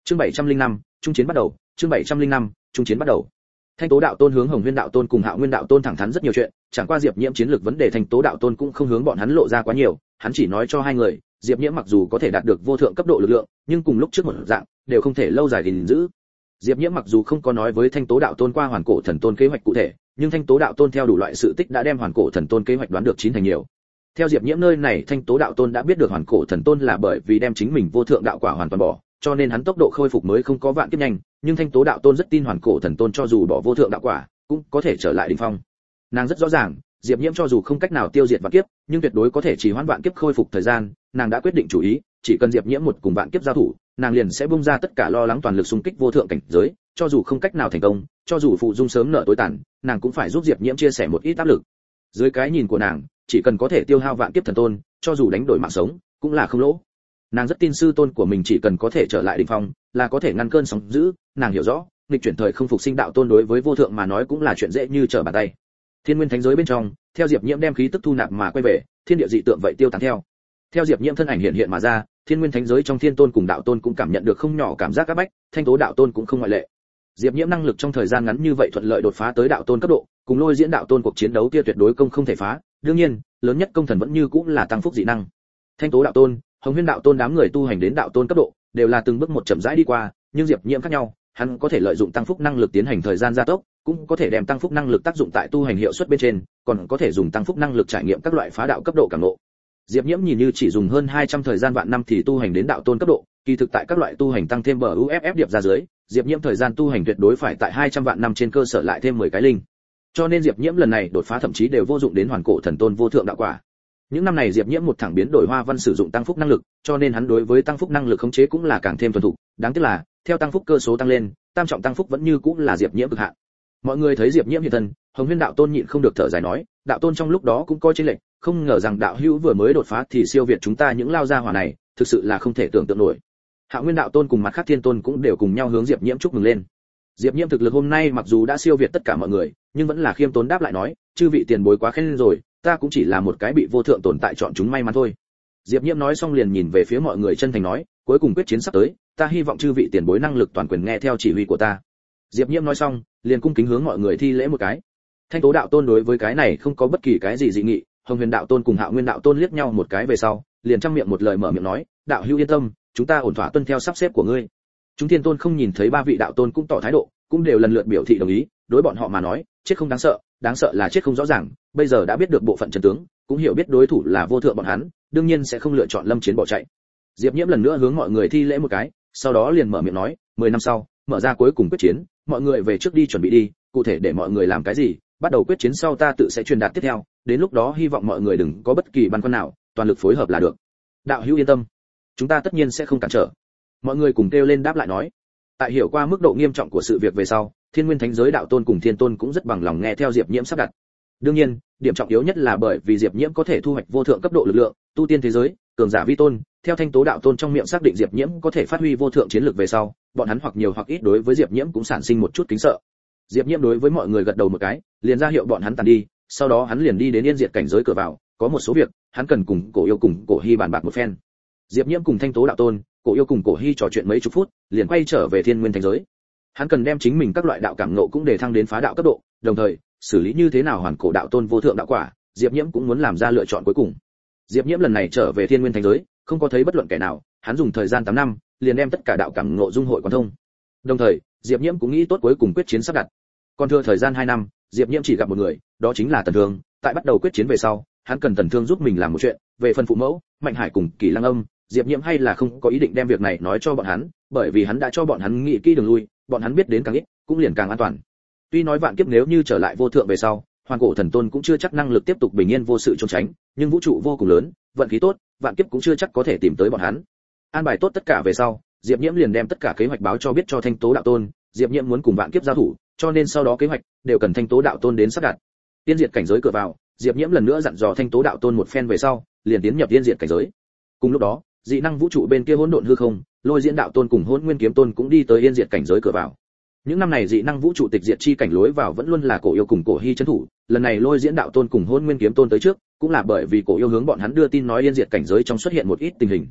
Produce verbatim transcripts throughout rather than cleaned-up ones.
Chương bảy trăm linh năm, trung chiến bắt đầu, chương bảy trăm linh năm, trung chiến bắt đầu. Thanh Tố đạo tôn hướng Hồng Nguyên đạo tôn cùng Hạo Nguyên đạo tôn thẳng thắn rất nhiều chuyện, chẳng qua Diệp Nhiễm chiến lược vấn đề Thanh Tố đạo tôn cũng không hướng bọn hắn lộ ra quá nhiều, hắn chỉ nói cho hai người, Diệp Nhiễm mặc dù có thể đạt được vô thượng cấp độ lực lượng, nhưng cùng lúc trước một dạng, đều không thể lâu dài gìn giữ. Diệp Nhiễm mặc dù không có nói với Thanh Tố đạo tôn qua Hoàn Cổ Thần Tôn kế hoạch cụ thể, nhưng Thanh Tố đạo tôn theo đủ loại sự tích đã đem Hoàn Cổ Thần Tôn kế hoạch đoán được chín thành nhiều. Theo Diệp Nhiễm nơi này, Thanh Tố đạo tôn đã biết được Hoàn Cổ Thần Tôn là bởi vì đem chính mình vô thượng đạo quả hoàn toàn bỏ, cho nên hắn tốc độ khôi phục mới không có vạn kiếp nhanh, nhưng Thanh Tố đạo tôn rất tin Hoàn Cổ Thần Tôn cho dù bỏ vô thượng đạo quả, cũng có thể trở lại đỉnh phong. Nàng rất rõ ràng, Diệp Nhiễm cho dù không cách nào tiêu diệt vạn kiếp, nhưng tuyệt đối có thể trì hoãn vạn kiếp khôi phục thời gian, nàng đã quyết định chủ ý, chỉ cần Diệp Nhiễm một cùng vạn kiếp giao thủ, nàng liền sẽ bung ra tất cả lo lắng toàn lực xung kích vô thượng cảnh giới, cho dù không cách nào thành công, cho dù phụ dung sớm nợ tối tàn, nàng cũng phải giúp Diệp Nhiễm chia sẻ một ít áp lực. Dưới cái nhìn của nàng, chỉ cần có thể tiêu hao vạn kiếp thần tôn, cho dù đánh đổi mạng sống, cũng là không lỗ. Nàng rất tin sư tôn của mình chỉ cần có thể trở lại đỉnh phong, là có thể ngăn cơn sóng dữ, nàng hiểu rõ, nghịch chuyển thời không phục sinh đạo tôn đối với vô thượng mà nói cũng là chuyện dễ như trở bàn tay. Thiên Nguyên Thánh giới bên trong, theo Diệp Nhiễm đem khí tức thu nạp mà quay về, thiên địa dị tượng vậy tiêu tán theo. Theo Diệp Nhiễm thân ảnh hiện hiện mà ra, Thiên Nguyên Thánh giới trong thiên tôn cùng đạo tôn cũng cảm nhận được không nhỏ cảm giác áp bách, Thanh Tố đạo tôn cũng không ngoại lệ. Diệp Nhiễm năng lực trong thời gian ngắn như vậy thuận lợi đột phá tới đạo tôn cấp độ, cùng Lôi Diễn đạo tôn cuộc chiến đấu kia tuyệt đối công không thể phá, đương nhiên, lớn nhất công thần vẫn như cũng là tăng phúc dị năng. Thanh Tố đạo tôn, Hồng Nguyên đạo tôn đám người tu hành đến đạo tôn cấp độ, đều là từng bước một chậm rãi đi qua, nhưng Diệp Nhiễm khác nhau, hắn có thể lợi dụng tăng phúc năng lực tiến hành thời gian gia tốc, cũng có thể đem tăng phúc năng lực tác dụng tại tu hành hiệu suất bên trên, còn có thể dùng tăng phúc năng lực trải nghiệm các loại phá đạo cấp độ cảm ngộ. Diệp Nhiễm nhìn như chỉ dùng hơn hai trăm thời gian vạn năm thì tu hành đến đạo tôn cấp độ, kỳ thực tại các loại tu hành tăng thêm bờ u ép ép điệp ra dưới, Diệp Nhiễm thời gian tu hành tuyệt đối phải tại hai trăm vạn năm trên cơ sở lại thêm mười cái linh. Cho nên Diệp Nhiễm lần này đột phá thậm chí đều vô dụng đến Hoàn Cổ Thần Tôn vô thượng đạo quả. Những năm này Diệp Nhiễm một thẳng biến đổi hoa văn sử dụng tăng phúc năng lực, cho nên hắn đối với tăng phúc năng lực khống chế cũng là càng thêm thuần thục, đáng tiếc là, theo tăng phúc cơ số tăng lên, tam trọng tăng phúc vẫn như cũng là Diệp Nhiễm cực hạn. Mọi người thấy Diệp Nhiễm hiện thân, Hồng Nguyên đạo tôn nhịn không được thở dài nói, đạo tôn trong lúc đó cũng coi chênh lệch, không ngờ rằng đạo hữu vừa mới đột phá thì siêu việt chúng ta những lao gia hỏa này, thực sự là không thể tưởng tượng nổi. Hạo Nguyên đạo tôn cùng mặt khác thiên tôn cũng đều cùng nhau hướng Diệp Nhiễm chúc mừng lên. Diệp Nhiễm thực lực hôm nay mặc dù đã siêu việt tất cả mọi người, nhưng vẫn là khiêm tốn đáp lại nói, chư vị tiền bối quá khen rồi, ta cũng chỉ là một cái bị vô thượng tồn tại chọn chúng may mắn thôi. Diệp Nhiễm nói xong liền nhìn về phía mọi người chân thành nói, cuối cùng quyết chiến sắp tới, ta hy vọng chư vị tiền bối năng lực toàn quyền nghe theo chỉ huy của ta. Diệp Nhiễm nói xong, liền cung kính hướng mọi người thi lễ một cái. Thanh Tố đạo tôn đối với cái này không có bất kỳ cái gì dị nghị, Hồng Huyền đạo tôn cùng Hạo Nguyên đạo tôn liếc nhau một cái về sau, liền trăm miệng một lời mở miệng nói, đạo hữu yên tâm, chúng ta ổn thỏa tuân theo sắp xếp của ngươi. Chúng thiên tôn không nhìn thấy ba vị đạo tôn cũng tỏ thái độ, cũng đều lần lượt biểu thị đồng ý, đối bọn họ mà nói, chết không đáng sợ, đáng sợ là chết không rõ ràng, bây giờ đã biết được bộ phận chân tướng, cũng hiểu biết đối thủ là vô thượng bọn hắn, đương nhiên sẽ không lựa chọn lâm chiến bỏ chạy. Diệp Nhiễm lần nữa hướng mọi người thi lễ một cái, sau đó liền mở miệng nói, mười năm sau, mở ra cuối cùng quyết chiến, mọi người về trước đi chuẩn bị đi, cụ thể để mọi người làm cái gì, bắt đầu quyết chiến sau ta tự sẽ truyền đạt tiếp theo, đến lúc đó hy vọng mọi người đừng có bất kỳ băn khoăn nào, toàn lực phối hợp là được. Đạo hữu yên tâm, chúng ta tất nhiên sẽ không cản trở. Mọi người cùng kêu lên đáp lại nói. Tại hiểu qua mức độ nghiêm trọng của sự việc về sau, Thiên Nguyên Thánh giới đạo tôn cùng thiên tôn cũng rất bằng lòng nghe theo Diệp Nhiễm sắp đặt. Đương nhiên, điểm trọng yếu nhất là bởi vì Diệp Nhiễm có thể thu hoạch vô thượng cấp độ lực lượng, tu tiên thế giới, cường giả vi tôn, theo Thanh Tố đạo tôn trong miệng xác định Diệp Nhiễm có thể phát huy vô thượng chiến lực về sau, bọn hắn hoặc nhiều hoặc ít đối với Diệp Nhiễm cũng sản sinh một chút kính sợ. Diệp Nhiễm đối với mọi người gật đầu một cái, liền ra hiệu bọn hắn tàn đi, sau đó hắn liền đi đến Yên Diệt cảnh giới cửa vào, có một số việc, hắn cần cùng Cổ Yêu cùng Cổ Hi bàn bạc một phen. Diệp Nhiễm cùng Thanh Tố đạo tôn, Cổ Yêu cùng Cổ Hi trò chuyện mấy chục phút, liền quay trở về Thiên Nguyên Thánh giới. Hắn cần đem chính mình các loại đạo cảm ngộ cũng để thăng đến phá đạo cấp độ, đồng thời, xử lý như thế nào Hoàn Cổ đạo tôn vô thượng đạo quả, Diệp Nhiễm cũng muốn làm ra lựa chọn cuối cùng. Diệp Nhiễm lần này trở về Thiên Nguyên Thánh giới, không có thấy bất luận kẻ nào, hắn dùng thời gian tám năm, liền đem tất cả đạo cảm ngộ dung hội quan thông. Đồng thời, Diệp Nhiễm cũng nghĩ tốt cuối cùng quyết chiến sắp đặt. Còn thừa thời gian hai năm, Diệp Nhiễm chỉ gặp một người, đó chính là Tần Thương, tại bắt đầu quyết chiến về sau, hắn cần Tần Thương giúp mình làm một chuyện, về phần phụ mẫu, Mạnh Hải cùng Kỳ Lăng Âm, Diệp Nhiễm hay là không có ý định đem việc này nói cho bọn hắn, bởi vì hắn đã cho bọn hắn nghĩ kỹ đường lui, bọn hắn biết đến càng ít, cũng liền càng an toàn. Tuy nói vạn kiếp nếu như trở lại vô thượng về sau, Hoàn Cổ Thần Tôn cũng chưa chắc năng lực tiếp tục bình yên vô sự trốn tránh, nhưng vũ trụ vô cùng lớn, vận khí tốt, vạn kiếp cũng chưa chắc có thể tìm tới bọn hắn. An bài tốt tất cả về sau, Diệp Nhiễm liền đem tất cả kế hoạch báo cho biết cho Thanh Tố đạo tôn, Diệp Nhiễm muốn cùng vạn kiếp giao thủ, cho nên sau đó kế hoạch đều cần Thanh Tố đạo tôn đến sắp đặt. Tiên diệt cảnh giới cửa vào, Diệp Nhiễm lần nữa dặn dò Thanh Tố đạo tôn một phen về sau, liền tiến nhập tiên diệt cảnh giới. Cùng lúc đó, dị năng vũ trụ bên kia hỗn độn hư không, Lôi Diễn đạo tôn cùng Hỗn Nguyên kiếm tôn cũng đi tới yên diệt cảnh giới cửa vào. Những năm này dị năng vũ trụ tịch diệt chi cảnh lối vào vẫn luôn là Cổ Yêu cùng Cổ Hi trấn thủ, lần này Lôi Diễn đạo tôn cùng Hỗn Nguyên kiếm tôn tới trước, cũng là bởi vì Cổ Yêu hướng bọn hắn đưa tin nói yên diệt cảnh giới trong xuất hiện một ít tình hình.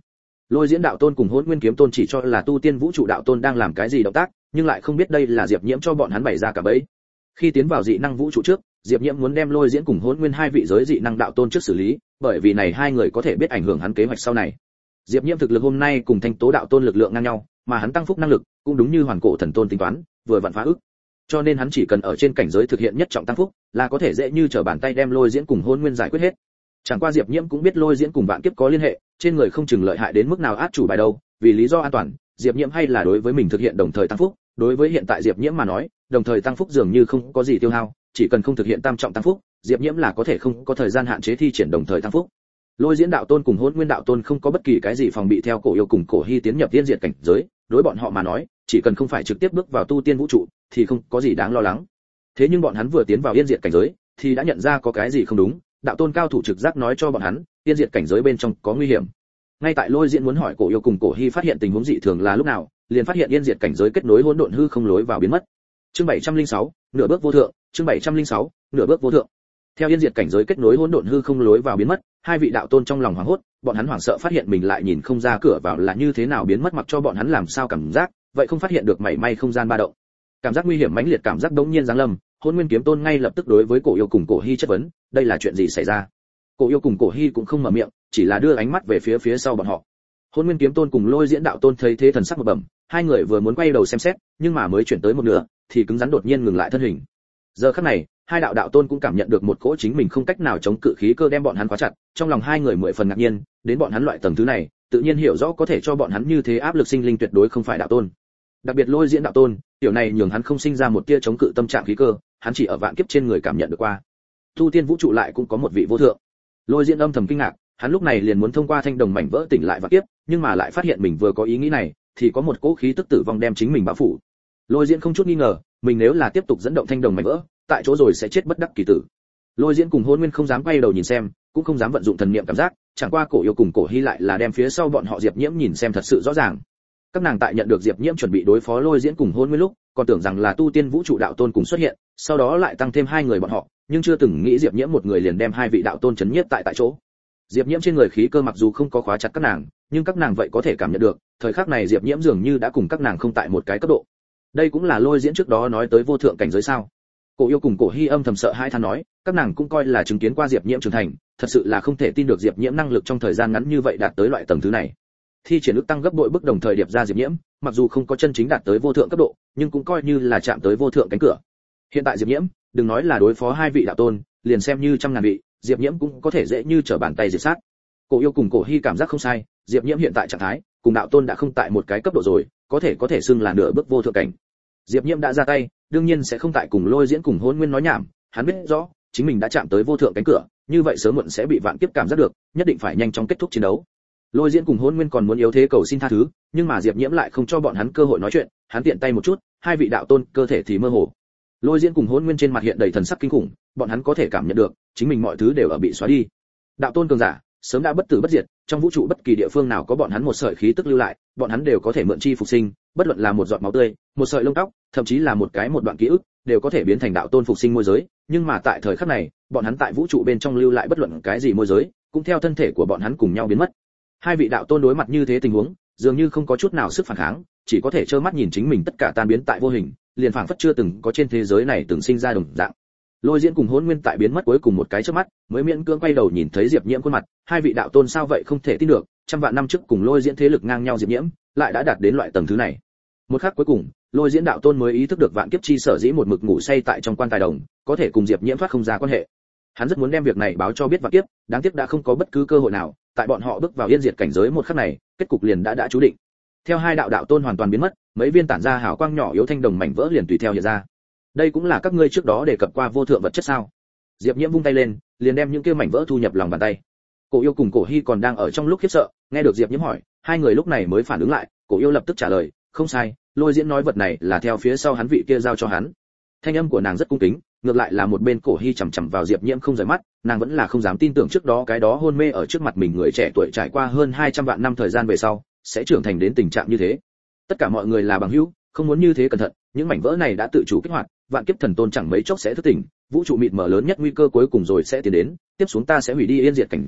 Lôi Diễn đạo tôn cùng Hỗn Nguyên kiếm tôn chỉ cho là tu tiên vũ trụ đạo tôn đang làm cái gì động tác, nhưng lại không biết đây là Diệp Nhiễm cho bọn hắn bày ra cả bẫy. Khi tiến vào dị năng vũ trụ trước, Diệp Nhiễm muốn đem Lôi Diễn cùng Hỗn Nguyên hai vị giới dị năng đạo tôn trước xử lý, bởi vì này hai người có thể biết ảnh hưởng hắn kế hoạch sau này. Diệp Nhiễm thực lực hôm nay cùng Thanh Tố đạo tôn lực lượng ngang nhau, mà hắn tăng phúc năng lực cũng đúng như Hoàn Cổ thần tôn tính toán, vừa vặn phá ức. Cho nên hắn chỉ cần ở trên cảnh giới thực hiện nhất trọng tăng phúc, là có thể dễ như trở bàn tay đem Lôi Diễn cùng Hỗn Nguyên giải quyết hết. Chẳng qua Diệp Nhiễm cũng biết Lôi Diễn cùng Vạn Kiếp có liên hệ, trên người không chừng lợi hại đến mức nào át chủ bài đâu, vì lý do an toàn, Diệp Nhiễm hay là đối với mình thực hiện đồng thời tăng phúc, đối với hiện tại Diệp Nhiễm mà nói, đồng thời tăng phúc dường như không có gì tiêu hao, chỉ cần không thực hiện tam trọng tăng phúc, Diệp Nhiễm là có thể không có thời gian hạn chế thi triển đồng thời tăng phúc. Lôi Diễn đạo tôn cùng Hỗn Nguyên đạo tôn không có bất kỳ cái gì phòng bị theo Cổ Yêu cùng Cổ Hy tiến nhập tiên diệt cảnh giới, đối bọn họ mà nói, chỉ cần không phải trực tiếp bước vào tu tiên vũ trụ, thì không có gì đáng lo lắng. Thế nhưng bọn hắn vừa tiến vào yên diệt cảnh giới, thì đã nhận ra có cái gì không đúng, đạo tôn cao thủ trực giác nói cho bọn hắn, yên diệt cảnh giới bên trong có nguy hiểm. Ngay tại Lôi Diễn muốn hỏi Cổ Yêu cùng Cổ Hy phát hiện tình huống dị thường là lúc nào, liền phát hiện yên diệt cảnh giới kết nối hỗn độn hư không lối vào biến mất. Chương bảy trăm lẻ sáu, nửa bước vô thượng, chương bảy trăm lẻ sáu, nửa bước vô thượng. Theo yên diệt cảnh giới kết nối hỗn độn hư không lối vào biến mất, hai vị đạo tôn trong lòng hoảng hốt, bọn hắn hoảng sợ phát hiện mình lại nhìn không ra cửa vào là như thế nào biến mất, mặc cho bọn hắn làm sao cảm giác, vậy không phát hiện được mảy may không gian ba động. Cảm giác nguy hiểm mãnh liệt cảm giác đống nhiên giáng lâm, Hỗn Nguyên kiếm tôn ngay lập tức đối với Cổ Yêu cùng Cổ Hy chất vấn, đây là chuyện gì xảy ra? Cổ Yêu cùng Cổ Hy cũng không mở miệng, chỉ là đưa ánh mắt về phía phía sau bọn họ. Hỗn Nguyên kiếm tôn cùng Lôi Diễn đạo tôn thấy thế thần sắc một bẩm, hai người vừa muốn quay đầu xem xét, nhưng mà mới chuyển tới một nửa, thì cứng rắn đột nhiên ngừng lại thân hình. Giờ khắc này, hai đạo đạo tôn cũng cảm nhận được một cỗ chính mình không cách nào chống cự khí cơ đem bọn hắn khóa chặt, trong lòng hai người mười phần ngạc nhiên, đến bọn hắn loại tầng thứ này, tự nhiên hiểu rõ có thể cho bọn hắn như thế áp lực sinh linh tuyệt đối không phải đạo tôn. Đặc biệt Lôi Diễn đạo tôn, tiểu này nhường hắn không sinh ra một tia chống cự tâm trạng khí cơ, hắn chỉ ở vạn kiếp trên người cảm nhận được qua. Tu tiên vũ trụ lại cũng có một vị vô thượng. Lôi Diễn âm thầm kinh ngạc, hắn lúc này liền muốn thông qua thanh đồng mảnh vỡ tỉnh lại vạn kiếp, nhưng mà lại phát hiện mình vừa có ý nghĩ này, thì có một cỗ khí tức tử vong đem chính mình bao phủ. Lôi Diễn không chút nghi ngờ, mình nếu là tiếp tục dẫn động thanh đồng mảnh vỡ, tại chỗ rồi sẽ chết bất đắc kỳ tử. Lôi Diễn cùng Hỗn Nguyên không dám quay đầu nhìn xem, cũng không dám vận dụng thần niệm cảm giác, chẳng qua Cổ Yêu cùng Cổ Hy lại là đem phía sau bọn họ Diệp Nhiễm nhìn xem thật sự rõ ràng. Các nàng tại nhận được Diệp Nhiễm chuẩn bị đối phó Lôi Diễn cùng Hỗn Nguyên lúc, còn tưởng rằng là tu tiên vũ trụ đạo tôn cùng xuất hiện, sau đó lại tăng thêm hai người bọn họ, nhưng chưa từng nghĩ Diệp Nhiễm một người liền đem hai vị đạo tôn chấn nhiếp tại tại chỗ. Diệp Nhiễm trên người khí cơ mặc dù không có khóa chặt các nàng, nhưng các nàng vậy có thể cảm nhận được, thời khắc này Diệp Nhiễm dường như đã cùng các nàng không tại một cái cấp độ. Đây cũng là Lôi Diễn trước đó nói tới vô thượng cảnh giới sao? Cổ Yêu cùng Cổ Hy âm thầm sợ hai than nói, các nàng cũng coi là chứng kiến qua Diệp Nhiễm trưởng thành, thật sự là không thể tin được Diệp Nhiễm năng lực trong thời gian ngắn như vậy đạt tới loại tầng thứ này. Thi triển ước tăng gấp bội bước đồng thời điệp ra Diệp Nhiễm, mặc dù không có chân chính đạt tới vô thượng cấp độ, nhưng cũng coi như là chạm tới vô thượng cánh cửa. Hiện tại Diệp Nhiễm, đừng nói là đối phó hai vị đạo tôn, liền xem như trăm ngàn vị, Diệp Nhiễm cũng có thể dễ như trở bàn tay diệt sát. Cổ Yêu cùng Cổ Hy cảm giác không sai, Diệp Nhiễm hiện tại trạng thái, cùng đạo tôn đã không tại một cái cấp độ rồi, có thể có thể xưng là nửa bước vô thượng cảnh. Diệp Nhiễm đã ra tay, đương nhiên sẽ không tại cùng Lôi Diễn cùng Hỗn Nguyên nói nhảm, hắn biết rõ, chính mình đã chạm tới vô thượng cánh cửa, như vậy sớm muộn sẽ bị vạn kiếp cảm giác được, nhất định phải nhanh chóng kết thúc chiến đấu. Lôi Diễn cùng Hỗn Nguyên còn muốn yếu thế cầu xin tha thứ, nhưng mà Diệp Nhiễm lại không cho bọn hắn cơ hội nói chuyện, hắn tiện tay một chút, hai vị đạo tôn cơ thể thì mơ hồ. Lôi Diễn cùng Hỗn Nguyên trên mặt hiện đầy thần sắc kinh khủng, bọn hắn có thể cảm nhận được, chính mình mọi thứ đều ở bị xóa đi. Đạo tôn cường giả, sớm đã bất tử bất diệt, trong vũ trụ bất kỳ địa phương nào có bọn hắn một sợi khí tức lưu lại, bọn hắn đều có thể mượn chi phục sinh, bất luận là một giọt máu tươi, một sợi lông tóc, thậm chí là một cái một đoạn ký ức, đều có thể biến thành đạo tôn phục sinh môi giới, nhưng mà tại thời khắc này, bọn hắn tại vũ trụ bên trong lưu lại bất luận cái gì môi giới, cũng theo thân thể của bọn hắn cùng nhau biến mất. Hai vị đạo tôn đối mặt như thế tình huống, dường như không có chút nào sức phản kháng, chỉ có thể trơ mắt nhìn chính mình tất cả tan biến tại vô hình, liền phảng phất chưa từng có trên thế giới này từng sinh ra đồng dạng. Lôi Diễn cùng Hỗn Nguyên tại biến mất cuối cùng một cái chớp mắt, mới miễn cưỡng quay đầu nhìn thấy Diệp Nhiễm khuôn mặt, hai vị đạo tôn sao vậy không thể tin được, trăm vạn năm trước cùng Lôi Diễn thế lực ngang nhau Diệp Nhiễm, lại đã đạt đến loại tầng thứ này. Một khắc cuối cùng, Lôi Diễn đạo tôn mới ý thức được vạn kiếp chi sở dĩ một mực ngủ say tại trong quan tài đồng, có thể cùng Diệp Nhiễm thoát không ra quan hệ. Hắn rất muốn đem việc này báo cho biết vạn kiếp, đáng tiếc đã không có bất cứ cơ hội nào, tại bọn họ bước vào yên diệt cảnh giới một khắc này, kết cục liền đã đã chú định. Theo hai đạo đạo tôn hoàn toàn biến mất, mấy viên tản ra hào quang nhỏ yếu thanh đồng mảnh vỡ liền tùy theo hiện ra. Đây cũng là các ngươi trước đó đề cập qua vô thượng vật chất sao? Diệp Nhiễm vung tay lên, liền đem những kia mảnh vỡ thu nhập lòng bàn tay. Cổ Yêu cùng Cổ Hy còn đang ở trong lúc khiếp sợ, nghe được Diệp Nhiễm hỏi, hai người lúc này mới phản ứng lại, Cổ Yêu lập tức trả lời, không sai, Lôi Diễn nói vật này là theo phía sau hắn vị kia giao cho hắn. Thanh âm của nàng rất cung kính, ngược lại là một bên Cổ Hy chằm chằm vào Diệp Nhiễm không rời mắt, nàng vẫn là không dám tin tưởng trước đó cái đó hôn mê ở trước mặt mình người trẻ tuổi trải qua hơn hai trăm vạn năm thời gian về sau, sẽ trưởng thành đến tình trạng như thế. Tất cả mọi người là bằng hữu, không muốn như thế cẩn thận, những mảnh vỡ này đã tự chủ kích hoạt, vạn kiếp thần tôn chẳng mấy chốc sẽ thức tỉnh, vũ trụ mịt mờ lớn nhất nguy cơ cuối cùng rồi sẽ tiến đến, tiếp xuống ta sẽ hủy đi yên diệt cảnh giới,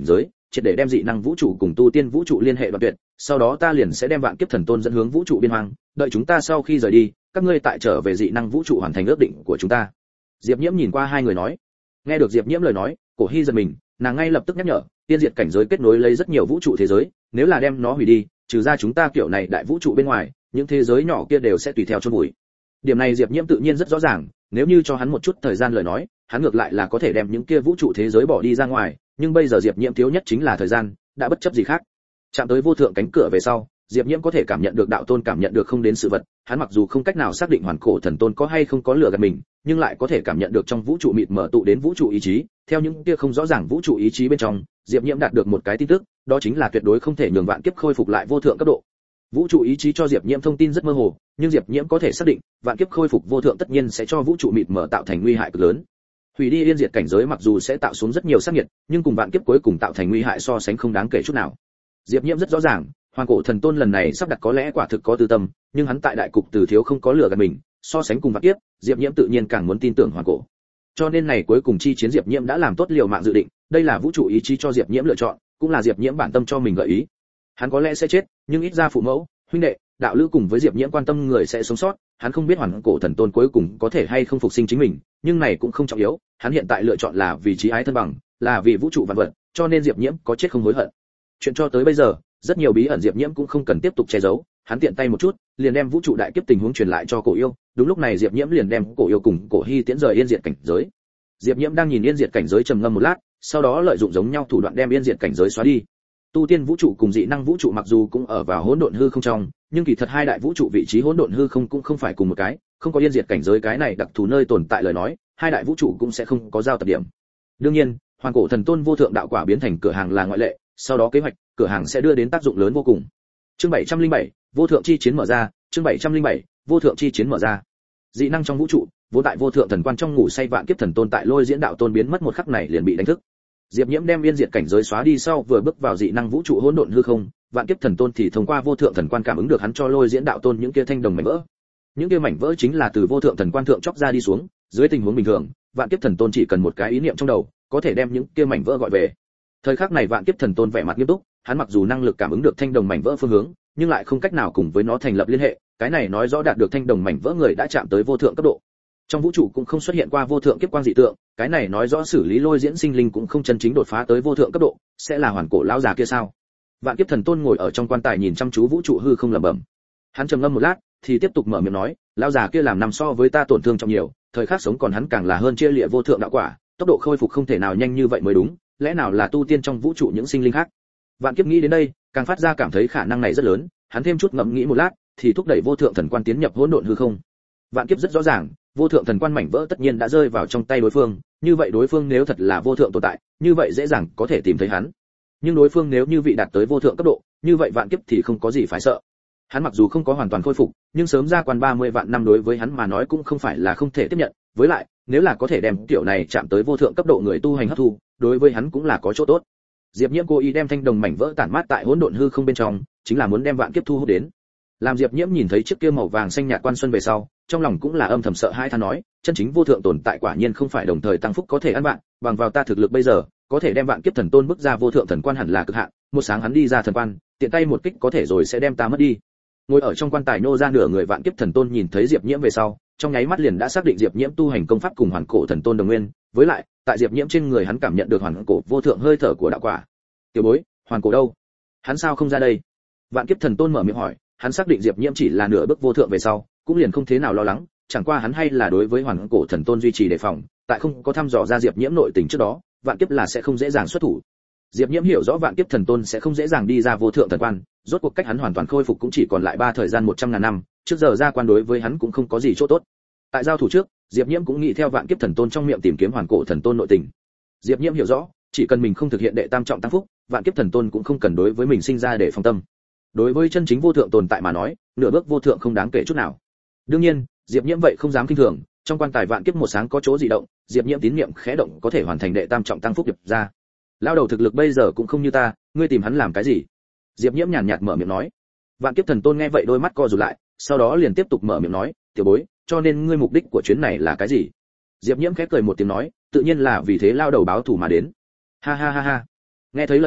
triệt để đem dị năng vũ trụ cùng tu tiên vũ trụ liên hệ đoạn tuyệt, sau đó ta liền sẽ đem vạn kiếp thần tôn dẫn hướng vũ trụ biên hoang, đợi chúng ta sau khi rời đi, các ngươi tại trở về dị năng vũ trụ hoàn thành ước định của chúng ta. Diệp Nhiễm nhìn qua hai người nói. Nghe được Diệp Nhiễm lời nói, Cổ Hi giật mình, nàng ngay lập tức nhắc nhở, tiên diệt cảnh giới kết nối lấy rất nhiều vũ trụ thế giới, nếu là đem nó hủy đi, trừ ra chúng ta kiểu này đại vũ trụ bên ngoài, những thế giới nhỏ kia đều sẽ tùy theo chôn vùi. Điểm này Diệp Nhiễm tự nhiên rất rõ ràng, nếu như cho hắn một chút thời gian lời nói, hắn ngược lại là có thể đem những kia vũ trụ thế giới bỏ đi ra ngoài, nhưng bây giờ Diệp Nhiễm thiếu nhất chính là thời gian, đã bất chấp gì khác. Chạm tới vô thượng cánh cửa về sau, Diệp Nhiễm có thể cảm nhận được đạo tôn cảm nhận được không đến sự vật, hắn mặc dù không cách nào xác định hoàn cổ thần tôn có hay không có lừa gạt mình, nhưng lại có thể cảm nhận được trong vũ trụ mịt mờ tụ đến vũ trụ ý chí, theo những kia không rõ ràng vũ trụ ý chí bên trong, Diệp Nhiễm đạt được một cái tin tức, đó chính là tuyệt đối không thể nhường vạn kiếp khôi phục lại vô thượng cấp độ. Vũ trụ ý chí cho Diệp Nhiễm thông tin rất mơ hồ, nhưng Diệp Nhiễm có thể xác định, vạn kiếp khôi phục vô thượng tất nhiên sẽ cho vũ trụ mịt mờ tạo thành nguy hại cực lớn. Hủy đi yên diệt cảnh giới mặc dù sẽ tạo xuống rất nhiều sát nhiệt, nhưng cùng vạn kiếp cuối cùng tạo thành nguy hại so sánh không đáng kể chút nào. Diệp Nhiễm rất rõ ràng, Hoàng cổ thần tôn lần này sắp đặt có lẽ quả thực có tư tâm, nhưng hắn tại đại cục từ thiếu không có lừa gạt mình, so sánh cùng vạn kiếp, Diệp Nhiễm tự nhiên càng muốn tin tưởng Hoàng cổ. Cho nên này cuối cùng chi chiến Diệp Nhiễm đã làm tốt liều mạng dự định, đây là vũ trụ ý chí cho Diệp Nhiễm lựa chọn, cũng là Diệp Nhiễm bản tâm cho mình gợi ý. Hắn có lẽ sẽ chết, nhưng ít ra phụ mẫu, huynh đệ, đạo lữ cùng với Diệp Nhiễm quan tâm người sẽ sống sót, hắn không biết Hoàng cổ thần tôn cuối cùng có thể hay không phục sinh chính mình, nhưng này cũng không trọng yếu, hắn hiện tại lựa chọn là vì chí ái thân bằng, là vì vũ trụ vạn vật, cho nên Diệp Nhiễm có chết không hối hận. Chuyện cho tới bây giờ, rất nhiều bí ẩn Diệp Nhiễm cũng không cần tiếp tục che giấu, hắn tiện tay một chút, liền đem vũ trụ đại kiếp tình huống truyền lại cho Cổ Yêu, đúng lúc này Diệp Nhiễm liền đem Cổ Yêu cùng Cổ Hi tiễn rời yên diệt cảnh giới. Diệp Nhiễm đang nhìn yên diệt cảnh giới trầm ngâm một lát, sau đó lợi dụng giống nhau thủ đoạn đem yên diệt cảnh giới xóa đi. Tu tiên vũ trụ cùng dị năng vũ trụ mặc dù cũng ở vào hỗn độn hư không trong, nhưng kỳ thật hai đại vũ trụ vị trí hỗn độn hư không cũng không phải cùng một cái, không có yên diệt cảnh giới cái này đặc thù nơi tồn tại lời nói, hai đại vũ trụ cũng sẽ không có giao tập điểm. Đương nhiên, Hoàng cổ thần tôn vô thượng đạo quả biến thành cửa hàng là ngoại lệ, sau đó kế hoạch, cửa hàng sẽ đưa đến tác dụng lớn vô cùng. Chương bảy trăm lẻ bảy, vô thượng chi chiến mở ra, chương bảy trăm lẻ bảy, vô thượng chi chiến mở ra. Dị năng trong vũ trụ, vô tại vô thượng thần quan trong ngủ say vạn kiếp thần tôn tại lôi diễn đạo tôn biến mất một khắc này liền bị đánh thức. Diệp Nhiễm đem yên diệt cảnh giới xóa đi sau vừa bước vào dị năng vũ trụ hỗn độn hư không, vạn kiếp thần tôn thì thông qua vô thượng thần quan cảm ứng được hắn cho lôi diễn đạo tôn những kia thanh đồng mảnh vỡ. Những kia mảnh vỡ chính là từ vô thượng thần quan thượng chóc ra đi xuống, dưới tình huống bình thường, vạn kiếp thần tôn chỉ cần một cái ý niệm trong đầu, có thể đem những kia mảnh vỡ gọi về. Thời khắc này vạn kiếp thần tôn vẻ mặt nghiêm túc, hắn mặc dù năng lực cảm ứng được thanh đồng mảnh vỡ phương hướng, nhưng lại không cách nào cùng với nó thành lập liên hệ, cái này nói rõ đạt được thanh đồng mảnh vỡ người đã chạm tới vô thượng cấp độ. Trong vũ trụ cũng không xuất hiện qua vô thượng kiếp quang dị tượng, cái này nói rõ xử lý lôi diễn sinh linh cũng không chân chính đột phá tới vô thượng cấp độ, sẽ là hoàn cổ lão già kia sao? Vạn kiếp thần tôn ngồi ở trong quan tài nhìn chăm chú vũ trụ hư không lẩm bẩm. Hắn trầm ngâm một lát, thì tiếp tục mở miệng nói, lão già kia làm năm so với ta tổn thương trong nhiều, thời khắc sống còn hắn càng là hơn chia lịa vô thượng đạo quả, tốc độ khôi phục không thể nào nhanh như vậy mới đúng, lẽ nào là tu tiên trong vũ trụ những sinh linh khác? Vạn kiếp nghĩ đến đây, càng phát ra cảm thấy khả năng này rất lớn, hắn thêm chút ngẫm nghĩ một lát, thì thúc đẩy vô thượng thần quan tiến nhập hỗn độn hư không. Vạn kiếp rất rõ ràng, vô thượng thần quan mảnh vỡ tất nhiên đã rơi vào trong tay đối phương, như vậy đối phương nếu thật là vô thượng tồn tại, như vậy dễ dàng có thể tìm thấy hắn. Nhưng đối phương nếu như vị đạt tới vô thượng cấp độ, như vậy vạn kiếp thì không có gì phải sợ. Hắn mặc dù không có hoàn toàn khôi phục, nhưng sớm ra quan ba mươi vạn năm đối với hắn mà nói cũng không phải là không thể tiếp nhận, với lại, nếu là có thể đem tiểu này chạm tới vô thượng cấp độ người tu hành hấp thu, đối với hắn cũng là có chỗ tốt. Diệp Nhiễm cố ý đem thanh đồng mảnh vỡ tản mát tại hỗn độn hư không bên trong, chính là muốn đem vạn kiếp thu hút đến. Làm Diệp Nhiễm nhìn thấy chiếc kia màu vàng xanh nhạt quan xuân về sau, trong lòng cũng là âm thầm sợ hãi than nói, chân chính vô thượng tồn tại quả nhiên không phải đồng thời tăng phúc có thể ăn bạn, bằng vào ta thực lực bây giờ, có thể đem vạn kiếp thần tôn bức ra vô thượng thần quan hẳn là cực hạn, một sáng hắn đi ra thần quan, tiện tay một kích có thể rồi sẽ đem ta mất đi. Ngồi ở trong quan tài nô ra nửa người vạn kiếp thần tôn nhìn thấy Diệp Nhiễm về sau, trong nháy mắt liền đã xác định Diệp Nhiễm tu hành công pháp cùng hoàn cổ thần tôn đồng nguyên, với lại, tại Diệp Nhiễm trên người hắn cảm nhận được hoàn cổ vô thượng hơi thở của đạo quả. Tiểu bối, hoàn cổ đâu? Hắn sao không ra đây? Vạn kiếp thần tôn mở miệng hỏi, hắn xác định Diệp Nhiễm chỉ là nửa bước vô thượng về sau, cũng liền không thế nào lo lắng, chẳng qua hắn hay là đối với hoàn cổ thần tôn duy trì đề phòng, tại không có thăm dò ra Diệp Nhiễm nội tình trước đó, vạn kiếp là sẽ không dễ dàng xuất thủ. Diệp Nhiễm hiểu rõ vạn kiếp thần tôn sẽ không dễ dàng đi ra vô thượng thần quan, rốt cuộc cách hắn hoàn toàn khôi phục cũng chỉ còn lại ba thời gian một trăm ngàn năm, trước giờ ra quan đối với hắn cũng không có gì chỗ tốt. Tại giao thủ trước, Diệp Nhiễm cũng nghĩ theo vạn kiếp thần tôn trong miệng tìm kiếm hoàn cổ thần tôn nội tình. Diệp Nhiễm hiểu rõ, chỉ cần mình không thực hiện đệ tam trọng tăng phúc, vạn kiếp thần tôn cũng không cần đối với mình sinh ra để phòng tâm. Đối với chân chính vô thượng tồn tại mà nói, nửa bước vô thượng không đáng kể chút nào. Đương nhiên, Diệp Nhiễm vậy không dám kinh thường, trong quan tài vạn kiếp một sáng có chỗ dị động, Diệp Nhiễm tín niệm khẽ động có thể hoàn thành đệ tam trọng tăng phúc nhập ra. Lao đầu thực lực bây giờ cũng không như ta, ngươi tìm hắn làm cái gì? Diệp Nhiễm nhàn nhạt mở miệng nói. Vạn kiếp thần tôn nghe vậy đôi mắt co rụt lại, sau đó liền tiếp tục mở miệng nói, tiểu bối, cho nên ngươi mục đích của chuyến này là cái gì? Diệp Nhiễm khẽ cười một tiếng nói, tự nhiên là vì thế lao đầu báo thù mà đến. Ha ha ha ha. Nghe thấy lời ấy,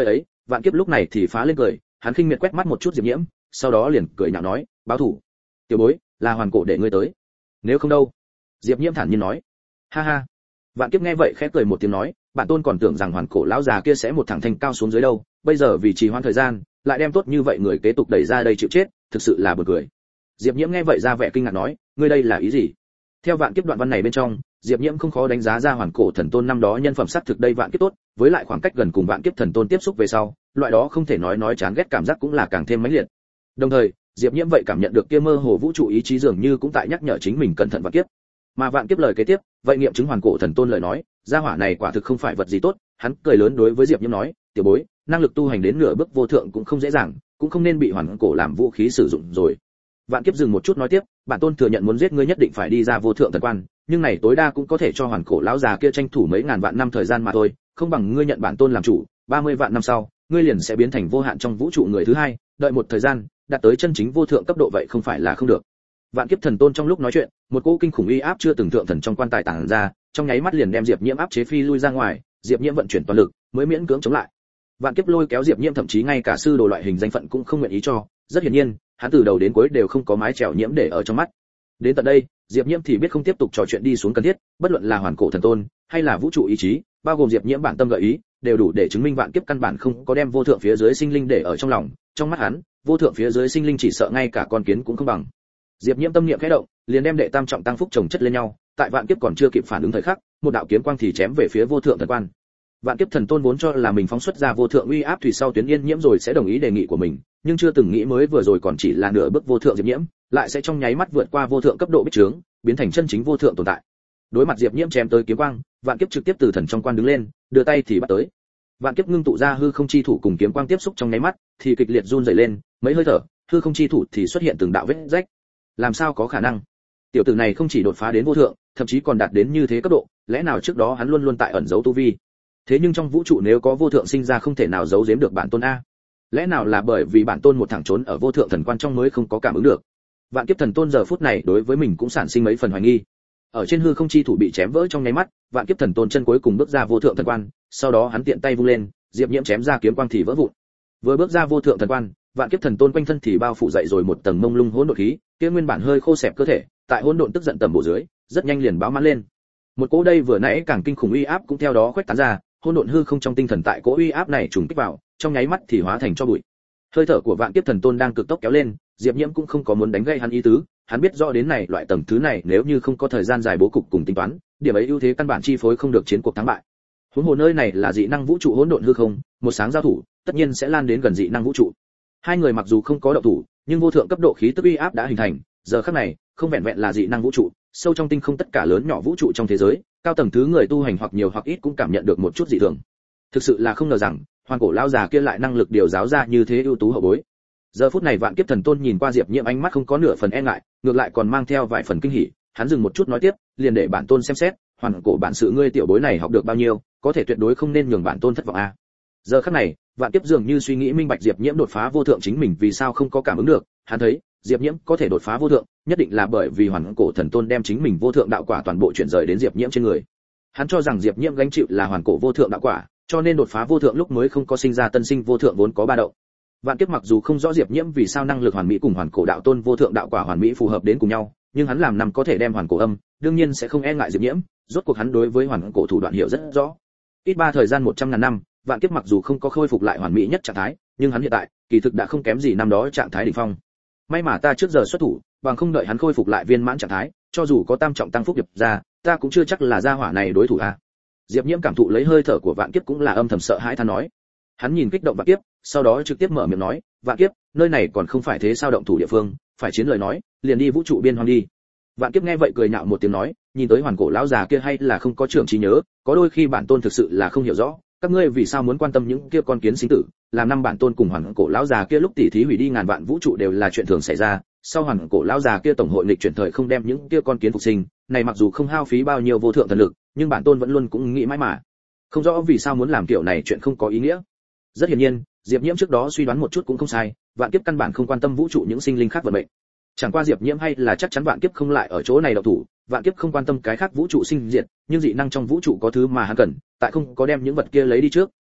Vạn Kiếp lúc này thì phá lên cười, hắn khinh miệt quét mắt một chút Diệp Nhiễm, sau đó liền cười nhạo nói, báo thủ. Tiểu bối, là Hoàn Cổ để ngươi tới. Nếu không đâu? Diệp Nhiễm thản nhiên nói. Ha ha. Vạn Kiếp nghe vậy khẽ cười một tiếng nói, bản tôn còn tưởng rằng Hoàn Cổ lão già kia sẽ một thẳng thanh cao xuống dưới đâu, bây giờ vì trì hoãn thời gian, lại đem tốt như vậy người kế tục đẩy ra đây chịu chết, thực sự là buồn cười. Diệp Nhiễm nghe vậy ra vẻ kinh ngạc nói, ngươi đây là ý gì? Theo Vạn Kiếp đoạn văn này bên trong, Diệp Nhiễm không khó đánh giá ra Hoàn Cổ thần tôn năm đó nhân phẩm sắc thực đây Vạn Kiếp tốt, với lại khoảng cách gần cùng Vạn Kiếp thần tôn tiếp xúc về sau, loại đó không thể nói nói chán ghét cảm giác cũng là càng thêm mãnh liệt. Đồng thời, Diệp Nhiễm vậy cảm nhận được kia mơ hồ vũ trụ ý chí dường như cũng tại nhắc nhở chính mình cẩn thận Vạn Kiếp. Mà Vạn Kiếp lời kế tiếp, vậy nghiệm chứng Hoàn Cổ thần tôn lời nói, gia hỏa này quả thực không phải vật gì tốt, hắn cười lớn đối với Diệp Nhiễm nói, tiểu bối, năng lực tu hành đến nửa bước vô thượng cũng không dễ dàng, cũng không nên bị Hoàn Cổ làm vũ khí sử dụng rồi. Vạn Kiếp dừng một chút nói tiếp, bản tôn thừa nhận muốn giết ngươi nhất định phải đi ra vô thượng thần quan, nhưng này tối đa cũng có thể cho Hoàn Cổ lão già kia tranh thủ mấy ngàn vạn năm thời gian mà thôi, không bằng ngươi nhận bản tôn làm chủ, ba mươi vạn năm sau, ngươi liền sẽ biến thành vô hạn trong vũ trụ người thứ hai, đợi một thời gian, đạt tới chân chính vô thượng cấp độ vậy không phải là không được. Vạn Kiếp thần tôn trong lúc nói chuyện, một cỗ kinh khủng uy áp chưa từng thượng thần trong quan tài tàng ra, trong nháy mắt liền đem Diệp Nhiễm áp chế phi lui ra ngoài, Diệp Nhiễm vận chuyển toàn lực, mới miễn cưỡng chống lại. Vạn Kiếp lôi kéo Diệp Nhiễm thậm chí ngay cả sư đồ loại hình danh phận cũng không nguyện ý cho, rất hiển nhiên, hắn từ đầu đến cuối đều không có mái chèo Nhiễm để ở trong mắt. Đến tận đây, Diệp Nhiễm thì biết không tiếp tục trò chuyện đi xuống cần thiết, bất luận là Hoàn Cổ thần tôn hay là vũ trụ ý chí, bao gồm Diệp Nhiễm bản tâm gợi ý, đều đủ để chứng minh Vạn Kiếp căn bản không có đem vô thượng phía dưới sinh linh để ở trong lòng, trong mắt hắn, vô thượng phía dưới sinh linh chỉ sợ ngay cả con kiến cũng không bằng. Diệp Nhiễm tâm niệm khẽ động, liền đem đệ tam trọng tăng phúc chồng chất lên nhau, tại Vạn Kiếp còn chưa kịp phản ứng thời khắc, một đạo kiếm quang thì chém về phía vô thượng thần quan. Vạn Kiếp thần tôn vốn cho là mình phóng xuất ra vô thượng uy áp thủy sau tuyến yên nhiễm rồi sẽ đồng ý đề nghị của mình, nhưng chưa từng nghĩ mới vừa rồi còn chỉ là nửa bước vô thượng Diệp Nhiễm, lại sẽ trong nháy mắt vượt qua vô thượng cấp độ bích trướng, biến thành chân chính vô thượng tồn tại. Đối mặt Diệp Nhiễm chém tới kiếm quang, Vạn Kiếp trực tiếp từ thần trong quan đứng lên, đưa tay thì bắt tới. Vạn Kiếp ngưng tụ ra hư không chi thủ cùng kiếm quang tiếp xúc trong nháy mắt, thì kịch liệt run rẩy lên, mấy hơi thở, hư không chi thủ thì xuất hiện từng đạo vết rách. Làm sao có khả năng? Tiểu tử này không chỉ đột phá đến vô thượng, thậm chí còn đạt đến như thế cấp độ, lẽ nào trước đó hắn luôn luôn tại ẩn giấu tu vi? Thế nhưng trong vũ trụ nếu có vô thượng sinh ra không thể nào giấu giếm được bản tôn a. Lẽ nào là bởi vì bản tôn một thằng trốn ở vô thượng thần quan trong mới không có cảm ứng được? Vạn Kiếp thần tôn giờ phút này đối với mình cũng sản sinh mấy phần hoài nghi. Ở trên hư không chi thủ bị chém vỡ trong nháy mắt, Vạn Kiếp thần tôn chân cuối cùng bước ra vô thượng thần quan, sau đó hắn tiện tay vung lên, Diệp Nhiễm chém ra kiếm quang thì vỡ vụn. Vừa bước ra vô thượng thần quan, Vạn Kiếp thần tôn quanh thân thì bao phủ dậy rồi một tầng mông lung hỗn độn khí, kia nguyên bản hơi khô xẹp cơ thể, tại hỗn độn tức giận tầm bổ dưới, rất nhanh liền báo mãn lên. Một cỗ đây vừa nãy càng kinh khủng uy áp cũng theo đó khuếch tán ra, hỗn độn hư không trong tinh thần tại cỗ uy áp này trùng kích vào, trong nháy mắt thì hóa thành cho bụi. Hơi thở của Vạn Kiếp thần tôn đang cực tốc kéo lên, Diệp Nhiễm cũng không có muốn đánh gây hắn ý tứ, hắn biết rõ đến này loại tầng thứ này nếu như không có thời gian dài bố cục cùng tính toán, điểm ấy ưu thế căn bản chi phối không được chiến cuộc thắng bại. Huống hồ nơi này là dị năng vũ trụ hỗn độn hư không, một sáng giao thủ, tất nhiên sẽ lan đến gần dị năng vũ trụ. Hai người mặc dù không có động thủ, nhưng vô thượng cấp độ khí tức uy áp đã hình thành, giờ khắc này, không vẹn vẹn là dị năng vũ trụ, sâu trong tinh không tất cả lớn nhỏ vũ trụ trong thế giới, cao tầng thứ người tu hành hoặc nhiều hoặc ít cũng cảm nhận được một chút dị thường. Thực sự là không ngờ rằng, Hoàn Cổ lão già kia lại năng lực điều giáo ra như thế ưu tú hậu bối. Giờ phút này Vạn Kiếp thần tôn nhìn qua Diệp Nhiễm ánh mắt không có nửa phần e ngại, ngược lại còn mang theo vài phần kinh hỉ, hắn dừng một chút nói tiếp, liền để bản tôn xem xét, Hoàn Cổ bản sự ngươi tiểu bối này học được bao nhiêu, có thể tuyệt đối không nên nhường bản tôn thất vọng a. Giờ khắc này, Vạn Kiếp dường như suy nghĩ minh bạch Diệp Nhiễm đột phá vô thượng chính mình vì sao không có cảm ứng được, hắn thấy, Diệp Nhiễm có thể đột phá vô thượng, nhất định là bởi vì Hoàn Cổ thần tôn đem chính mình vô thượng đạo quả toàn bộ chuyển rời đến Diệp Nhiễm trên người. Hắn cho rằng Diệp Nhiễm gánh chịu là Hoàn Cổ vô thượng đạo quả, cho nên đột phá vô thượng lúc mới không có sinh ra tân sinh vô thượng vốn có ba động. Vạn Kiếp mặc dù không rõ Diệp Nhiễm vì sao năng lực hoàn mỹ cùng Hoàn Cổ đạo tôn vô thượng đạo quả hoàn mỹ phù hợp đến cùng nhau, nhưng hắn làm năm có thể đem Hoàn Cổ âm, đương nhiên sẽ không e ngại Diệp Nhiễm, rốt cuộc hắn đối với Hoàn Cổ thủ đoạn hiểu rất rõ. Ít ba thời gian một trăm ngàn năm, Vạn Kiếp mặc dù không có khôi phục lại hoàn mỹ nhất trạng thái, nhưng hắn hiện tại, kỳ thực đã không kém gì năm đó trạng thái đỉnh phong. May mà ta trước giờ xuất thủ, bằng không đợi hắn khôi phục lại viên mãn trạng thái, cho dù có tam trọng tăng phúc nhập ra, ta cũng chưa chắc là gia hỏa này đối thủ a. Diệp Nhiễm cảm thụ lấy hơi thở của Vạn Kiếp cũng là âm thầm sợ hãi than nói. Hắn nhìn kích động Vạn Kiếp, sau đó trực tiếp mở miệng nói, Vạn Kiếp, nơi này còn không phải thế sao động thủ địa phương, phải chiến lời nói, liền đi vũ trụ biên hoang đi. Vạn Kiếp nghe vậy cười nhạo một tiếng nói, nhìn tới Hoàn Cổ lão già kia hay là không có trưởng trí nhớ, có đôi khi bản tôn thực sự là không hiểu rõ, các ngươi vì sao muốn quan tâm những kia con kiến sinh tử, làm năm bản tôn cùng Hoàn Cổ lão già kia lúc tỉ thí hủy đi ngàn vạn vũ trụ đều là chuyện thường xảy ra, sau Hoàn Cổ lão già kia tổng hội nghịch chuyển thời không đem những kia con kiến phục sinh, này mặc dù không hao phí bao nhiêu vô thượng thần lực, nhưng bản tôn vẫn luôn cũng nghĩ mãi mà không rõ vì sao muốn làm kiểu này chuyện không có ý nghĩa. Rất hiển nhiên, Diệp Nhiễm trước đó suy đoán một chút cũng không sai, Vạn Kiếp căn bản không quan tâm vũ trụ những sinh linh khác vận mệnh. Chẳng qua Diệp Nhiễm hay là chắc chắn Vạn Kiếp không lại ở chỗ này động thủ, Vạn Kiếp không quan tâm cái khác vũ trụ sinh diệt, nhưng dị năng trong vũ trụ có thứ mà hắn cần, tại không có đem những vật kia lấy đi trước,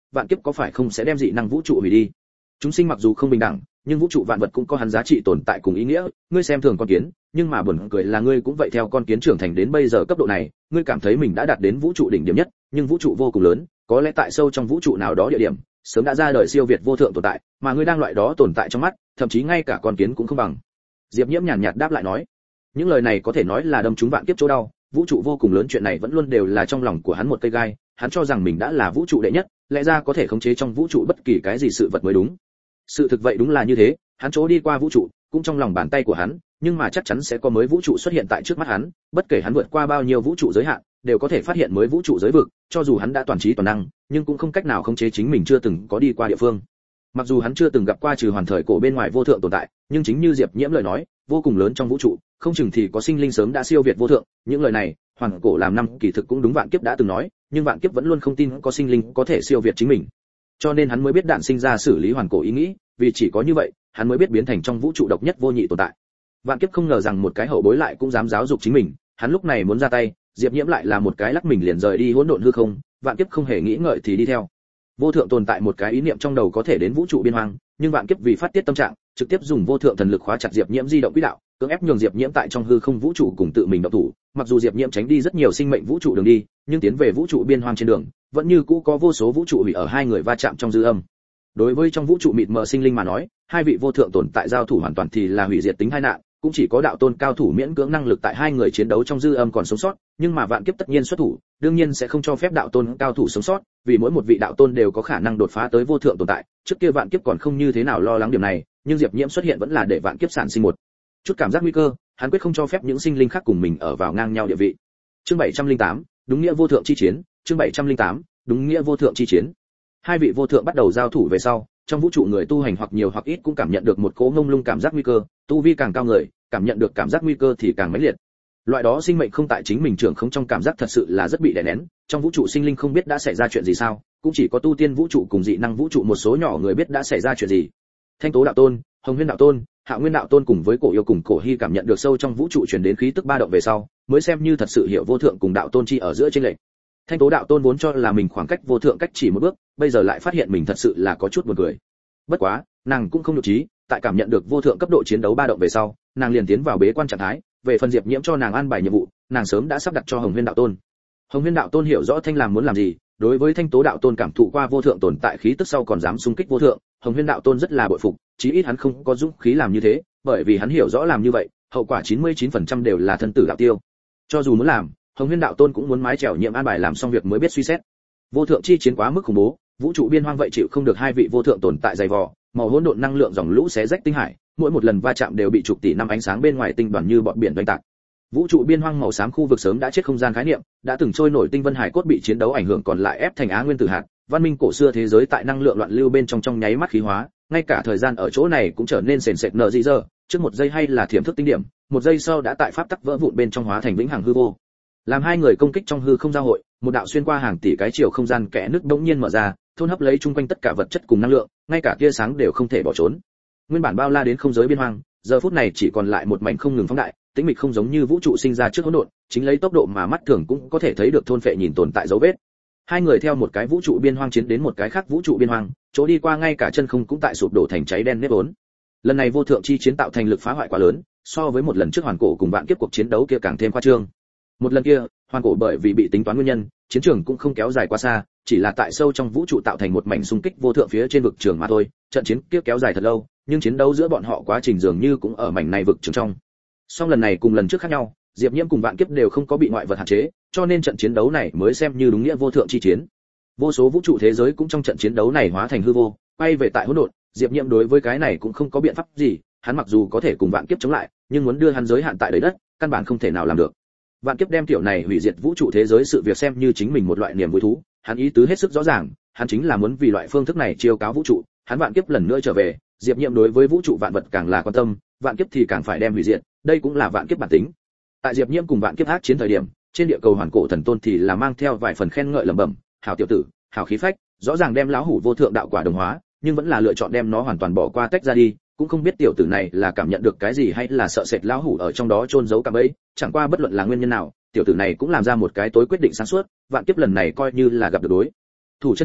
vạn kiếp có phải không sẽ đem dị năng vũ trụ hủy đi? Chúng sinh mặc dù không bình đẳng, nhưng vũ trụ vạn vật cũng có hắn giá trị tồn tại cùng ý nghĩa, ngươi xem thường con kiến, nhưng mà buồn cười là ngươi cũng vậy theo con kiến trưởng thành đến bây giờ cấp độ này, ngươi cảm thấy mình đã đạt đến vũ trụ đỉnh điểm nhất, nhưng vũ trụ vô cùng lớn, có lẽ tại sâu trong vũ trụ nào đó địa điểm, sớm đã ra đời siêu việt vô thượng tồn tại, mà ngươi đang loại đó tồn tại trong mắt, thậm chí ngay cả con kiến cũng không bằng. Diệp Nhiễm nhàn nhạt đáp lại nói, những lời này có thể nói là đâm trúng vạn kiếp chỗ đau, vũ trụ vô cùng lớn chuyện này vẫn luôn đều là trong lòng của hắn một cây gai, hắn cho rằng mình đã là vũ trụ đệ nhất, lẽ ra có thể khống chế trong vũ trụ bất kỳ cái gì sự vật mới đúng. Sự thực vậy đúng là như thế, hắn chỗ đi qua vũ trụ, cũng trong lòng bàn tay của hắn, nhưng mà chắc chắn sẽ có mới vũ trụ xuất hiện tại trước mắt hắn, bất kể hắn vượt qua bao nhiêu vũ trụ giới hạn, đều có thể phát hiện mới vũ trụ giới vực, cho dù hắn đã toàn trí toàn năng, nhưng cũng không cách nào khống chế chính mình chưa từng có đi qua địa phương. Mặc dù hắn chưa từng gặp qua trừ hoàn thời cổ bên ngoài vô thượng tồn tại, nhưng chính như Diệp Nhiễm lời nói, vô cùng lớn trong vũ trụ, không chừng thì có sinh linh sớm đã siêu việt vô thượng, những lời này, hoàn cổ làm năm kỳ thực cũng đúng vạn kiếp đã từng nói, nhưng vạn kiếp vẫn luôn không tin có sinh linh có thể siêu việt chính mình. Cho nên hắn mới biết đạn sinh ra xử lý hoàn cổ ý nghĩ, vì chỉ có như vậy, hắn mới biết biến thành trong vũ trụ độc nhất vô nhị tồn tại. Vạn kiếp không ngờ rằng một cái hậu bối lại cũng dám giáo dục chính mình, hắn lúc này muốn ra tay, Diệp Nhiễm lại là một cái lắc mình liền rời đi hỗn độn hư không, vạn kiếp không hề nghĩ ngợi thì đi theo. Vô thượng tồn tại một cái ý niệm trong đầu có thể đến vũ trụ biên hoang, nhưng vạn kiếp vì phát tiết tâm trạng, trực tiếp dùng vô thượng thần lực khóa chặt Diệp Nhiễm di động quỹ đạo, cưỡng ép nhường Diệp Nhiễm tại trong hư không vũ trụ cùng tự mình động thủ. Mặc dù Diệp Nhiễm tránh đi rất nhiều sinh mệnh vũ trụ đường đi, nhưng tiến về vũ trụ biên hoang trên đường, vẫn như cũ có vô số vũ trụ hủy ở hai người va chạm trong dư âm. Đối với trong vũ trụ mịt mờ sinh linh mà nói, hai vị vô thượng tồn tại giao thủ hoàn toàn thì là hủy diệt tính tai nạn, cũng chỉ có đạo tôn cao thủ miễn cưỡng năng lực tại hai người chiến đấu trong dư âm còn sống sót, nhưng mà vạn kiếp tất nhiên xuất thủ, đương nhiên sẽ không cho phép đạo tôn cao thủ sống sót, vì mỗi một vị đạo tôn đều có khả năng đột phá tới vô thượng tồn tại, trước kia vạn kiếp còn không như thế nào lo lắng điểm này, nhưng Diệp Nhiễm xuất hiện vẫn là để vạn kiếp sản sinh một chút cảm giác nguy cơ, hắn quyết không cho phép những sinh linh khác cùng mình ở vào ngang nhau địa vị. Chương bảy trăm lẻ tám, đúng nghĩa vô thượng chi chiến, chương bảy trăm lẻ tám, đúng nghĩa vô thượng chi chiến. Hai vị vô thượng bắt đầu giao thủ về sau, trong vũ trụ người tu hành hoặc nhiều hoặc ít cũng cảm nhận được một cỗ ngông lung cảm giác nguy cơ, tu vi càng cao người, cảm nhận được cảm giác nguy cơ thì càng mãnh liệt. Loại đó sinh mệnh không tại chính mình trưởng không trong cảm giác thật sự là rất bị đè nén, trong vũ trụ sinh linh không biết đã xảy ra chuyện gì sao, cũng chỉ có tu tiên vũ trụ cùng dị năng vũ trụ một số nhỏ người biết đã xảy ra chuyện gì. Thanh Tố đạo tôn, Hồng Nguyên đạo tôn, Hạo Nguyên đạo tôn cùng với Cổ Yêu cùng Cổ Hy cảm nhận được sâu trong vũ trụ truyền đến khí tức ba động về sau, mới xem như thật sự hiểu vô thượng cùng đạo tôn chi ở giữa chênh lệch. Thanh Tố đạo tôn vốn cho là mình khoảng cách vô thượng cách chỉ một bước, bây giờ lại phát hiện mình thật sự là có chút buồn cười. Bất quá, nàng cũng không nhục trí, tại cảm nhận được vô thượng cấp độ chiến đấu ba động về sau, nàng liền tiến vào bế quan trạng thái, về phần Diệp Nhiễm cho nàng an bài nhiệm vụ, nàng sớm đã sắp đặt cho Hồng Nguyên đạo tôn. Hồng Nguyên đạo tôn hiểu rõ Thanh làm muốn làm gì, đối với Thanh Tố đạo tôn cảm thụ qua vô thượng tồn tại khí tức sau còn dám xung kích vô thượng, Hồng Nguyên đạo tôn rất là bội phục, chí ít hắn không có dũng khí làm như thế, bởi vì hắn hiểu rõ làm như vậy, hậu quả chín mươi chín phần trăm đều là thân tử đạo tiêu. Cho dù muốn làm, Hồng Nguyên đạo tôn cũng muốn mái chèo nhiệm an bài làm xong việc mới biết suy xét. Vô thượng chi chiến quá mức khủng bố, vũ trụ biên hoang vậy chịu không được hai vị vô thượng tồn tại dày vò, màu hỗn độn năng lượng dòng lũ xé rách tinh hải, mỗi một lần va chạm đều bị chục tỷ năm ánh sáng bên ngoài tinh đoàn như bọt biển đánh tạc. Vũ trụ biên hoang màu xám khu vực sớm đã chết không gian khái niệm, đã từng trôi nổi tinh vân hải cốt bị chiến đấu ảnh hưởng còn lại ép thành á nguyên tử hạt, văn minh cổ xưa thế giới tại năng lượng loạn lưu bên trong trong nháy mắt khí hóa, ngay cả thời gian ở chỗ này cũng trở nên sền sệt nở dị giờ, trước một giây hay là thiểm thức tinh điểm, một giây sau đã tại pháp tắc vỡ vụn bên trong hóa thành vĩnh hằng hư vô. Làm hai người công kích trong hư không giao hội, một đạo xuyên qua hàng tỷ cái chiều không gian kẽ nứt bỗng nhiên mở ra, thôn hấp lấy chung quanh tất cả vật chất cùng năng lượng, ngay cả tia sáng đều không thể bỏ trốn. Nguyên bản bao la đến không giới biên hoang, giờ phút này chỉ còn lại một mảnh không ngừng phóng đại, tĩnh mịch không giống như vũ trụ sinh ra trước hỗn độn, chính lấy tốc độ mà mắt thường cũng có thể thấy được thôn phệ nhìn tồn tại dấu vết. Hai người theo một cái vũ trụ biên hoang chiến đến một cái khác vũ trụ biên hoang, chỗ đi qua ngay cả chân không cũng tại sụp đổ thành cháy đen nếp vốn. Lần này vô thượng chi chiến tạo thành lực phá hoại quá lớn, so với một lần trước hoàn cổ cùng vạn kiếp cuộc chiến đấu kia càng thêm khoa trương. Một lần kia, hoàn cổ bởi vì bị tính toán nguyên nhân, chiến trường cũng không kéo dài quá xa, chỉ là tại sâu trong vũ trụ tạo thành một mảnh xung kích vô thượng phía trên vực trường mà thôi. Trận chiến kia kéo dài thật lâu, nhưng chiến đấu giữa bọn họ quá trình dường như cũng ở mảnh này vực trường trong. Song lần này cùng lần trước khác nhau, Diệp Nhiễm cùng vạn kiếp đều không có bị ngoại vật hạn chế, cho nên trận chiến đấu này mới xem như đúng nghĩa vô thượng chi chiến. Vô số vũ trụ thế giới cũng trong trận chiến đấu này hóa thành hư vô, quay về tại hỗn độn. Diệp Nhiễm đối với cái này cũng không có biện pháp gì, hắn mặc dù có thể cùng vạn kiếp chống lại, nhưng muốn đưa hắn giới hạn tại đời đất, căn bản không thể nào làm được. Vạn kiếp đem tiểu này hủy diệt vũ trụ thế giới sự việc xem như chính mình một loại niềm vui thú, hắn ý tứ hết sức rõ ràng, hắn chính là muốn vì loại phương thức này chiêu cáo vũ trụ, hắn vạn kiếp lần nữa trở về, Diệp Nhiễm đối với vũ trụ vạn vật càng là quan tâm, vạn kiếp thì càng phải đem hủy diệt, đây cũng là vạn kiếp bản tính. Tại Diệp Nhiễm cùng vạn kiếp ác chiến thời điểm, trên địa cầu hoàn cổ thần tôn thì là mang theo vài phần khen ngợi lẩm bẩm, hảo tiểu tử, hảo khí phách, rõ ràng đem lão hủ vô thượng đạo quả đồng hóa, nhưng vẫn là lựa chọn đem nó hoàn toàn bỏ qua tách ra đi, cũng không biết tiểu tử này là cảm nhận được cái gì hay là sợ sệt lão hủ ở trong đó chôn giấu cả bẫy, chẳng qua bất luận là nguyên nhân nào, tiểu tử này cũng làm ra một cái tối quyết định sáng suốt, vạn kiếp lần này coi như là gặp được đối thủ chân chính,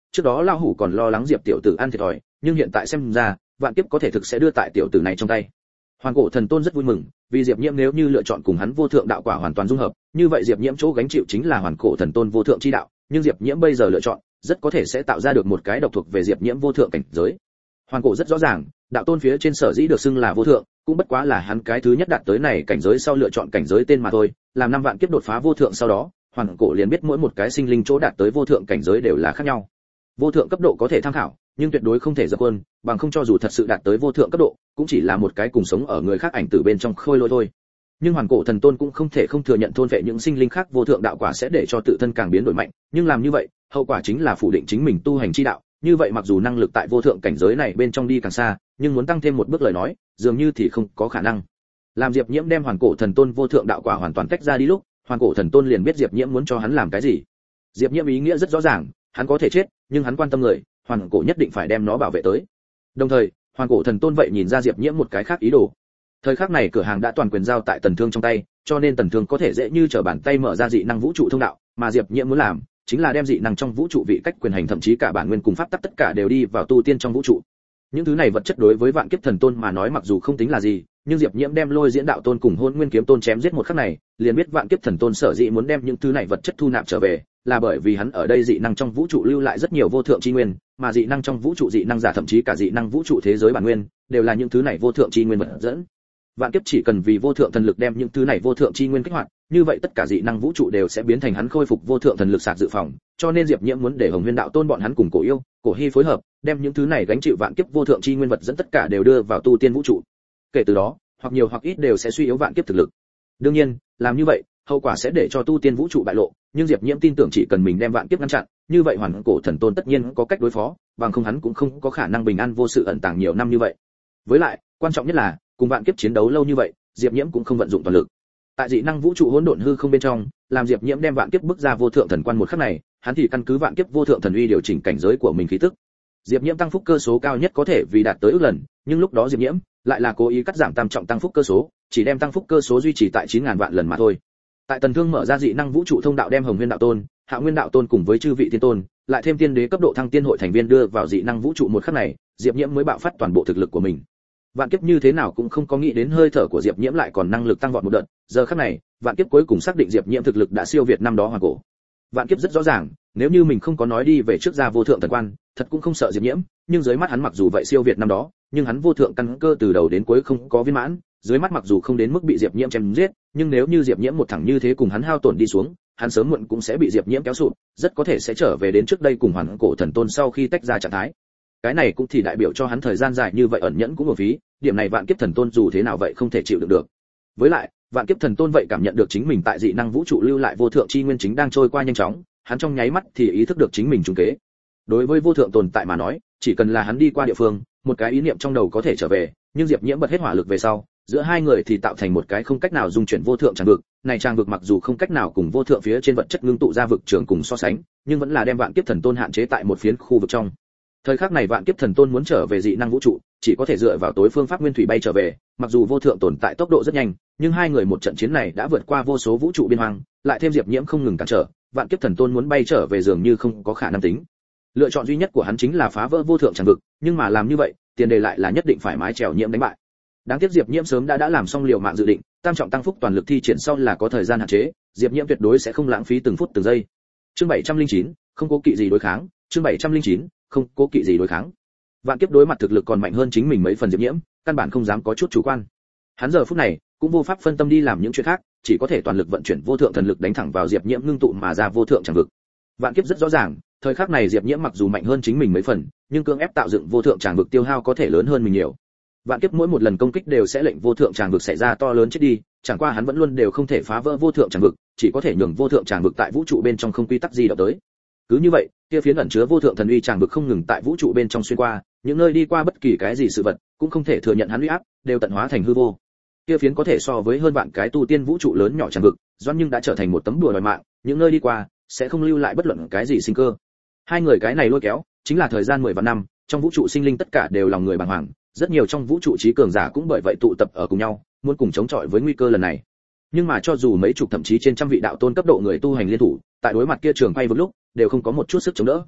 trước đó lão hủ còn lo lắng Diệp tiểu tử ăn thiệt thòi, nhưng hiện tại xem ra, vạn kiếp có thể thực sẽ đưa tại tiểu tử này trong tay. Hoàn Cổ Thần Tôn rất vui mừng, vì Diệp Nhiễm nếu như lựa chọn cùng hắn vô thượng đạo quả hoàn toàn dung hợp, như vậy Diệp Nhiễm chỗ gánh chịu chính là Hoàn Cổ Thần Tôn vô thượng chi đạo, nhưng Diệp Nhiễm bây giờ lựa chọn, rất có thể sẽ tạo ra được một cái độc thuộc về Diệp Nhiễm vô thượng cảnh giới. Hoàn Cổ rất rõ ràng, đạo tôn phía trên sở dĩ được xưng là vô thượng, cũng bất quá là hắn cái thứ nhất đạt tới này cảnh giới sau lựa chọn cảnh giới tên mà thôi, làm năm vạn kiếp đột phá vô thượng sau đó, Hoàn Cổ liền biết mỗi một cái sinh linh chỗ đạt tới vô thượng cảnh giới đều là khác nhau. Vô thượng cấp độ có thể tham khảo, nhưng tuyệt đối không thể dập khuôn, bằng không cho dù thật sự đạt tới vô thượng cấp độ, cũng chỉ là một cái cùng sống ở người khác ảnh tử bên trong khôi lỗi thôi. Nhưng Hoàn Cổ Thần Tôn cũng không thể không thừa nhận thôn vệ những sinh linh khác vô thượng đạo quả sẽ để cho tự thân càng biến đổi mạnh, nhưng làm như vậy, hậu quả chính là phủ định chính mình tu hành chi đạo, như vậy mặc dù năng lực tại vô thượng cảnh giới này bên trong đi càng xa, nhưng muốn tăng thêm một bước lời nói, dường như thì không có khả năng. Làm Diệp Nhiễm đem Hoàn Cổ Thần Tôn vô thượng đạo quả hoàn toàn tách ra đi lúc, Hoàn Cổ Thần Tôn liền biết Diệp Nhiễm muốn cho hắn làm cái gì. Diệp Nhiễm ý nghĩa rất rõ ràng, hắn có thể chết, nhưng hắn quan tâm người, Hoàn Cổ nhất định phải đem nó bảo vệ tới. Đồng thời, Hoàn Cổ Thần Tôn vậy nhìn ra Diệp Nhiễm một cái khác ý đồ. Thời khắc này cửa hàng đã toàn quyền giao tại Tần Thương trong tay, cho nên Tần Thương có thể dễ như trở bàn tay mở ra dị năng vũ trụ thông đạo, mà Diệp Nhiễm muốn làm chính là đem dị năng trong vũ trụ vị cách quyền hành thậm chí cả bản nguyên cùng pháp tắc tất cả đều đi vào tu tiên trong vũ trụ. Những thứ này vật chất đối với Vạn Kiếp Thần Tôn mà nói mặc dù không tính là gì, nhưng Diệp Nhiễm đem Lôi Diễn Đạo Tôn cùng Hôn Nguyên Kiếm Tôn chém giết một khắc này, liền biết Vạn Kiếp Thần Tôn sở dĩ muốn đem những thứ này vật chất thu nạp trở về, là bởi vì hắn ở đây dị năng trong vũ trụ lưu lại rất nhiều vô thượng chi nguyên, mà dị năng trong vũ trụ dị năng giả thậm chí cả dị năng vũ trụ thế giới bản nguyên, đều là những thứ này vô thượng chi nguyên vật dẫn. Vạn Kiếp chỉ cần vì vô thượng thần lực đem những thứ này vô thượng chi nguyên kích hoạt, như vậy tất cả dị năng vũ trụ đều sẽ biến thành hắn khôi phục vô thượng thần lực sạc dự phòng, cho nên Diệp Nhiễm muốn để Hồng Nguyên Đạo Tôn bọn hắn cùng Cổ Yêu, Cổ Hy phối hợp, đem những thứ này gánh chịu vạn kiếp vô thượng chi nguyên vật dẫn tất cả đều đưa vào tu tiên vũ trụ. Kể từ đó, hoặc nhiều hoặc ít đều sẽ suy yếu vạn kiếp thực lực. Đương nhiên, làm như vậy, hậu quả sẽ để cho tu tiên vũ trụ bại lộ, nhưng Diệp Nhiễm tin tưởng chỉ cần mình đem vạn kiếp ngăn chặn, như vậy Hoàn Cổ Thần Tôn tất nhiên có cách đối phó, bằng không hắn cũng không có khả năng bình an vô sự ẩn tàng nhiều năm như vậy. Với lại, quan trọng nhất là, cùng vạn kiếp chiến đấu lâu như vậy, Diệp Nhiễm cũng không vận dụng toàn lực. Tại dị năng vũ trụ hỗn độn hư không bên trong, làm Diệp Nhiễm đem vạn kiếp bước ra vô thượng thần quan một khắc này, hắn thì căn cứ vạn kiếp vô thượng thần uy điều chỉnh cảnh giới của mình khí tức. Diệp Nhiễm tăng phúc cơ số cao nhất có thể vì đạt tới ước lần, nhưng lúc đó Diệp Nhiễm lại là cố ý cắt giảm tam trọng tăng phúc cơ số, chỉ đem tăng phúc cơ số duy trì tại chín ngàn vạn lần mà thôi. Tại Tần Thương mở ra dị năng vũ trụ thông đạo đem Hồng Nguyên Đạo Tôn, Hạo Nguyên Đạo Tôn cùng với chư vị tiên tôn, lại thêm tiên đế cấp độ thăng tiên hội thành viên đưa vào dị năng vũ trụ một khắc này, Diệp Nhiễm mới bạo phát toàn bộ thực lực của mình. Vạn kiếp như thế nào cũng không có nghĩ đến hơi thở của Diệp Nhiễm lại còn năng lực tăng vọt một đợt, giờ khắc này, Vạn kiếp cuối cùng xác định Diệp Nhiễm thực lực đã siêu việt năm đó Hoàn Cổ. Vạn kiếp rất rõ ràng, nếu như mình không có nói đi về trước ra vô thượng thần quan, thật cũng không sợ Diệp Nhiễm, nhưng dưới mắt hắn mặc dù vậy siêu việt năm đó, nhưng hắn vô thượng căn cơ từ đầu đến cuối không có viên mãn, dưới mắt mặc dù không đến mức bị Diệp Nhiễm chém giết, nhưng nếu như Diệp Nhiễm một thẳng như thế cùng hắn hao tổn đi xuống, hắn sớm muộn cũng sẽ bị Diệp Nhiễm kéo sụp, rất có thể sẽ trở về đến trước đây cùng Hoàn Cổ Thần Tôn sau khi tách ra trạng thái. Cái này cũng thì đại biểu cho hắn thời gian dài như vậy ẩn nhẫn cũng uổng phí, điểm này Vạn Kiếp Thần Tôn dù thế nào vậy không thể chịu đựng được. Với lại, Vạn Kiếp Thần Tôn vậy cảm nhận được chính mình tại dị năng vũ trụ lưu lại vô thượng chi nguyên chính đang trôi qua nhanh chóng, hắn trong nháy mắt thì ý thức được chính mình trùng kế. Đối với vô thượng tồn tại mà nói, chỉ cần là hắn đi qua địa phương, một cái ý niệm trong đầu có thể trở về, nhưng Diệp Nhiễm bật hết hỏa lực về sau, giữa hai người thì tạo thành một cái không cách nào dung chuyển vô thượng tràng vực, này tràng vực mặc dù không cách nào cùng vô thượng phía trên vật chất ngưng tụ ra vực trường cùng so sánh, nhưng vẫn là đem Vạn Kiếp Thần Tôn hạn chế tại một phiến khu vực trong. Thời khắc này Vạn Kiếp Thần Tôn muốn trở về dị năng vũ trụ, chỉ có thể dựa vào tối phương pháp nguyên thủy bay trở về, mặc dù vô thượng tồn tại tốc độ rất nhanh, nhưng hai người một trận chiến này đã vượt qua vô số vũ trụ biên hoang, lại thêm Diệp Nhiễm không ngừng cản trở, Vạn Kiếp Thần Tôn muốn bay trở về dường như không có khả năng tính. Lựa chọn duy nhất của hắn chính là phá vỡ vô thượng tràng vực, nhưng mà làm như vậy, tiền đề lại là nhất định phải mái chèo Nhiễm đánh bại. Đáng tiếc Diệp Nhiễm sớm đã đã làm xong liều mạng dự định, tam trọng tăng phúc toàn lực thi triển sau là có thời gian hạn chế, Diệp Nhiễm tuyệt đối sẽ không lãng phí từng phút từng giây. Chương bảy trăm lẻ chín, không cố kỵ gì đối kháng, chương bảy trăm lẻ chín, không cố kỵ gì đối kháng. Vạn Kiếp đối mặt thực lực còn mạnh hơn chính mình mấy phần Diệp Nhiễm, căn bản không dám có chút chủ quan. Hắn giờ phút này cũng vô pháp phân tâm đi làm những chuyện khác, chỉ có thể toàn lực vận chuyển vô thượng thần lực đánh thẳng vào Diệp Nhiễm ngưng tụ mà ra vô thượng tràng vực. Vạn Kiếp rất rõ ràng, thời khắc này Diệp Nhiễm mặc dù mạnh hơn chính mình mấy phần, nhưng cưỡng ép tạo dựng vô thượng tràng vực tiêu hao có thể lớn hơn mình nhiều. Vạn Kiếp mỗi một lần công kích đều sẽ lệnh vô thượng tràng vực xảy ra to lớn chết đi, chẳng qua hắn vẫn luôn đều không thể phá vỡ vô thượng tràng vực, chỉ có thể nhường vô thượng tràng vực tại vũ trụ bên trong không quy tắc gì động tới. Cứ như vậy, kia phiến ẩn chứa vô thượng thần uy tràng vực không ngừng tại vũ trụ bên trong xuyên qua, những nơi đi qua bất kỳ cái gì sự vật, cũng không thể thừa nhận hắn uy áp, đều tận hóa thành hư vô. Kia phiến có thể so với hơn vạn cái tu tiên vũ trụ lớn nhỏ tràng vực, doan nhưng đã trở thành một tấm đùa đòi mạng, những nơi đi qua sẽ không lưu lại bất luận cái gì sinh cơ. Hai người cái này lôi kéo, chính là thời gian mười vạn năm, trong vũ trụ sinh linh tất cả đều lòng người bàng hoàng, rất nhiều trong vũ trụ trí cường giả cũng bởi vậy tụ tập ở cùng nhau, muốn cùng chống chọi với nguy cơ lần này. Nhưng mà cho dù mấy chục thậm chí trên trăm vị đạo tôn cấp độ người tu hành liên thủ, tại đối mặt kia trường quay vực lúc, đều không có một chút sức chống đỡ.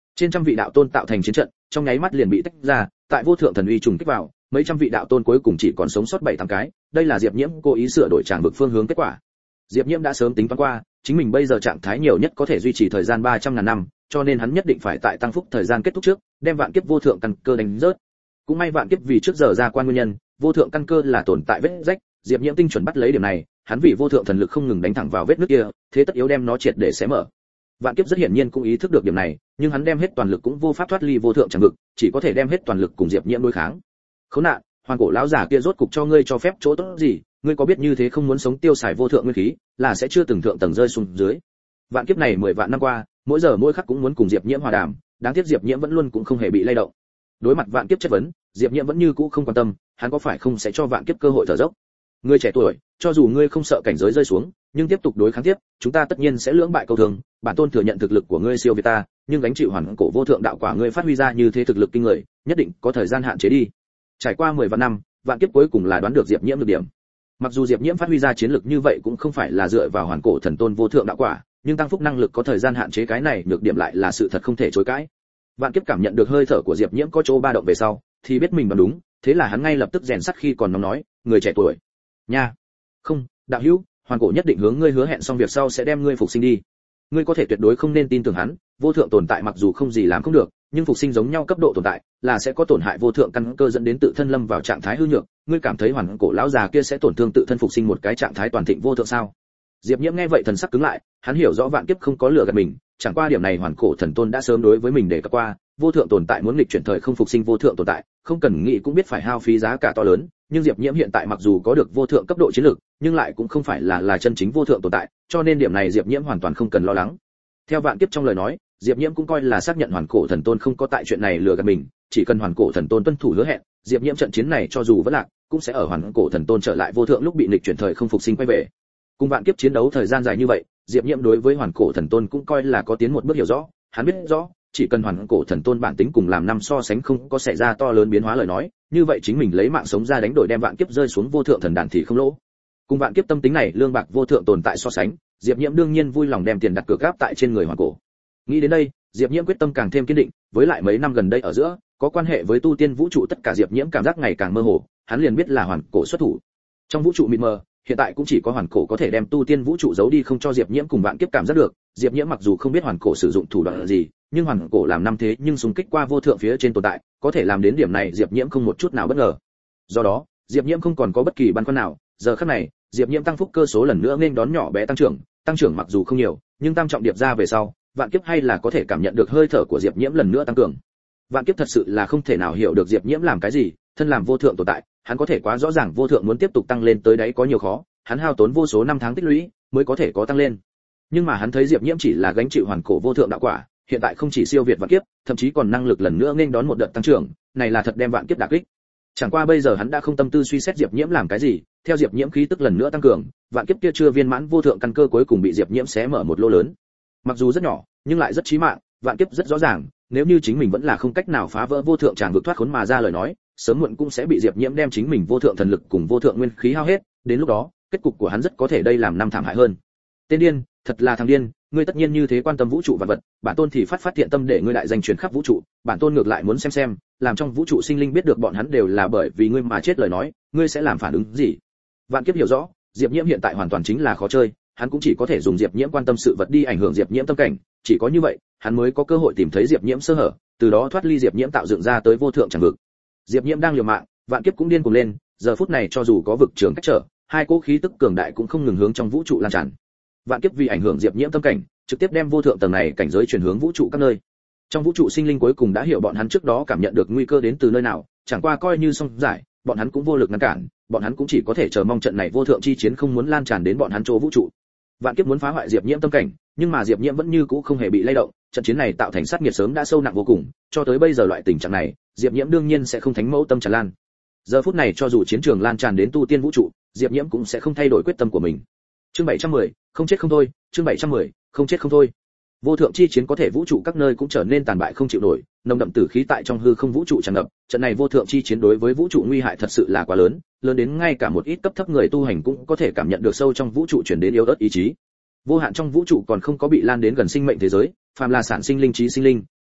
Trên trăm vị đạo tôn tạo thành chiến trận, trong nháy mắt liền bị tách ra, tại vô thượng thần uy trùng kích vào, mấy trăm vị đạo tôn cuối cùng chỉ còn sống sót bảy tám cái, đây là Diệp Nhiễm cố ý sửa đổi tràng vực phương hướng kết quả. Diệp Nhiễm đã sớm tính toán qua, chính mình bây giờ trạng thái nhiều nhất có thể duy trì thời gian ba trăm ngàn năm, cho nên hắn nhất định phải tại tăng phúc thời gian kết thúc trước, đem vạn kiếp vô thượng căn cơ đánh rớt. Cũng may vạn kiếp vì trước giờ ra quan nguyên nhân, vô thượng căn cơ là tồn tại vết rách, Diệp Nhiễm tinh chuẩn bắt lấy điểm này, hắn vì vô thượng thần lực không ngừng đánh thẳng vào vết nứt kia, thế tất yếu đem nó triệt để xé mở. Vạn kiếp rất hiển nhiên cũng ý thức được điểm này, nhưng hắn đem hết toàn lực cũng vô pháp thoát ly vô thượng tràng vực, chỉ có thể đem hết toàn lực cùng Diệp Nhiễm đối kháng. Khốn nạn, hoàn cổ lão giả kia rốt cục cho ngươi cho phép chỗ tốt gì, ngươi có biết như thế không muốn sống tiêu xài vô thượng nguyên khí, là sẽ chưa từng thượng tầng rơi xuống dưới. Vạn kiếp này mười vạn năm qua, mỗi giờ mỗi khắc cũng muốn cùng Diệp Nhiễm hòa đàm, đáng tiếc Diệp Nhiễm vẫn luôn cũng không hề bị lay động. Đối mặt vạn kiếp chất vấn, Diệp Nhiễm vẫn như cũ không quan tâm, hắn có phải không sẽ cho vạn kiếp cơ hội thở dốc. Ngươi trẻ tuổi, cho dù ngươi không sợ cảnh giới rơi xuống, nhưng tiếp tục đối kháng tiếp, chúng ta tất nhiên sẽ lưỡng bại câu thương. Bản tôn thừa nhận thực lực của ngươi siêu việt ta, nhưng gánh chịu hoàn cổ vô thượng đạo quả ngươi phát huy ra như thế thực lực kinh người, nhất định có thời gian hạn chế đi. Trải qua mười vạn năm, vạn kiếp cuối cùng là đoán được Diệp Nhiễm được điểm. Mặc dù Diệp Nhiễm phát huy ra chiến lực như vậy cũng không phải là dựa vào hoàn cổ thần tôn vô thượng đạo quả, nhưng tăng phúc năng lực có thời gian hạn chế cái này nhược điểm lại là sự thật không thể chối cãi. Vạn kiếp cảm nhận được hơi thở của Diệp Nhiễm có chỗ ba động về sau, thì biết mình đoán đúng, thế là hắn ngay lập tức rèn sắt khi còn nóng nói, người trẻ tuổi, nha, không, đạo hữu, hoàn cổ nhất định hướng ngươi hứa hẹn xong việc sau sẽ đem ngươi phục sinh đi. Ngươi có thể tuyệt đối không nên tin tưởng hắn, vô thượng tồn tại mặc dù không gì làm không được, nhưng phục sinh giống nhau cấp độ tồn tại, là sẽ có tổn hại vô thượng căn cơ dẫn đến tự thân lâm vào trạng thái hư nhược, ngươi cảm thấy hoàn cổ lão già kia sẽ tổn thương tự thân phục sinh một cái trạng thái toàn thịnh vô thượng sao? Diệp Nhiễm nghe vậy thần sắc cứng lại, hắn hiểu rõ vạn kiếp không có lừa gạt mình, chẳng qua điểm này hoàn cổ thần tôn đã sớm đối với mình đề cập qua, vô thượng tồn tại muốn nghịch chuyển thời không phục sinh vô thượng tồn tại, không cần nghĩ cũng biết phải hao phí giá cả to lớn, nhưng Diệp Nhiễm hiện tại mặc dù có được vô thượng cấp độ chiến lực, nhưng lại cũng không phải là là chân chính vô thượng tồn tại, cho nên điểm này Diệp Nhiễm hoàn toàn không cần lo lắng. Theo vạn kiếp trong lời nói, Diệp Nhiễm cũng coi là xác nhận hoàn cổ thần tôn không có tại chuyện này lừa gạt mình, chỉ cần hoàn cổ thần tôn tuân thủ hứa hẹn, Diệp Nhiễm trận chiến này cho dù vẫn lạc, cũng sẽ ở hoàn cổ thần tôn trở lại vô thượng lúc bị nghịch chuyển thời không phục sinh quay về. Cùng vạn kiếp chiến đấu thời gian dài như vậy, Diệp Nhiễm đối với hoàn cổ thần tôn cũng coi là có tiến một bước hiểu rõ, hắn biết rõ, chỉ cần hoàn cổ thần tôn bản tính cùng làm năm so sánh không có xảy ra to lớn biến hóa lời nói, như vậy chính mình lấy mạng sống ra đánh đổi đem vạn kiếp rơi xuống vô thượng thần đàn thì không lỗ. Cùng vạn kiếp tâm tính này lương bạc vô thượng tồn tại so sánh, Diệp Nhiễm đương nhiên vui lòng đem tiền đặt cược gáp tại trên người hoàn cổ. Nghĩ đến đây, Diệp Nhiễm quyết tâm càng thêm kiên định, với lại mấy năm gần đây ở giữa, có quan hệ với tu tiên vũ trụ tất cả Diệp Nhiễm cảm giác ngày càng mơ hồ, hắn liền biết là hoàn cổ xuất thủ. Trong vũ trụ mịt mờ, hiện tại cũng chỉ có hoàn cổ có thể đem tu tiên vũ trụ giấu đi không cho Diệp Nhiễm cùng vạn kiếp cảm giác được. Diệp Nhiễm mặc dù không biết hoàn cổ sử dụng thủ đoạn gì, nhưng hoàn cổ làm năm thế nhưng xung kích qua vô thượng phía trên tồn tại, có thể làm đến điểm này Diệp Nhiễm không một chút nào bất ngờ. Do đó, Diệp Nhiễm không còn có bất kỳ băn khoăn nào, giờ khắc này, Diệp Nhiễm tăng phúc cơ số lần nữa nên đón nhỏ bé tăng trưởng, tăng trưởng mặc dù không nhiều, nhưng tam trọng điệp ra về sau, vạn kiếp hay là có thể cảm nhận được hơi thở của Diệp Nhiễm lần nữa tăng cường. Vạn kiếp thật sự là không thể nào hiểu được Diệp Nhiễm làm cái gì, thân làm vô thượng tồn tại, hắn có thể quá rõ ràng vô thượng muốn tiếp tục tăng lên tới đấy có nhiều khó, hắn hao tốn vô số năm tháng tích lũy mới có thể có tăng lên. Nhưng mà hắn thấy Diệp Nhiễm chỉ là gánh chịu hoàn cổ vô thượng đạo quả, hiện tại không chỉ siêu việt vạn kiếp, thậm chí còn năng lực lần nữa nên đón một đợt tăng trưởng, này là thật đem vạn kiếp đả kích. Chẳng qua bây giờ hắn đã không tâm tư suy xét Diệp Nhiễm làm cái gì, theo Diệp Nhiễm khí tức lần nữa tăng cường, vạn kiếp kia chưa viên mãn vô thượng căn cơ cuối cùng bị Diệp Nhiễm xé mở một lỗ lớn. Mặc dù rất nhỏ, nhưng lại rất chí mạng, vạn kiếp rất rõ ràng, nếu như chính mình vẫn là không cách nào phá vỡ vô thượng tràng vực thoát khốn mà ra lời nói, sớm muộn cũng sẽ bị Diệp Nhiễm đem chính mình vô thượng thần lực cùng vô thượng nguyên khí hao hết, đến lúc đó, kết cục của hắn rất có thể đây làm năm thảm hại hơn. Tên điên, thật là thằng điên, ngươi tất nhiên như thế quan tâm vũ trụ vạn vật, bản tôn thì phát phát thiện tâm để ngươi đại danh truyền khắp vũ trụ, bản tôn ngược lại muốn xem xem, làm trong vũ trụ sinh linh biết được bọn hắn đều là bởi vì ngươi mà chết lời nói, ngươi sẽ làm phản ứng gì? Vạn kiếp hiểu rõ, Diệp Nhiễm hiện tại hoàn toàn chính là khó chơi, hắn cũng chỉ có thể dùng Diệp Nhiễm quan tâm sự vật đi ảnh hưởng Diệp Nhiễm tâm cảnh, chỉ có như vậy, hắn mới có cơ hội tìm thấy Diệp Nhiễm sơ hở, từ đó thoát ly Diệp Nhiễm tạo dựng ra tới vô thượng chẳng vực. Diệp Nhiễm đang liều mạng, vạn kiếp cũng điên cuồng lên, giờ phút này cho dù có vực trường cách trở, hai cỗ khí tức cường đại cũng không ngừng hướng trong vũ trụ lan tràn. Vạn kiếp vì ảnh hưởng Diệp Nhiễm tâm cảnh, trực tiếp đem vô thượng tầng này cảnh giới truyền hướng vũ trụ các nơi. Trong vũ trụ sinh linh cuối cùng đã hiểu bọn hắn trước đó cảm nhận được nguy cơ đến từ nơi nào, chẳng qua coi như xong giải, bọn hắn cũng vô lực ngăn cản, bọn hắn cũng chỉ có thể chờ mong trận này vô thượng chi chiến không muốn lan tràn đến bọn hắn chỗ vũ trụ. Vạn kiếp muốn phá hoại Diệp Nhiễm tâm cảnh, nhưng mà Diệp Nhiễm vẫn như cũ không hề bị lay động, trận chiến này tạo thành sát nghiệt sớm đã sâu nặng vô cùng, cho tới bây giờ loại tình trạng này, Diệp Nhiễm đương nhiên sẽ không thánh mẫu tâm tràn lan. Giờ phút này cho dù chiến trường lan tràn đến tu tiên vũ trụ, Diệp Nhiễm cũng sẽ không thay đổi quyết tâm của mình. Chương bảy trăm mười, không chết không thôi, chương bảy trăm mười, không chết không thôi. Vô thượng chi chiến có thể vũ trụ các nơi cũng trở nên tàn bại không chịu nổi, nồng đậm tử khí tại trong hư không vũ trụ tràn ngập, trận này vô thượng chi chiến đối với vũ trụ nguy hại thật sự là quá lớn, lớn đến ngay cả một ít cấp thấp người tu hành cũng có thể cảm nhận được sâu trong vũ trụ truyền đến yếu ớt ý chí. Vô hạn trong vũ trụ còn không có bị lan đến gần sinh mệnh thế giới, phàm là sản sinh linh trí sinh linh,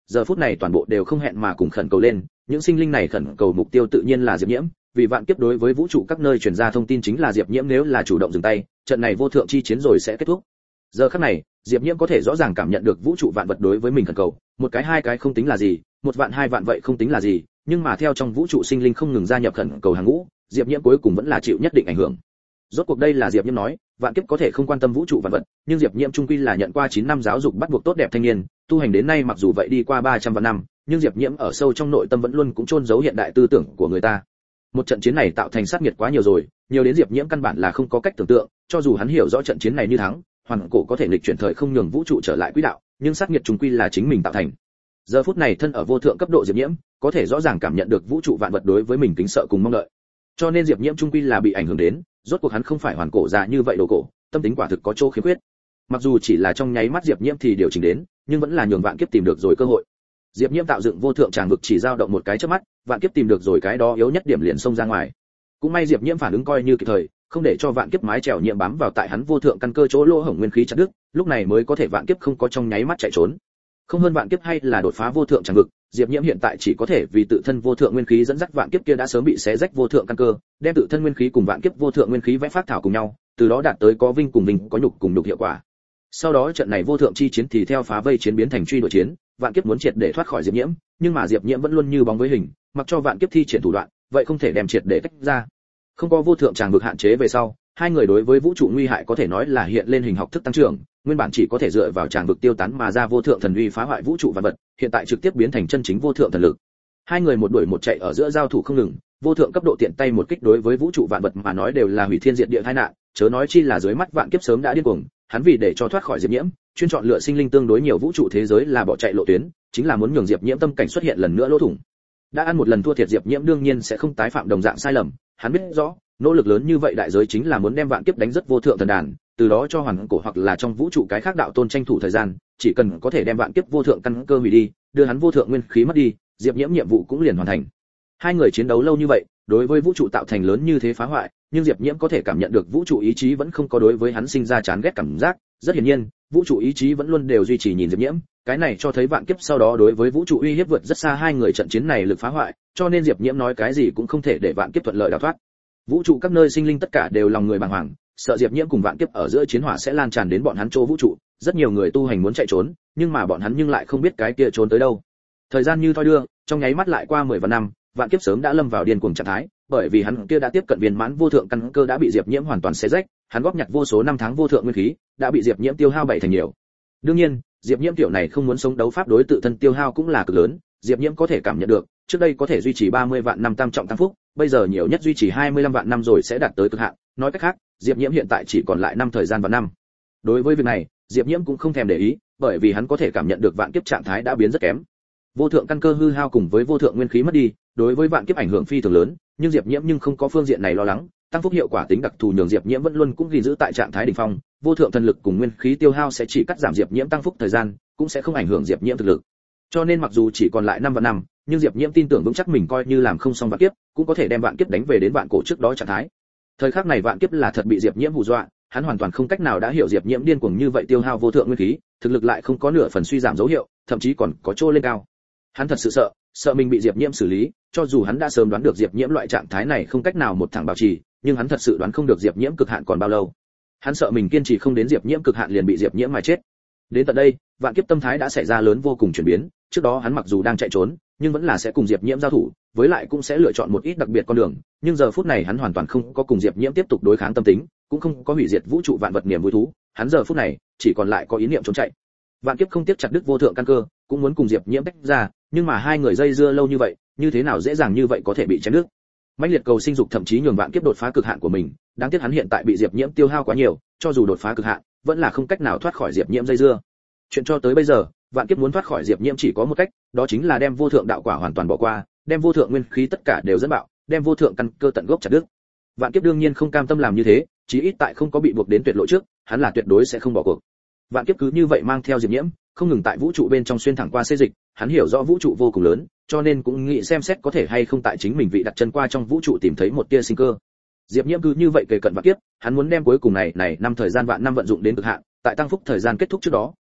giờ phút này toàn bộ đều không hẹn mà cùng khẩn cầu lên, những sinh linh này khẩn cầu mục tiêu tự nhiên là Diệp Nhiễm, vì vạn kiếp đối với vũ trụ các nơi truyền ra thông tin chính là Diệp Nhiễm nếu là chủ động dừng tay, trận này vô thượng chi chiến rồi sẽ kết thúc. Giờ khắc này, Diệp Nhiễm có thể rõ ràng cảm nhận được vũ trụ vạn vật đối với mình khẩn cầu, một cái hai cái không tính là gì, một vạn hai vạn vậy không tính là gì, nhưng mà theo trong vũ trụ sinh linh không ngừng gia nhập khẩn cầu hàng ngũ, Diệp Nhiễm cuối cùng vẫn là chịu nhất định ảnh hưởng. Rốt cuộc đây là Diệp Nhiễm nói, vạn kiếp có thể không quan tâm vũ trụ vạn vật, nhưng Diệp Nhiễm trung quy là nhận qua chín năm giáo dục bắt buộc tốt đẹp thanh niên, tu hành đến nay mặc dù vậy đi qua ba trăm vạn năm, nhưng Diệp Nhiễm ở sâu trong nội tâm vẫn luôn cũng chôn giấu hiện đại tư tưởng của người ta. Một trận chiến này tạo thành sát nghiệt quá nhiều rồi, nhiều đến Diệp Nhiễm căn bản là không có cách tưởng tượng, cho dù hắn hiểu rõ trận chiến này như thắng, hoàn cổ có thể nghịch chuyển thời không nhường vũ trụ trở lại quỹ đạo, nhưng sát nghiệt trung quy là chính mình tạo thành. Giờ phút này thân ở vô thượng cấp độ Diệp Nhiễm, có thể rõ ràng cảm nhận được vũ trụ vạn vật đối với mình kính sợ cùng mong đợi. Cho nên Diệp Nhiễm trung quy là bị ảnh hưởng đến, rốt cuộc hắn không phải hoàn cổ già như vậy đồ cổ, tâm tính quả thực có chỗ khiếm khuyết. Mặc dù chỉ là trong nháy mắt Diệp Nhiễm thì điều chỉnh đến, nhưng vẫn là nhường vạn kiếp tìm được rồi cơ hội. Diệp Nhiễm tạo dựng vô thượng tràng vực chỉ dao động một cái chớp mắt, vạn kiếp tìm được rồi cái đó yếu nhất điểm liền xông ra ngoài. Cũng may Diệp Nhiễm phản ứng coi như kịp thời, không để cho vạn kiếp mái chèo nhiễm bám vào tại hắn vô thượng căn cơ chỗ lỗ hổng nguyên khí chặt đứt, lúc này mới có thể vạn kiếp không có trong nháy mắt chạy trốn. Không hơn vạn kiếp hay là đột phá vô thượng tràng vực, Diệp Nhiễm hiện tại chỉ có thể vì tự thân vô thượng nguyên khí dẫn dắt vạn kiếp kia đã sớm bị xé rách vô thượng căn cơ, đem tự thân nguyên khí cùng vạn kiếp vô thượng nguyên khí vẽ phát thảo cùng nhau, từ đó đạt tới có vinh cùng vinh, có nhục cùng nhục hiệu quả. Sau đó trận này vô thượng chi chiến thì theo phá vây chiến biến thành truy đuổi chiến, vạn kiếp muốn triệt để thoát khỏi Diệp Nhiễm, nhưng mà Diệp Nhiễm vẫn luôn như bóng với hình, mặc cho vạn kiếp thi triển thủ đoạn, vậy không thể đem triệt để tách ra. Không có vô thượng tràng vực hạn chế về sau, hai người đối với vũ trụ nguy hại có thể nói là hiện lên hình học thức tăng trưởng, nguyên bản chỉ có thể dựa vào tràng vực tiêu tán mà ra vô thượng thần uy phá hoại vũ trụ vạn vật, hiện tại trực tiếp biến thành chân chính vô thượng thần lực. Hai người một đuổi một chạy ở giữa giao thủ không ngừng, vô thượng cấp độ tiện tay một kích đối với vũ trụ vạn vật mà nói đều là hủy thiên diệt địa tai nạn, chớ nói chi là dưới mắt vạn kiếp sớm đã điên cuồng, hắn vì để cho thoát khỏi Diệp Nhiễm, chuyên chọn lựa sinh linh tương đối nhiều vũ trụ thế giới là bỏ chạy lộ tuyến, chính là muốn nhường Diệp Nhiễm tâm cảnh xuất hiện lần nữa lỗ thủng. Đã ăn một lần thua thiệt Diệp Nhiễm đương nhiên sẽ không tái phạm đồng dạng sai lầm, hắn biết rõ, nỗ lực lớn như vậy đại giới chính là muốn đem vạn kiếp đánh rất vô thượng thần đàn, từ đó cho hoàn cổ hoặc là trong vũ trụ cái khác đạo tôn tranh thủ thời gian, chỉ cần có thể đem vạn kiếp vô thượng căn cơ hủy đi, đưa hắn vô thượng nguyên khí mất đi, Diệp Nhiễm nhiệm vụ cũng liền hoàn thành. Hai người chiến đấu lâu như vậy, đối với vũ trụ tạo thành lớn như thế phá hoại, nhưng Diệp Nhiễm có thể cảm nhận được vũ trụ ý chí vẫn không có đối với hắn sinh ra chán ghét cảm giác, rất hiển nhiên, vũ trụ ý chí vẫn luôn đều duy trì nhìn Diệp Nhiễm, cái này cho thấy vạn kiếp sau đó đối với vũ trụ uy hiếp vượt rất xa hai người trận chiến này lực phá hoại, cho nên Diệp Nhiễm nói cái gì cũng không thể để vạn kiếp thuận lợi đào thoát. Vũ trụ các nơi sinh linh tất cả đều lòng người bàng hoàng, sợ Diệp Nhiễm cùng vạn kiếp ở giữa chiến hỏa sẽ lan tràn đến bọn hắn chỗ vũ trụ, rất nhiều người tu hành muốn chạy trốn, nhưng mà bọn hắn nhưng lại không biết cái kia trốn tới đâu. Thời gian như thoi đưa, trong nháy mắt lại qua mười vạn năm, vạn kiếp sớm đã lâm vào điên cuồng trạng thái, bởi vì hắn kia đã tiếp cận viên mãn vô thượng căn cơ đã bị Diệp Nhiễm hoàn toàn xé rách, hắn góp nhặt vô số năm tháng vô thượng nguyên khí, đã bị Diệp Nhiễm tiêu hao bảy thành nhiều. Đương nhiên, Diệp Nhiễm tiểu này không muốn sống đấu pháp đối tự thân tiêu hao cũng là cực lớn, Diệp Nhiễm có thể cảm nhận được, trước đây có thể duy trì ba mươi vạn năm tam trọng tăng phúc, bây giờ nhiều nhất duy trì hai mươi lăm vạn năm rồi sẽ đạt tới cực hạn, nói cách khác, Diệp Nhiễm hiện tại chỉ còn lại năm thời gian và năm. Đối với việc này, Diệp Nhiễm cũng không thèm để ý, bởi vì hắn có thể cảm nhận được vạn kiếp trạng thái đã biến rất kém. Vô thượng căn cơ hư hao cùng với vô thượng nguyên khí mất đi, đối với vạn kiếp ảnh hưởng phi thường lớn, nhưng Diệp Nhiễm nhưng không có phương diện này lo lắng, tăng phúc hiệu quả tính đặc thù nhường Diệp Nhiễm vẫn luôn cũng ghi giữ tại trạng thái đỉnh phong, vô thượng thần lực cùng nguyên khí tiêu hao sẽ chỉ cắt giảm Diệp Nhiễm tăng phúc thời gian, cũng sẽ không ảnh hưởng Diệp Nhiễm thực lực. Cho nên mặc dù chỉ còn lại năm và năm, nhưng Diệp Nhiễm tin tưởng vững chắc mình coi như làm không xong vạn kiếp, cũng có thể đem vạn kiếp đánh về đến vạn cổ trước đó trạng thái. Thời khắc này vạn kiếp là thật bị Diệp Nhiễm hù dọa, hắn hoàn toàn không cách nào đã hiểu Diệp Nhiễm điên cuồng như vậy tiêu hao vô thượng nguyên khí, thực lực lại không có nửa phần suy giảm dấu hiệu, thậm chí còn có trô lên cao. Hắn thật sự sợ, sợ mình bị Diệp Nhiễm xử lý, cho dù hắn đã sớm đoán được Diệp Nhiễm loại trạng thái này không cách nào một thẳng bảo trì, nhưng hắn thật sự đoán không được Diệp Nhiễm cực hạn còn bao lâu. Hắn sợ mình kiên trì không đến Diệp Nhiễm cực hạn liền bị Diệp Nhiễm mà chết. Đến tận đây, vạn kiếp tâm thái đã xảy ra lớn vô cùng chuyển biến, trước đó hắn mặc dù đang chạy trốn, nhưng vẫn là sẽ cùng Diệp Nhiễm giao thủ, với lại cũng sẽ lựa chọn một ít đặc biệt con đường, nhưng giờ phút này hắn hoàn toàn không có cùng Diệp Nhiễm tiếp tục đối kháng tâm tính, cũng không có hủy diệt vũ trụ vạn vật niềm vui thú, hắn giờ phút này chỉ còn lại có ý niệm trốn chạy. Vạn kiếp không tiếc chặt đứt vô thượng căn cơ, cũng muốn cùng Diệp Nhiễm tách ra, nhưng mà hai người dây dưa lâu như vậy, như thế nào dễ dàng như vậy có thể bị chém đứt. Mãnh liệt cầu sinh dục thậm chí nhường vạn kiếp đột phá cực hạn của mình, đáng tiếc hắn hiện tại bị Diệp Nhiễm tiêu hao quá nhiều, cho dù đột phá cực hạn, vẫn là không cách nào thoát khỏi Diệp Nhiễm dây dưa. Chuyện cho tới bây giờ, vạn kiếp muốn thoát khỏi Diệp Nhiễm chỉ có một cách, đó chính là đem vô thượng đạo quả hoàn toàn bỏ qua, đem vô thượng nguyên khí tất cả đều dẫn bạo, đem vô thượng căn cơ tận gốc chặt đứt. Vạn kiếp đương nhiên không cam tâm làm như thế, chí ít tại không có bị buộc đến tuyệt lộ trước, hắn là tuyệt đối sẽ không bỏ cuộc. Vạn kiếp cứ như vậy mang theo Diệp Nhiễm, không ngừng tại vũ trụ bên trong xuyên thẳng qua xê dịch, hắn hiểu rõ vũ trụ vô cùng lớn, cho nên cũng nghĩ xem xét có thể hay không tại chính mình vị đặt chân qua trong vũ trụ tìm thấy một tia sinh cơ. Diệp Nhiễm cứ như vậy kề cận vạn kiếp, hắn muốn đem cuối cùng này này năm thời gian vạn năm vận dụng đến cực hạn, tại tăng phúc thời gian kết thúc trước đó,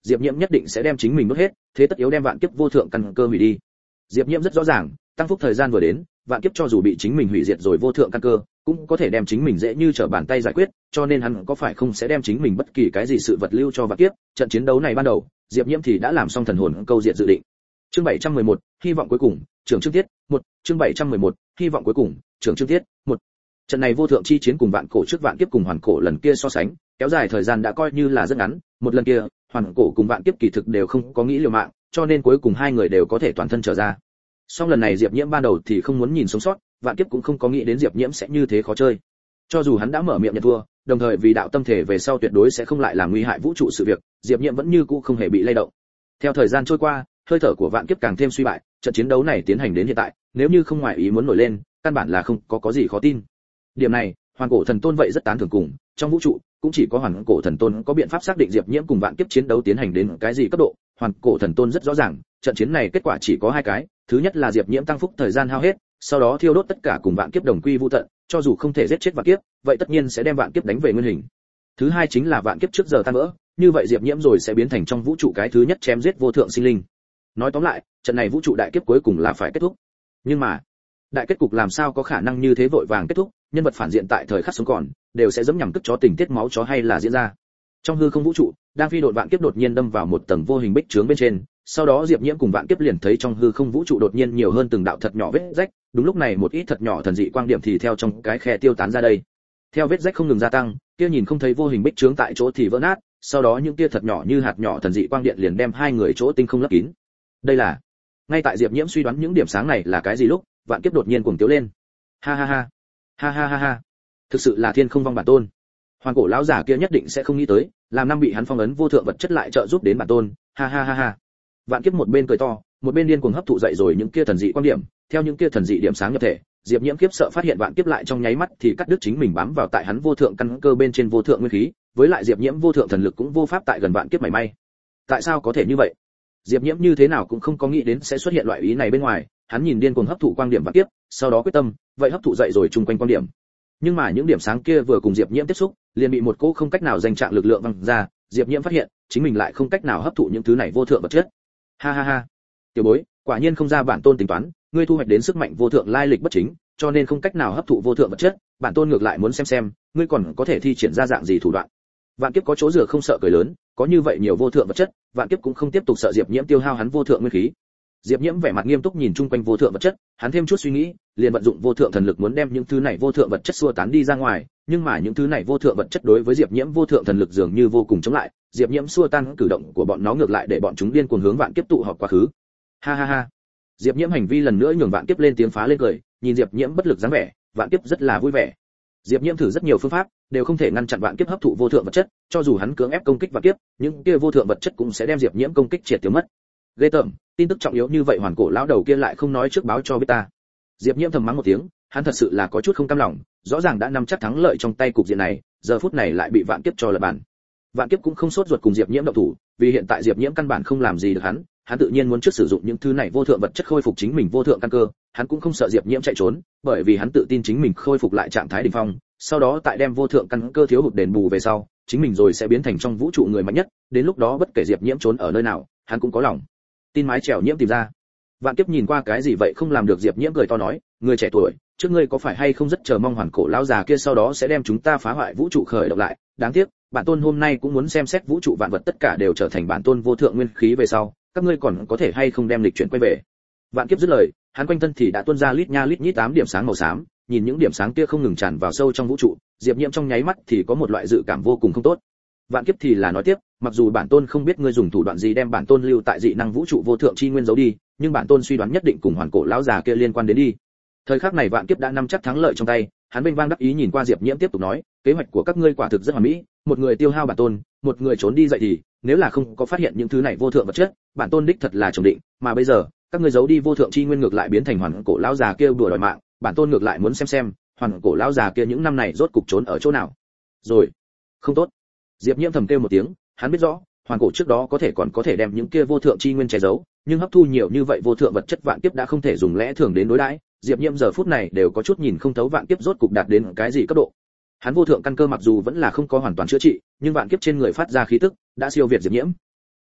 diệp nhiễm nhất định sẽ đem chính mình nuốt hết, thế tất yếu đem vạn kiếp vô thượng căn cơ hủy đi. Diệp nhiễm rất rõ ràng, tăng phúc thời gian vừa đến, vạn kiếp cho dù bị chính mình hủy diệt rồi vô thượng căn cơ, cũng có thể đem chính mình dễ như trở bàn tay giải quyết, cho nên hắn có phải không sẽ đem chính mình bất kỳ cái gì sự vật lưu cho vạn kiếp. Trận chiến đấu này ban đầu, diệp nhiễm thì đã làm xong thần hồn câu diện dự định. Chương bảy trăm mười một, hy vọng cuối cùng, trưởng chương tiết, một, chương bảy trăm mười một, hy vọng cuối cùng, trưởng chương tiết, một. Trận này vô thượng chi chiến cùng vạn cổ trước vạn kiếp cùng hoàn cổ lần kia so sánh, kéo dài thời gian đã coi như là rất ngắn, một lần kia, hoàn cổ cùng vạn kiếp kỳ thực đều không có nghĩ liều mạng, cho nên cuối cùng hai người đều có thể toàn thân trở ra. Song lần này diệp nhiễm ban đầu thì không muốn nhìn sống sót, vạn kiếp cũng không có nghĩ đến diệp nhiễm sẽ như thế khó chơi. Cho dù hắn đã mở miệng nhận thua, đồng thời vì đạo tâm thể về sau tuyệt đối sẽ không lại làm nguy hại vũ trụ sự việc, diệp nhiễm vẫn như cũ không hề bị lay động. Theo thời gian trôi qua, hơi thở của vạn kiếp càng thêm suy bại, trận chiến đấu này tiến hành đến hiện tại, nếu như không ngoại ý muốn nổi lên, căn bản là không có có gì khó tin. Điểm này, hoàn cổ thần tôn vậy rất tán thưởng cùng, trong vũ trụ cũng chỉ có hoàn cổ thần tôn có biện pháp xác định diệp nhiễm cùng vạn kiếp chiến đấu tiến hành đến cái gì cấp độ. Hoàn cổ thần tôn rất rõ ràng, trận chiến này kết quả chỉ có hai cái, thứ nhất là diệp nhiễm tăng phúc thời gian hao hết, sau đó thiêu đốt tất cả cùng vạn kiếp đồng quy vu tận, cho dù không thể giết chết vạn kiếp, vậy tất nhiên sẽ đem vạn kiếp đánh về nguyên hình. Thứ hai chính là vạn kiếp trước giờ tan vỡ, như vậy diệp nhiễm rồi sẽ biến thành trong vũ trụ cái thứ nhất chém giết vô thượng sinh linh. Nói tóm lại, trận này vũ trụ đại kiếp cuối cùng là phải kết thúc. Nhưng mà, đại kết cục làm sao có khả năng như thế vội vàng kết thúc, nhân vật phản diện tại thời khắc sống còn đều sẽ dẫm nhằm cất chó tình tiết máu chó hay là diễn ra. Trong hư không vũ trụ, đang phi độn vạn kiếp đột nhiên đâm vào một tầng vô hình bích trướng bên trên, sau đó diệp nhiễm cùng vạn kiếp liền thấy trong hư không vũ trụ đột nhiên nhiều hơn từng đạo thật nhỏ vết rách, đúng lúc này một ít thật nhỏ thần dị quang điểm thì theo trong cái khe tiêu tán ra đây. Theo vết rách không ngừng gia tăng, kia nhìn không thấy vô hình bích trướng tại chỗ thì vỡ nát, sau đó những kia thật nhỏ như hạt nhỏ thần dị quang điện liền đem hai người chỗ tinh không lấp kín. Đây là, ngay tại diệp nhiễm suy đoán những điểm sáng này là cái gì lúc, vạn kiếp đột nhiên cuồng tiếu lên. Ha ha ha, ha ha ha ha, thực sự là thiên không vong bản tôn. Hoàn cổ lão giả kia nhất định sẽ không nghĩ tới, làm năm bị hắn phong ấn vô thượng vật chất lại trợ giúp đến bản tôn. Ha ha ha ha. Vạn kiếp một bên cười to, một bên điên cuồng hấp thụ dậy rồi những kia thần dị quan điểm, theo những kia thần dị điểm sáng nhập thể, diệp nhiễm kiếp sợ phát hiện vạn kiếp lại trong nháy mắt thì cắt đứt chính mình bám vào tại hắn vô thượng căn cơ bên trên vô thượng nguyên khí, với lại diệp nhiễm vô thượng thần lực cũng vô pháp tại gần vạn kiếp mảy may. Tại sao có thể như vậy? Diệp nhiễm như thế nào cũng không có nghĩ đến sẽ xuất hiện loại ý này bên ngoài, hắn nhìn điên cuồng hấp thụ quang điểm vạn kiếp, sau đó quyết tâm, vậy hấp thụ dậy rồi chung quanh quang điểm. Nhưng mà những điểm sáng kia vừa cùng diệp nhiễm tiếp xúc, liền bị một cỗ không cách nào danh trạng lực lượng văng ra, diệp nhiễm phát hiện chính mình lại không cách nào hấp thụ những thứ này vô thượng vật chất. Ha ha ha, tiểu bối, quả nhiên không ra bản tôn tính toán, ngươi thu hoạch đến sức mạnh vô thượng lai lịch bất chính, cho nên không cách nào hấp thụ vô thượng vật chất, bản tôn ngược lại muốn xem xem ngươi còn có thể thi triển ra dạng gì thủ đoạn. Vạn kiếp có chỗ dựa không sợ cười lớn, có như vậy nhiều vô thượng vật chất, vạn kiếp cũng không tiếp tục sợ diệp nhiễm tiêu hao hắn vô thượng nguyên khí. Diệp nhiễm vẻ mặt nghiêm túc nhìn chung quanh vô thượng vật chất, hắn thêm chút suy nghĩ, liền vận dụng vô thượng thần lực muốn đem những thứ này vô thượng vật chất xua tán đi ra ngoài, nhưng mà những thứ này vô thượng vật chất đối với diệp nhiễm vô thượng thần lực dường như vô cùng chống lại, diệp nhiễm xua tan cử động của bọn nó ngược lại để bọn chúng điên cuồng hướng vạn kiếp tụ họp quá khứ. Ha ha ha. Diệp nhiễm hành vi lần nữa nhường vạn kiếp lên tiếng phá lên cười, nhìn diệp nhiễm bất lực dáng vẻ, vạn kiếp rất là vui vẻ. Diệp nhiễm thử rất nhiều phương pháp, đều không thể ngăn chặn vạn kiếp hấp thụ vô thượng vật chất, cho dù hắn cưỡng ép công kích vạn kiếp, những kia vô thượng vật chất cũng sẽ đem diệp nhiễm công kích triệt tiêu mất. Ghê tởm, tin tức trọng yếu như vậy hoàn cổ lão đầu kia lại không nói trước báo cho biết ta. Diệp nhiễm thầm mắng một tiếng, hắn thật sự là có chút không cam lòng, rõ ràng đã nắm chắc thắng lợi trong tay cục diện này, giờ phút này lại bị vạn kiếp cho lật bàn. Vạn kiếp cũng không sốt ruột cùng diệp nhiễm động thủ, vì hiện tại diệp nhiễm căn bản không làm gì được hắn, hắn tự nhiên muốn trước sử dụng những thứ này vô thượng vật chất khôi phục chính mình vô thượng căn cơ, hắn cũng không sợ diệp nhiễm chạy trốn, bởi vì hắn tự tin chính mình khôi phục lại trạng thái đỉnh phong, sau đó tại đem vô thượng căn cơ thiếu hụt đền bù về sau, chính mình rồi sẽ biến thành trong vũ trụ người mạnh nhất, đến lúc đó bất kể diệp nhiễm trốn ở nơi nào, hắn cũng có lòng tin mái chèo nhiễm tìm ra. Vạn kiếp nhìn qua cái gì vậy không làm được, diệp nhiễm cười to nói, người trẻ tuổi, trước ngươi có phải hay không rất chờ mong hoàn cổ lão già kia sau đó sẽ đem chúng ta phá hoại vũ trụ khởi động lại, đáng tiếc, bản tôn hôm nay cũng muốn xem xét vũ trụ vạn vật tất cả đều trở thành bản tôn vô thượng nguyên khí về sau, các ngươi còn có thể hay không đem lịch chuyển quay về. Vạn kiếp dứt lời, hắn quanh thân thì đã tuôn ra lít nha lít nhít tám điểm sáng màu xám, nhìn những điểm sáng kia không ngừng tràn vào sâu trong vũ trụ, diệp nhiễm trong nháy mắt thì có một loại dự cảm vô cùng không tốt. Vạn kiếp thì là nói tiếp, mặc dù bản tôn không biết ngươi dùng thủ đoạn gì đem bản tôn lưu tại dị năng vũ trụ vô thượng chi nguyên giấu đi, nhưng bản tôn suy đoán nhất định cùng hoàn cổ lão già kia liên quan đến đi. Thời khắc này vạn kiếp đã nắm chắc thắng lợi trong tay, hắn vênh vang đắc ý nhìn qua diệp nhiễm tiếp tục nói, kế hoạch của các ngươi quả thực rất hoàn mỹ, một người tiêu hao bản tôn, một người trốn đi dậy thì, nếu là không có phát hiện những thứ này vô thượng vật chất, bản tôn đích thật là trồng định, mà bây giờ, các ngươi giấu đi vô thượng chi nguyên ngược lại biến thành hoàn cổ lão già kia đùa đòi mạng, bản tôn ngược lại muốn xem xem, hoàn cổ lão già kia những năm này rốt cục trốn ở chỗ nào. Rồi, không tốt. Diệp nhiễm thầm kêu một tiếng, hắn biết rõ, hoàn cổ trước đó có thể còn có thể đem những kia vô thượng chi nguyên che giấu, nhưng hấp thu nhiều như vậy vô thượng vật chất vạn kiếp đã không thể dùng lẽ thường đến đối đãi, diệp nhiễm giờ phút này đều có chút nhìn không thấu vạn kiếp rốt cục đạt đến cái gì cấp độ. Hắn vô thượng căn cơ mặc dù vẫn là không có hoàn toàn chữa trị, nhưng vạn kiếp trên người phát ra khí tức đã siêu việt diệp nhiễm.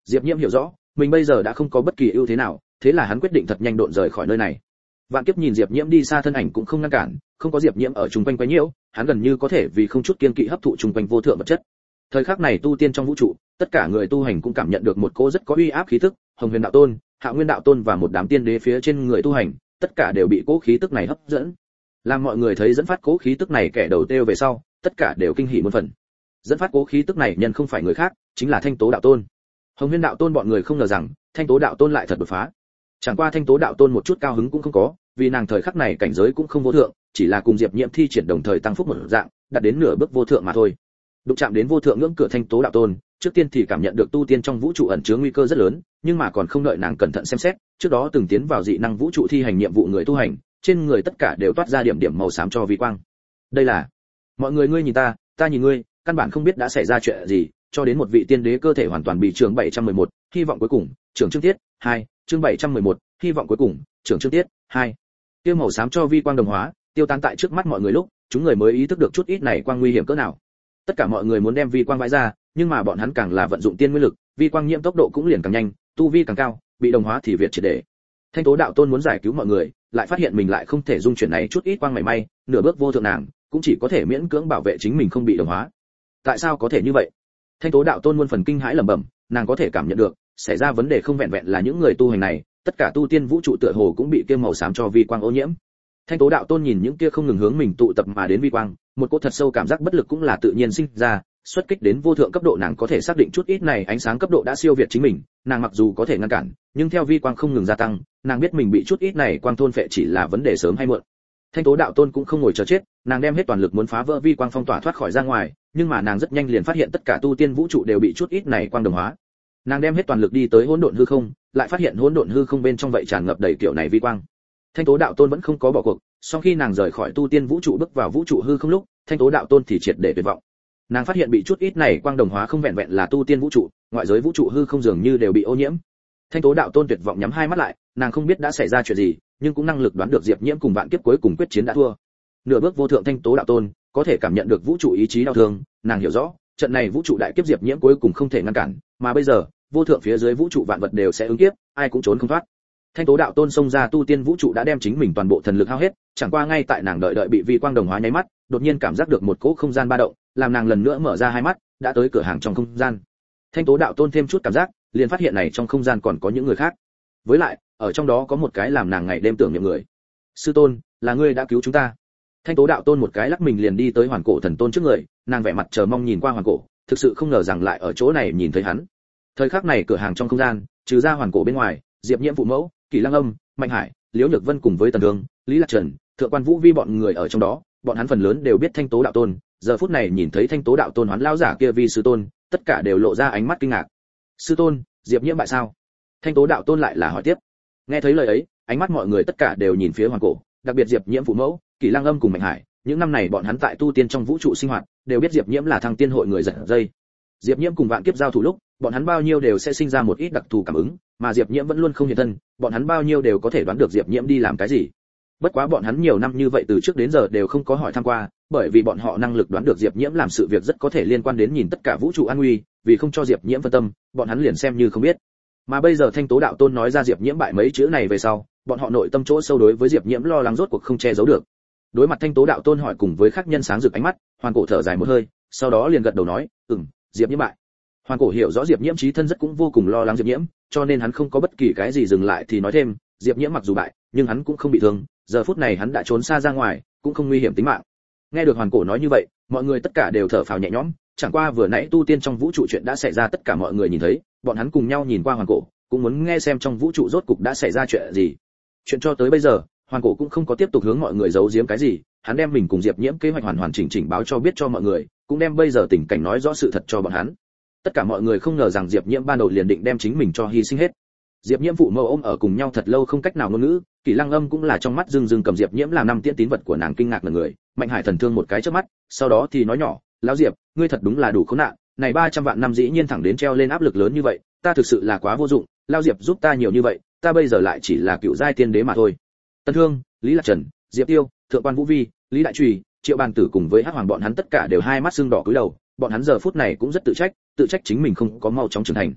Diệp Nhiễm hiểu rõ, mình bây giờ đã không có bất kỳ ưu thế nào, thế là hắn quyết định thật nhanh độn rời khỏi nơi này. Vạn Kiếp nhìn Diệp Nhiễm đi xa thân ảnh cũng không ngăn cản, không có Diệp Nhiễm ở chung quanh quấy nhiễu, hắn gần như có thể vì không chút kiên kỵ hấp thụ chung quanh vô thượng vật chất. Thời khắc này tu tiên trong vũ trụ, tất cả người tu hành cũng cảm nhận được một cỗ rất có uy áp khí tức, Hồng Huyền đạo tôn, Hạo Nguyên đạo tôn và một đám tiên đế phía trên người tu hành, tất cả đều bị cỗ khí tức này hấp dẫn. Làm mọi người thấy dẫn phát cỗ khí tức này kẻ đầu tiên về sau, tất cả đều kinh hỉ muôn phần. Dẫn phát cỗ khí tức này nhân không phải người khác, chính là Thanh Tố đạo tôn. Hồng Huyền đạo tôn bọn người không ngờ rằng, Thanh Tố đạo tôn lại thật đột phá. Chẳng qua Thanh Tố đạo tôn một chút cao hứng cũng không có, vì nàng thời khắc này cảnh giới cũng không vô thượng, chỉ là cùng Diệp Nhiễm thi triển đồng thời tăng phúc một dạng, đạt đến nửa bước vô thượng mà thôi. Đụng chạm đến vô thượng ngưỡng cửa Thanh Tố đạo tôn, trước tiên thì cảm nhận được tu tiên trong vũ trụ ẩn chứa nguy cơ rất lớn, nhưng mà còn không đợi nàng cẩn thận xem xét, trước đó từng tiến vào dị năng vũ trụ thi hành nhiệm vụ người tu hành, trên người tất cả đều toát ra điểm điểm màu xám cho vi quang. Đây là, mọi người ngươi nhìn ta, ta nhìn ngươi, căn bản không biết đã xảy ra chuyện gì, cho đến một vị tiên đế cơ thể hoàn toàn bị trường bảy trăm mười một, hy vọng cuối cùng, trưởng chương tiết hai, chương bảy trăm mười một, hy vọng cuối cùng, trưởng chương tiết hai. Tiêu màu xám cho vi quang đồng hóa, tiêu tan tại trước mắt mọi người lúc, chúng người mới ý thức được chút ít này quang nguy hiểm cỡ nào. Tất cả mọi người muốn đem vi quang vãi ra, nhưng mà bọn hắn càng là vận dụng tiên nguyên lực, vi quang nhiễm tốc độ cũng liền càng nhanh, tu vi càng cao, bị đồng hóa thì việt triệt để. Thanh Tố đạo tôn muốn giải cứu mọi người, lại phát hiện mình lại không thể dung chuyển này chút ít quang mảy may, nửa bước vô thượng nàng, cũng chỉ có thể miễn cưỡng bảo vệ chính mình không bị đồng hóa. Tại sao có thể như vậy? Thanh Tố đạo tôn muôn phần kinh hãi lẩm bẩm, nàng có thể cảm nhận được, xảy ra vấn đề không vẹn vẹn là những người tu hành này, tất cả tu tiên vũ trụ tựa hồ cũng bị kia màu xám cho vi quang ô nhiễm. Thanh Tố đạo tôn nhìn những kia không ngừng hướng mình tụ tập mà đến vi quang, một cỗ thật sâu cảm giác bất lực cũng là tự nhiên sinh ra, xuất kích đến vô thượng cấp độ nàng có thể xác định chút ít này ánh sáng cấp độ đã siêu việt chính mình, nàng mặc dù có thể ngăn cản, nhưng theo vi quang không ngừng gia tăng, nàng biết mình bị chút ít này quang thôn phệ chỉ là vấn đề sớm hay muộn. Thanh Tố đạo tôn cũng không ngồi chờ chết, nàng đem hết toàn lực muốn phá vỡ vi quang phong tỏa thoát khỏi ra ngoài, nhưng mà nàng rất nhanh liền phát hiện tất cả tu tiên vũ trụ đều bị chút ít này quang đồng hóa. Nàng đem hết toàn lực đi tới hỗn độn hư không, lại phát hiện hỗn độn hư không bên trong vậy tràn ngập đầy kiểu này vi quang. Thanh Tố đạo tôn vẫn không có bỏ cuộc, sau khi nàng rời khỏi tu tiên vũ trụ bước vào vũ trụ hư không lúc, Thanh Tố đạo tôn thì triệt để tuyệt vọng. Nàng phát hiện bị chút ít này quang đồng hóa không vẹn vẹn là tu tiên vũ trụ, ngoại giới vũ trụ hư không dường như đều bị ô nhiễm. Thanh Tố đạo tôn tuyệt vọng nhắm hai mắt lại, nàng không biết đã xảy ra chuyện gì, nhưng cũng năng lực đoán được Diệp Nhiễm cùng Vạn Kiếp cuối cùng quyết chiến đã thua. Nửa bước vô thượng Thanh Tố đạo tôn, có thể cảm nhận được vũ trụ ý chí đau thương, nàng hiểu rõ, trận này vũ trụ đại kiếp Diệp Nhiễm cuối cùng không thể ngăn cản, mà bây giờ, vô thượng phía dưới vũ trụ vạn vật đều sẽ ứng kiếp, ai cũng trốn không thoát. Thanh Tố đạo tôn xông ra tu tiên vũ trụ đã đem chính mình toàn bộ thần lực hao hết, chẳng qua ngay tại nàng đợi đợi bị vi quang đồng hóa nháy mắt, đột nhiên cảm giác được một cỗ không gian ba động, làm nàng lần nữa mở ra hai mắt, đã tới cửa hàng trong không gian. Thanh Tố đạo tôn thêm chút cảm giác, liền phát hiện này trong không gian còn có những người khác. Với lại, ở trong đó có một cái làm nàng ngày đêm tưởng niệm người. Sư tôn, là ngươi đã cứu chúng ta. Thanh Tố đạo tôn một cái lắc mình liền đi tới Hoàn Cổ thần tôn trước người, nàng vẻ mặt chờ mong nhìn qua Hoàn Cổ, thực sự không ngờ rằng lại ở chỗ này nhìn thấy hắn. Thời khắc này cửa hàng trong không gian, trừ ra Hoàn Cổ bên ngoài, Diệp Nhiễm phụ mẫu, Kỷ Lăng Âm, Mạnh Hải, Liễu Nhược Vân cùng với Tần Đường, Lý Lạc Trần, Thượng quan Vũ Vi bọn người ở trong đó, bọn hắn phần lớn đều biết Thanh Tố đạo tôn, giờ phút này nhìn thấy Thanh Tố đạo tôn hoán lão giả kia vi sư tôn, tất cả đều lộ ra ánh mắt kinh ngạc. Sư tôn, Diệp Nhiễm bại sao? Thanh Tố đạo tôn lại là hỏi tiếp. Nghe thấy lời ấy, ánh mắt mọi người tất cả đều nhìn phía Hoàn Cổ, đặc biệt Diệp Nhiễm phụ mẫu, Kỷ Lăng Âm cùng Mạnh Hải, những năm này bọn hắn tại tu tiên trong vũ trụ sinh hoạt, đều biết Diệp Nhiễm là thăng tiên hội người giật dây. Diệp Nhiễm cùng Vạn Kiếp giao thủ lúc, bọn hắn bao nhiêu đều sẽ sinh ra một ít đặc thù cảm ứng, mà Diệp Nhiễm vẫn luôn không hiện thân, bọn hắn bao nhiêu đều có thể đoán được Diệp Nhiễm đi làm cái gì. Bất quá bọn hắn nhiều năm như vậy từ trước đến giờ đều không có hỏi thăm qua, bởi vì bọn họ năng lực đoán được Diệp Nhiễm làm sự việc rất có thể liên quan đến nhìn tất cả vũ trụ an nguy, vì không cho Diệp Nhiễm phân tâm, bọn hắn liền xem như không biết. Mà bây giờ Thanh Tố đạo tôn nói ra Diệp Nhiễm bại mấy chữ này về sau, bọn họ nội tâm chỗ sâu đối với Diệp Nhiễm lo lắng rốt cuộc không che giấu được. Đối mặt Thanh Tố đạo tôn hỏi cùng với khách nhân sáng rực ánh mắt, Hoàn Cổ thở dài một hơi, sau đó liền gật đầu nói, "Ừm, Diệp Nhiễm bại." Hoàn Cổ hiểu rõ Diệp Nhiễm chí thân rất cũng vô cùng lo lắng Diệp Nhiễm, cho nên hắn không có bất kỳ cái gì dừng lại thì nói thêm, Diệp Nhiễm mặc dù bại, nhưng hắn cũng không bị thương, giờ phút này hắn đã trốn xa ra ngoài, cũng không nguy hiểm tính mạng. Nghe được Hoàn Cổ nói như vậy, mọi người tất cả đều thở phào nhẹ nhõm, chẳng qua vừa nãy tu tiên trong vũ trụ chuyện đã xảy ra tất cả mọi người nhìn thấy, bọn hắn cùng nhau nhìn qua Hoàn Cổ, cũng muốn nghe xem trong vũ trụ rốt cục đã xảy ra chuyện gì. Chuyện cho tới bây giờ, Hoàn Cổ cũng không có tiếp tục hướng mọi người giấu giếm cái gì, hắn đem mình cùng Diệp Nhiễm kế hoạch hoàn hoàn chỉnh chỉnh báo cho biết cho mọi người, cũng đem bây giờ tình cảnh nói rõ sự thật cho bọn hắn. Tất cả mọi người không ngờ rằng Diệp Nhiễm ban đầu liền định đem chính mình cho hy sinh hết. Diệp Nhiễm phụ mẫu ôm ở cùng nhau thật lâu không cách nào ngôn ngữ, Kỷ Lăng Âm cũng là trong mắt rưng rưng cầm Diệp Nhiễm làm năm tiễn tín vật của nàng kinh ngạc ngẩn người, Mạnh Hải thần thương một cái chớp mắt, sau đó thì nói nhỏ, "Lão Diệp, ngươi thật đúng là đủ khốn nạn, này ba trăm vạn năm dĩ nhiên thẳng đến treo lên áp lực lớn như vậy, ta thực sự là quá vô dụng, Lão Diệp giúp ta nhiều như vậy, ta bây giờ lại chỉ là cựu giai tiên đế mà thôi." Tần Thương, Lý Lạc Trần, Diệp Tiêu, Thượng quan Vũ Vi, Lý Đại Trùy, Triệu Bàn Tử cùng với Hắc Hoàng bọn hắn tất cả đều hai mắt sưng đỏ cúi đầu, bọn hắn giờ phút này cũng rất tự trách, tự trách chính mình không có mau chóng trưởng thành.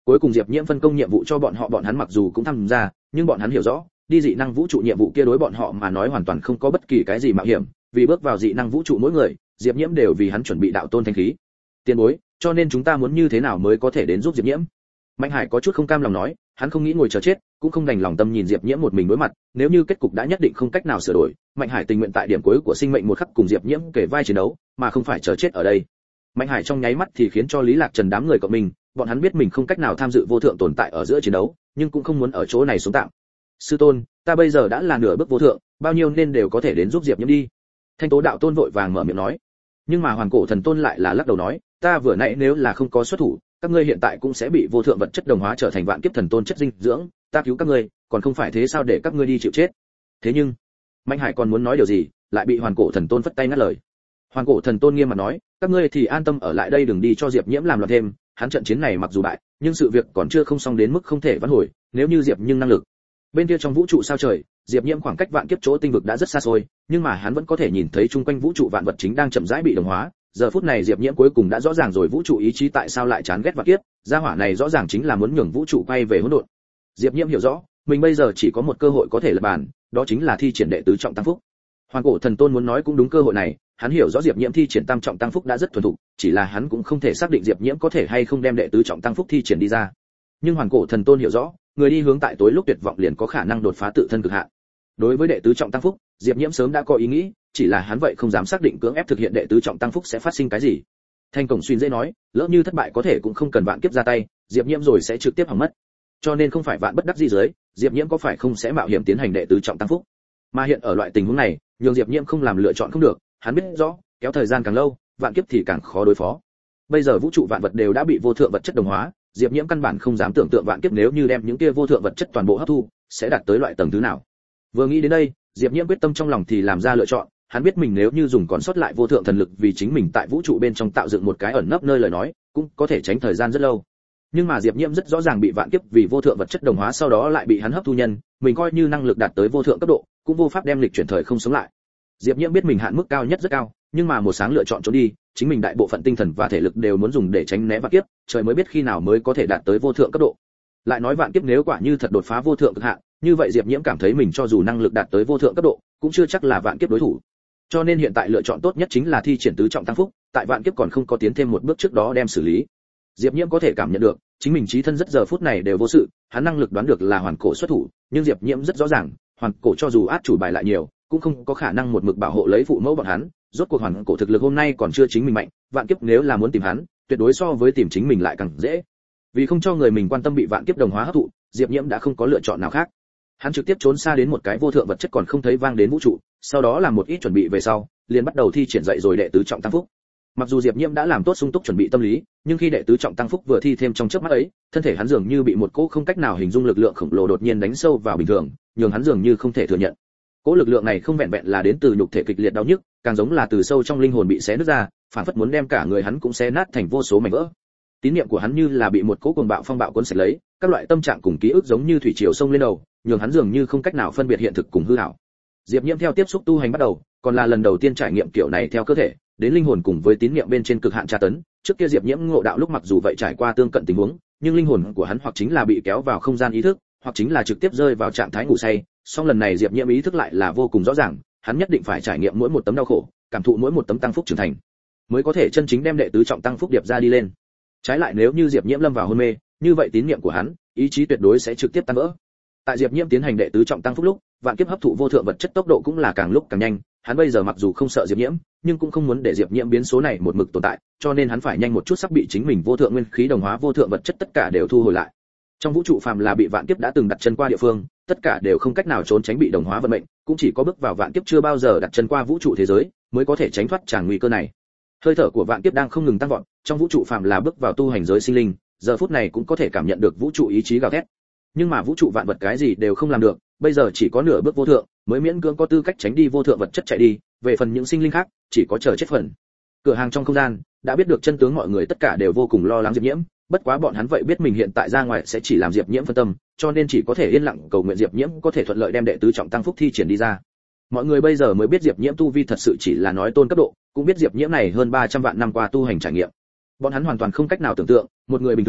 Cuối cùng Diệp Nhiễm phân công nhiệm vụ cho bọn họ, bọn hắn mặc dù cũng tham gia, nhưng bọn hắn hiểu rõ, đi dị năng vũ trụ nhiệm vụ kia đối bọn họ mà nói hoàn toàn không có bất kỳ cái gì mạo hiểm, vì bước vào dị năng vũ trụ mỗi người, Diệp Nhiễm đều vì hắn chuẩn bị đạo tôn thanh khí. Tiền bối, cho nên chúng ta muốn như thế nào mới có thể đến giúp Diệp Nhiễm? Mạnh Hải có chút không cam lòng nói, hắn không nghĩ ngồi chờ chết, cũng không đành lòng tâm nhìn Diệp Nhiễm một mình đối mặt, nếu như kết cục đã nhất định không cách nào sửa đổi, Mạnh Hải tình nguyện tại điểm cuối của sinh mệnh một khắc cùng Diệp Nhiễm kể vai chiến đấu, mà không phải chờ chết ở đây. Mạnh Hải trong nháy mắt thì khiến cho Lý Lạc Trần đám người cộng mình, bọn hắn biết mình không cách nào tham dự vô thượng tồn tại ở giữa chiến đấu, nhưng cũng không muốn ở chỗ này sống tạm. Sư tôn, ta bây giờ đã là nửa bước vô thượng, bao nhiêu nên đều có thể đến giúp Diệp Nhiễm đi. Thanh Tố đạo tôn vội vàng mở miệng nói. Nhưng mà Hoàn Cổ thần tôn lại là lắc đầu nói, ta vừa nãy nếu là không có xuất thủ, các ngươi hiện tại cũng sẽ bị vô thượng vật chất đồng hóa trở thành vạn kiếp thần tôn chất dinh dưỡng, ta cứu các ngươi, còn không phải thế sao để các ngươi đi chịu chết. Thế nhưng, Mạnh Hải còn muốn nói điều gì, lại bị Hoàn Cổ thần tôn phất tay ngắt lời. Hoàn Cổ thần tôn nghiêm mặt nói, các ngươi thì an tâm ở lại đây, đừng đi cho Diệp Nhiễm làm loạn thêm, hắn trận chiến này mặc dù bại, nhưng sự việc còn chưa không xong đến mức không thể vãn hồi, nếu như Diệp nhưng năng lực. Bên kia trong vũ trụ sao trời, Diệp Nhiễm khoảng cách vạn kiếp chỗ tinh vực đã rất xa xôi, nhưng mà hắn vẫn có thể nhìn thấy chung quanh vũ trụ vạn vật chính đang chậm rãi bị đồng hóa. Giờ phút này Diệp Nhiễm cuối cùng đã rõ ràng rồi vũ trụ ý chí tại sao lại chán ghét vạn kiếp, gia hỏa này rõ ràng chính là muốn nhường vũ trụ quay về hỗn độn. Diệp Nhiễm hiểu rõ, mình bây giờ chỉ có một cơ hội có thể lật bàn, đó chính là thi triển đệ tứ trọng tăng phúc. Hoàn Cổ thần tôn muốn nói cũng đúng, cơ hội này, hắn hiểu rõ Diệp Nhiễm thi triển tam trọng tăng phúc đã rất thuần thục, chỉ là hắn cũng không thể xác định Diệp Nhiễm có thể hay không đem đệ tứ trọng tăng phúc thi triển đi ra. Nhưng Hoàn Cổ thần tôn hiểu rõ, người đi hướng tại tối lúc tuyệt vọng liền có khả năng đột phá tự thân cực hạn. Đối với đệ tứ trọng tăng phúc, Diệp Nhiễm sớm đã có ý nghĩ, chỉ là hắn vậy không dám xác định cưỡng ép thực hiện đệ tứ trọng tăng phúc sẽ phát sinh cái gì. Thanh Cổng Xuyên dễ nói, lỡ như thất bại có thể cũng không cần vạn kiếp ra tay, Diệp Nhiễm rồi sẽ trực tiếp hỏng mất. Cho nên không phải vạn bất đắc dĩ dưới, Diệp Nhiễm có phải không sẽ mạo hiểm tiến hành đệ tứ trọng tăng phúc. Mà hiện ở loại tình huống này, nhường Diệp Nhiễm không làm lựa chọn không được, hắn biết rõ, kéo thời gian càng lâu, vạn kiếp thì càng khó đối phó. Bây giờ vũ trụ vạn vật đều đã bị vô thượng vật chất đồng hóa, Diệp Nhiễm căn bản không dám tưởng tượng vạn kiếp nếu như đem những kia vô thượng vật chất toàn bộ hấp thu, sẽ đạt tới loại tầng thứ nào. Vừa nghĩ đến đây, Diệp Nhiễm quyết tâm trong lòng thì làm ra lựa chọn, hắn biết mình nếu như dùng còn sót lại vô thượng thần lực vì chính mình tại vũ trụ bên trong tạo dựng một cái ẩn nấp nơi lời nói, cũng có thể tránh thời gian rất lâu. Nhưng mà Diệp Nhiễm rất rõ ràng bị vạn kiếp vì vô thượng vật chất đồng hóa sau đó lại bị hắn hấp thu nhân, mình coi như năng lực đạt tới vô thượng cấp độ, cũng vô pháp đem lịch chuyển thời không sống lại. Diệp Nhiễm biết mình hạn mức cao nhất rất cao, nhưng mà một sáng lựa chọn trốn đi, chính mình đại bộ phận tinh thần và thể lực đều muốn dùng để tránh né vạn kiếp, trời mới biết khi nào mới có thể đạt tới vô thượng cấp độ. Lại nói vạn kiếp nếu quả như thật đột phá vô thượng cực hạn, như vậy Diệp Nhiễm cảm thấy mình cho dù năng lực đạt tới vô thượng cấp độ, cũng chưa chắc là vạn kiếp đối thủ. Cho nên hiện tại lựa chọn tốt nhất chính là thi triển tứ trọng tăng phúc, tại vạn kiếp còn không có tiến thêm một bước trước đó đem xử lý. Diệp Nhiễm có thể cảm nhận được, chính mình trí thân rất giờ phút này đều vô sự, hắn năng lực đoán được là Hoàn Cổ xuất thủ, nhưng Diệp Nhiễm rất rõ ràng, Hoàn Cổ cho dù át chủ bài lại nhiều, cũng không có khả năng một mực bảo hộ lấy phụ mẫu bọn hắn, rốt cuộc Hoàn Cổ thực lực hôm nay còn chưa chính mình mạnh, vạn kiếp nếu là muốn tìm hắn, tuyệt đối so với tìm chính mình lại càng dễ. Vì không cho người mình quan tâm bị vạn kiếp đồng hóa hấp thụ, Diệp Nhiễm đã không có lựa chọn nào khác. Hắn trực tiếp trốn xa đến một cái vô thượng vật chất còn không thấy vang đến vũ trụ, sau đó làm một ít chuẩn bị về sau, liền bắt đầu thi triển dậy rồi đệ tứ trọng tăng phúc. Mặc dù Diệp Nhiễm đã làm tốt sung túc chuẩn bị tâm lý, nhưng khi đệ tứ trọng tăng phúc vừa thi thêm trong chớp mắt ấy, thân thể hắn dường như bị một cỗ không cách nào hình dung lực lượng khổng lồ đột nhiên đánh sâu vào bình thường, nhường hắn dường như không thể thừa nhận. Cỗ lực lượng này không vẹn vẹn là đến từ nhục thể kịch liệt đau nhức, càng giống là từ sâu trong linh hồn bị xé nứt ra, phản phất muốn đem cả người hắn cũng xé nát thành vô số mảnh vỡ. Tín niệm của hắn như là bị một cỗ cuồng bạo phong bạo cuốn sạch lấy, các loại tâm trạng cùng ký ức giống như thủy triều sông lên đầu, nhường hắn dường như không cách nào phân biệt hiện thực cùng hư ảo. Diệp Nhiễm theo tiếp xúc tu hành bắt đầu, còn là lần đầu tiên trải nghiệm kiểu này theo cơ thể, đến linh hồn cùng với tín niệm bên trên cực hạn tra tấn. Trước kia Diệp Nhiễm ngộ đạo lúc mặc dù vậy trải qua tương cận tình huống, nhưng linh hồn của hắn hoặc chính là bị kéo vào không gian ý thức, hoặc chính là trực tiếp rơi vào trạng thái ngủ say. Song lần này Diệp Nhiễm ý thức lại là vô cùng rõ ràng, hắn nhất định phải trải nghiệm mỗi một tấm đau khổ, cảm thụ mỗi một tấm tăng phúc trưởng thành, mới có thể chân chính đem đệ tứ trọng tăng phúc điệp ra đi lên. Trái lại nếu như Diệp Nhiễm lâm vào hôn mê, như vậy tín niệm của hắn, ý chí tuyệt đối sẽ trực tiếp tan vỡ. Tại Diệp Nhiễm tiến hành đệ tứ trọng tăng phúc lúc, vạn kiếp hấp thụ vô thượng vật chất tốc độ cũng là càng lúc càng nhanh, hắn bây giờ mặc dù không sợ Diệp Nhiễm, nhưng cũng không muốn để Diệp Nhiễm biến số này một mực tồn tại, cho nên hắn phải nhanh một chút sắp bị chính mình vô thượng nguyên khí đồng hóa vô thượng vật chất tất cả đều thu hồi lại. Trong vũ trụ phàm là bị vạn kiếp đã từng đặt chân qua địa phương, tất cả đều không cách nào trốn tránh bị đồng hóa vận mệnh, cũng chỉ có bước vào vạn kiếp chưa bao giờ đặt chân qua vũ trụ thế giới, mới có thể tránh thoát tràng nguy cơ này. Hơi thở của vạn kiếp đang không ngừng tăng vọt, trong vũ trụ phàm là bước vào tu hành giới sinh linh, giờ phút này cũng có thể cảm nhận được vũ trụ ý chí gào thét. Nhưng mà vũ trụ vạn vật cái gì đều không làm được, bây giờ chỉ có nửa bước vô thượng, mới miễn cưỡng có tư cách tránh đi vô thượng vật chất chạy đi, về phần những sinh linh khác, chỉ có chờ chết phần. Cửa hàng trong không gian, đã biết được chân tướng mọi người tất cả đều vô cùng lo lắng Diệp Nhiễm, bất quá bọn hắn vậy biết mình hiện tại ra ngoài sẽ chỉ làm Diệp Nhiễm phân tâm, cho nên chỉ có thể yên lặng cầu nguyện Diệp Nhiễm có thể thuận lợi đem đệ tứ trọng tăng phúc thi triển đi ra. Mọi người bây giờ mới biết Diệp Nhiễm tu vi thật sự chỉ là nói tôn cấp độ, cũng biết Diệp Nhiễm này hơn ba trăm vạn năm qua tu hành trải nghiệm. Bọn hắn hoàn toàn không cách nào tưởng tượng, một người bình thường,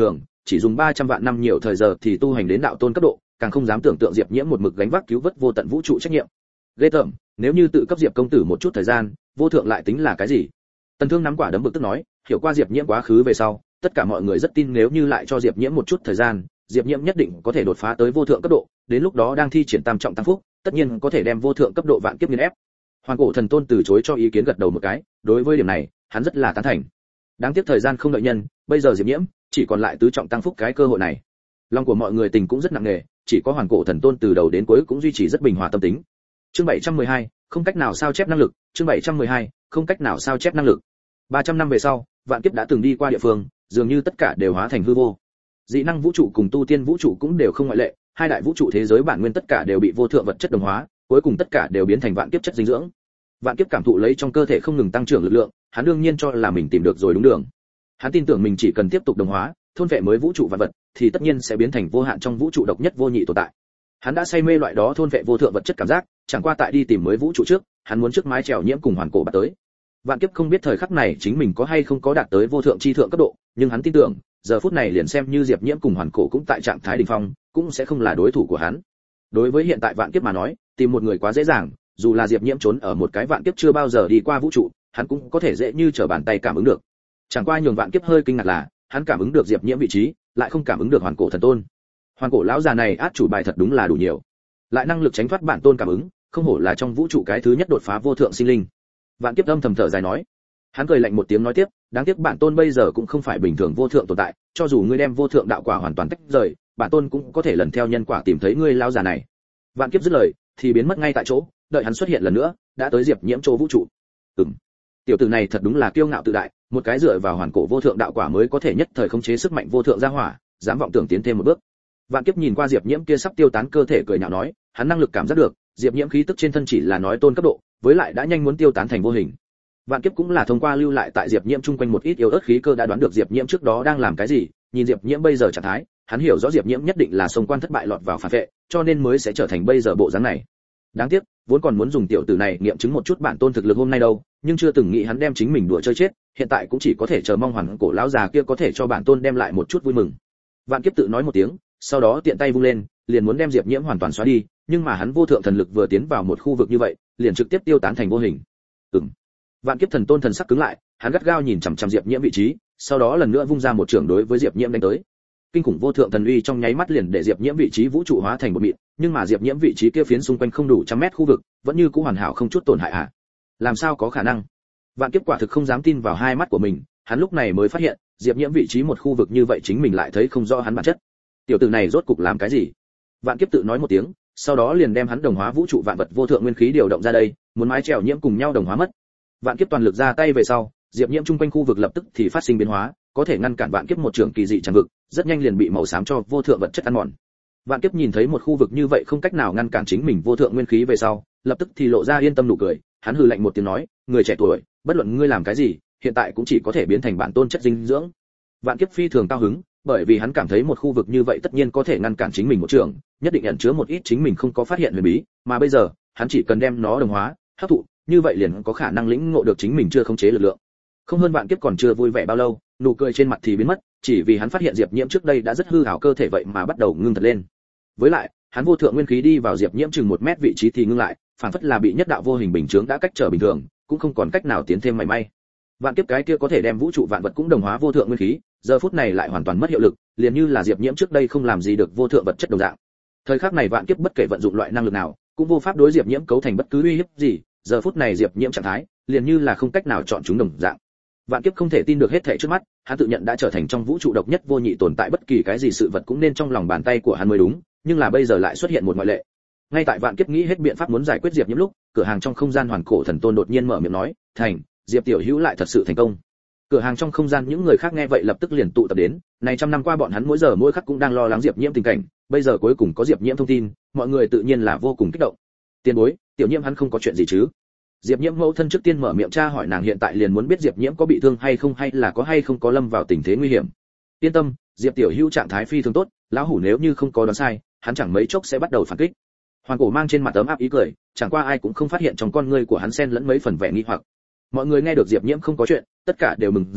chỉ dùng ba trăm vạn năm nhiều thời giờ thì tu hành đến đạo tôn cấp độ, càng không dám tưởng tượng Diệp Nhiễm một mực gánh vác cứu vớt vô tận vũ trụ trách nhiệm. Ghê tởm, nếu như tự cấp Diệp công tử một chút thời gian, vô thượng lại tính là cái gì? Tần Thương nắm quả đấm bực tức nói, hiểu qua Diệp Nhiễm quá khứ về sau, tất cả mọi người rất tin nếu như lại cho Diệp Nhiễm một chút thời gian, Diệp Nhiễm nhất định có thể đột phá tới vô thượng cấp độ, đến lúc đó đang thi triển tam trọng tăng phúc, tất nhiên có thể đem vô thượng cấp độ vạn kiếp nghiền ép. Hoàng Cổ Thần Tôn từ chối cho ý kiến gật đầu một cái, đối với điểm này, hắn rất là tán thành. Đáng tiếc thời gian không đợi nhân, bây giờ Diệp Nhiễm chỉ còn lại tứ trọng tăng phúc cái cơ hội này. Lòng của mọi người tình cũng rất nặng nề, chỉ có Hoàng Cổ Thần Tôn từ đầu đến cuối cũng duy trì rất bình hòa tâm tính. Chương bảy trăm mười hai, không cách nào sao chép năng lực, chương bảy trăm mười hai, không cách nào sao chép năng lực. ba trăm năm về sau, vạn kiếp đã từng đi qua địa phương, dường như tất cả đều hóa thành hư vô. Dị năng vũ trụ cùng tu tiên vũ trụ cũng đều không ngoại lệ, hai đại vũ trụ thế giới bản nguyên tất cả đều bị vô thượng vật chất đồng hóa, cuối cùng tất cả đều biến thành vạn kiếp chất dinh dưỡng. Vạn kiếp cảm thụ lấy trong cơ thể không ngừng tăng trưởng lực lượng, hắn đương nhiên cho là mình tìm được rồi đúng đường. Hắn tin tưởng mình chỉ cần tiếp tục đồng hóa, thôn vệ mới vũ trụ vạn vật, thì tất nhiên sẽ biến thành vô hạn trong vũ trụ độc nhất vô nhị tồn tại. Hắn đã say mê loại đó thôn vệ vô thượng vật chất cảm giác, chẳng qua tại đi tìm mới vũ trụ trước, hắn muốn trước mái trèo Nhiễm cùng Hoàn Cổ bắt tới. Vạn kiếp không biết thời khắc này chính mình có hay không có đạt tới vô thượng chi thượng cấp độ, nhưng hắn tin tưởng, giờ phút này liền xem như Diệp Nhiễm cùng Hoàn Cổ cũng tại trạng thái đỉnh phong, cũng sẽ không là đối thủ của hắn. Đối với hiện tại vạn kiếp mà nói, tìm một người quá dễ dàng, dù là Diệp Nhiễm trốn ở một cái vạn kiếp chưa bao giờ đi qua vũ trụ, hắn cũng có thể dễ như trở bàn tay cảm ứng được. Chẳng qua nhường vạn kiếp hơi kinh ngạc là, hắn cảm ứng được Diệp Nhiễm vị trí, lại không cảm ứng được Hoàn Cổ Thần Tôn. Hoàn Cổ lão già này át chủ bài thật đúng là đủ nhiều, lại năng lực tránh thoát bản tôn cảm ứng, không hổ là trong vũ trụ cái thứ nhất đột phá vô thượng sinh linh. Vạn kiếp âm thầm thở dài nói. Hắn cười lạnh một tiếng nói tiếp, đáng tiếc bản tôn bây giờ cũng không phải bình thường vô thượng tồn tại, cho dù ngươi đem vô thượng đạo quả hoàn toàn tách rời, bản tôn cũng có thể lần theo nhân quả tìm thấy ngươi lão già này. Vạn kiếp dứt lời, thì biến mất ngay tại chỗ, đợi hắn xuất hiện lần nữa, đã tới Diệp Nhiễm chỗ vũ trụ. Ừm, tiểu tử này thật đúng là kiêu ngạo tự đại, một cái dựa vào hoàn cổ vô thượng đạo quả mới có thể nhất thời khống chế sức mạnh vô thượng gia hỏa, dám vọng tưởng tiến thêm một bước. Vạn kiếp nhìn qua Diệp Nhiễm kia sắp tiêu tán cơ thể cười nhạo nói, hắn năng lực cảm giác được, Diệp Nhiễm khí tức trên thân chỉ là nói tôn cấp độ, với lại đã nhanh muốn tiêu tán thành vô hình. Vạn kiếp cũng là thông qua lưu lại tại Diệp Nhiễm chung quanh một ít yếu ớt khí cơ đã đoán được Diệp Nhiễm trước đó đang làm cái gì, nhìn Diệp Nhiễm bây giờ trạng thái, hắn hiểu rõ Diệp Nhiễm nhất định là xông quan thất bại lọt vào phản vệ, cho nên mới sẽ trở thành bây giờ bộ dáng này. Đáng tiếc, vốn còn muốn dùng tiểu tử này nghiệm chứng một chút bản tôn thực lực hôm nay đâu, nhưng chưa từng nghĩ hắn đem chính mình đùa chơi chết, hiện tại cũng chỉ có thể chờ mong Hoàn Cổ lão già kia có thể cho bản tôn đem lại một chút vui mừng. Vạn kiếp tự nói một tiếng, sau đó tiện tay vung lên, liền muốn đem Diệp Nhiễm hoàn toàn xóa đi, nhưng mà hắn vô thượng thần lực vừa tiến vào một khu vực như vậy, liền trực tiếp tiêu tán thành vô hình. Ừm. Vạn kiếp thần tôn thần sắc cứng lại, hắn gắt gao nhìn chằm chằm Diệp Nhiễm vị trí, sau đó lần nữa vung ra một chưởng đối với Diệp Nhiễm đánh tới. Kinh khủng vô thượng thần uy trong nháy mắt liền để Diệp Nhiễm vị trí vũ trụ hóa thành một mịn, nhưng mà Diệp Nhiễm vị trí kia phiến xung quanh không đủ trăm mét khu vực, vẫn như cũ hoàn hảo không chút tổn hại à? Làm sao có khả năng? Vạn kiếp quả thực không dám tin vào hai mắt của mình, hắn lúc này mới phát hiện, Diệp Nhiễm vị trí một khu vực như vậy chính mình lại thấy không rõ hắn bản chất. Tiểu tử này rốt cục làm cái gì? Vạn kiếp tự nói một tiếng, sau đó liền đem hắn đồng hóa vũ trụ vạn vật vô thượng nguyên khí điều động ra đây, muốn mái trèo Nhiễm cùng nhau đồng hóa mất. Vạn kiếp toàn lực ra tay về sau, Diệp Nhiễm chung quanh khu vực lập tức thì phát sinh biến hóa, có thể ngăn cản vạn kiếp một trường kỳ dị tràn vực, rất nhanh liền bị màu xám cho vô thượng vật chất ăn mòn. Vạn kiếp nhìn thấy một khu vực như vậy không cách nào ngăn cản chính mình vô thượng nguyên khí về sau, lập tức thì lộ ra yên tâm nụ cười, hắn hừ lạnh một tiếng nói, người trẻ tuổi, bất luận ngươi làm cái gì, hiện tại cũng chỉ có thể biến thành bản tôn chất dinh dưỡng. Vạn kiếp phi thường cao hứng, bởi vì hắn cảm thấy một khu vực như vậy tất nhiên có thể ngăn cản chính mình một trường, nhất định ẩn chứa một ít chính mình không có phát hiện huyền bí, mà bây giờ, hắn chỉ cần đem nó đồng hóa, hấp thụ, như vậy liền có khả năng lĩnh ngộ được chính mình chưa khống chế lực lượng. Không hơn vạn kiếp còn chưa vui vẻ bao lâu, nụ cười trên mặt thì biến mất, chỉ vì hắn phát hiện Diệp Nhiễm trước đây đã rất hư ảo cơ thể vậy mà bắt đầu ngưng thật lên. Với lại, hắn vô thượng nguyên khí đi vào Diệp Nhiễm chừng một mét vị trí thì ngưng lại, phản phất là bị nhất đạo vô hình bình chướng đã cách trở bình thường, cũng không còn cách nào tiến thêm mảy may. Vạn kiếp cái kia có thể đem vũ trụ vạn vật cũng đồng hóa vô thượng nguyên khí, giờ phút này lại hoàn toàn mất hiệu lực, liền như là Diệp Nhiễm trước đây không làm gì được vô thượng vật chất đồng dạng. Thời khắc này vạn kiếp bất kể vận dụng loại năng lực nào, cũng vô pháp đối Diệp Nhiễm cấu thành bất cứ uy hiếp gì, giờ phút này Diệp Nhiễm trạng thái, liền như là không cách nào chọn chúng đồng dạng. Vạn kiếp không thể tin được hết thảy trước mắt, hắn tự nhận đã trở thành trong vũ trụ độc nhất vô nhị tồn tại, bất kỳ cái gì sự vật cũng nên trong lòng bàn tay của hắn mới đúng, nhưng là bây giờ lại xuất hiện một ngoại lệ. Ngay tại Vạn kiếp nghĩ hết biện pháp muốn giải quyết Diệp Nhiễm lúc, cửa hàng trong không gian Hoàn Cổ Thần Tôn đột nhiên mở miệng nói, "Thành, Diệp tiểu hữu lại thật sự thành công." Cửa hàng trong không gian những người khác nghe vậy lập tức liền tụ tập đến, này trăm năm qua bọn hắn mỗi giờ mỗi khắc cũng đang lo lắng Diệp Nhiễm tình cảnh, bây giờ cuối cùng có Diệp Nhiễm thông tin, mọi người tự nhiên là vô cùng kích động. Tiền bối, tiểu Nhiễm hắn không có chuyện gì chứ? Diệp Nhiễm mẫu thân trước tiên mở miệng tra hỏi nàng hiện tại liền muốn biết Diệp Nhiễm có bị thương hay không hay là có hay không có lâm vào tình thế nguy hiểm. Yên tâm, Diệp tiểu hữu trạng thái phi thường tốt, lão hủ nếu như không có đoán sai, hắn chẳng mấy chốc sẽ bắt đầu phản kích. Hoàng Cổ mang trên mặt ấm áp ý cười, chẳng qua ai cũng không phát hiện trong con ngươi của hắn xen lẫn mấy phần vẻ nghi hoặc. Mọi người nghe được Diệp Nhiễm không có chuyện, tất cả đều mừng rỡ,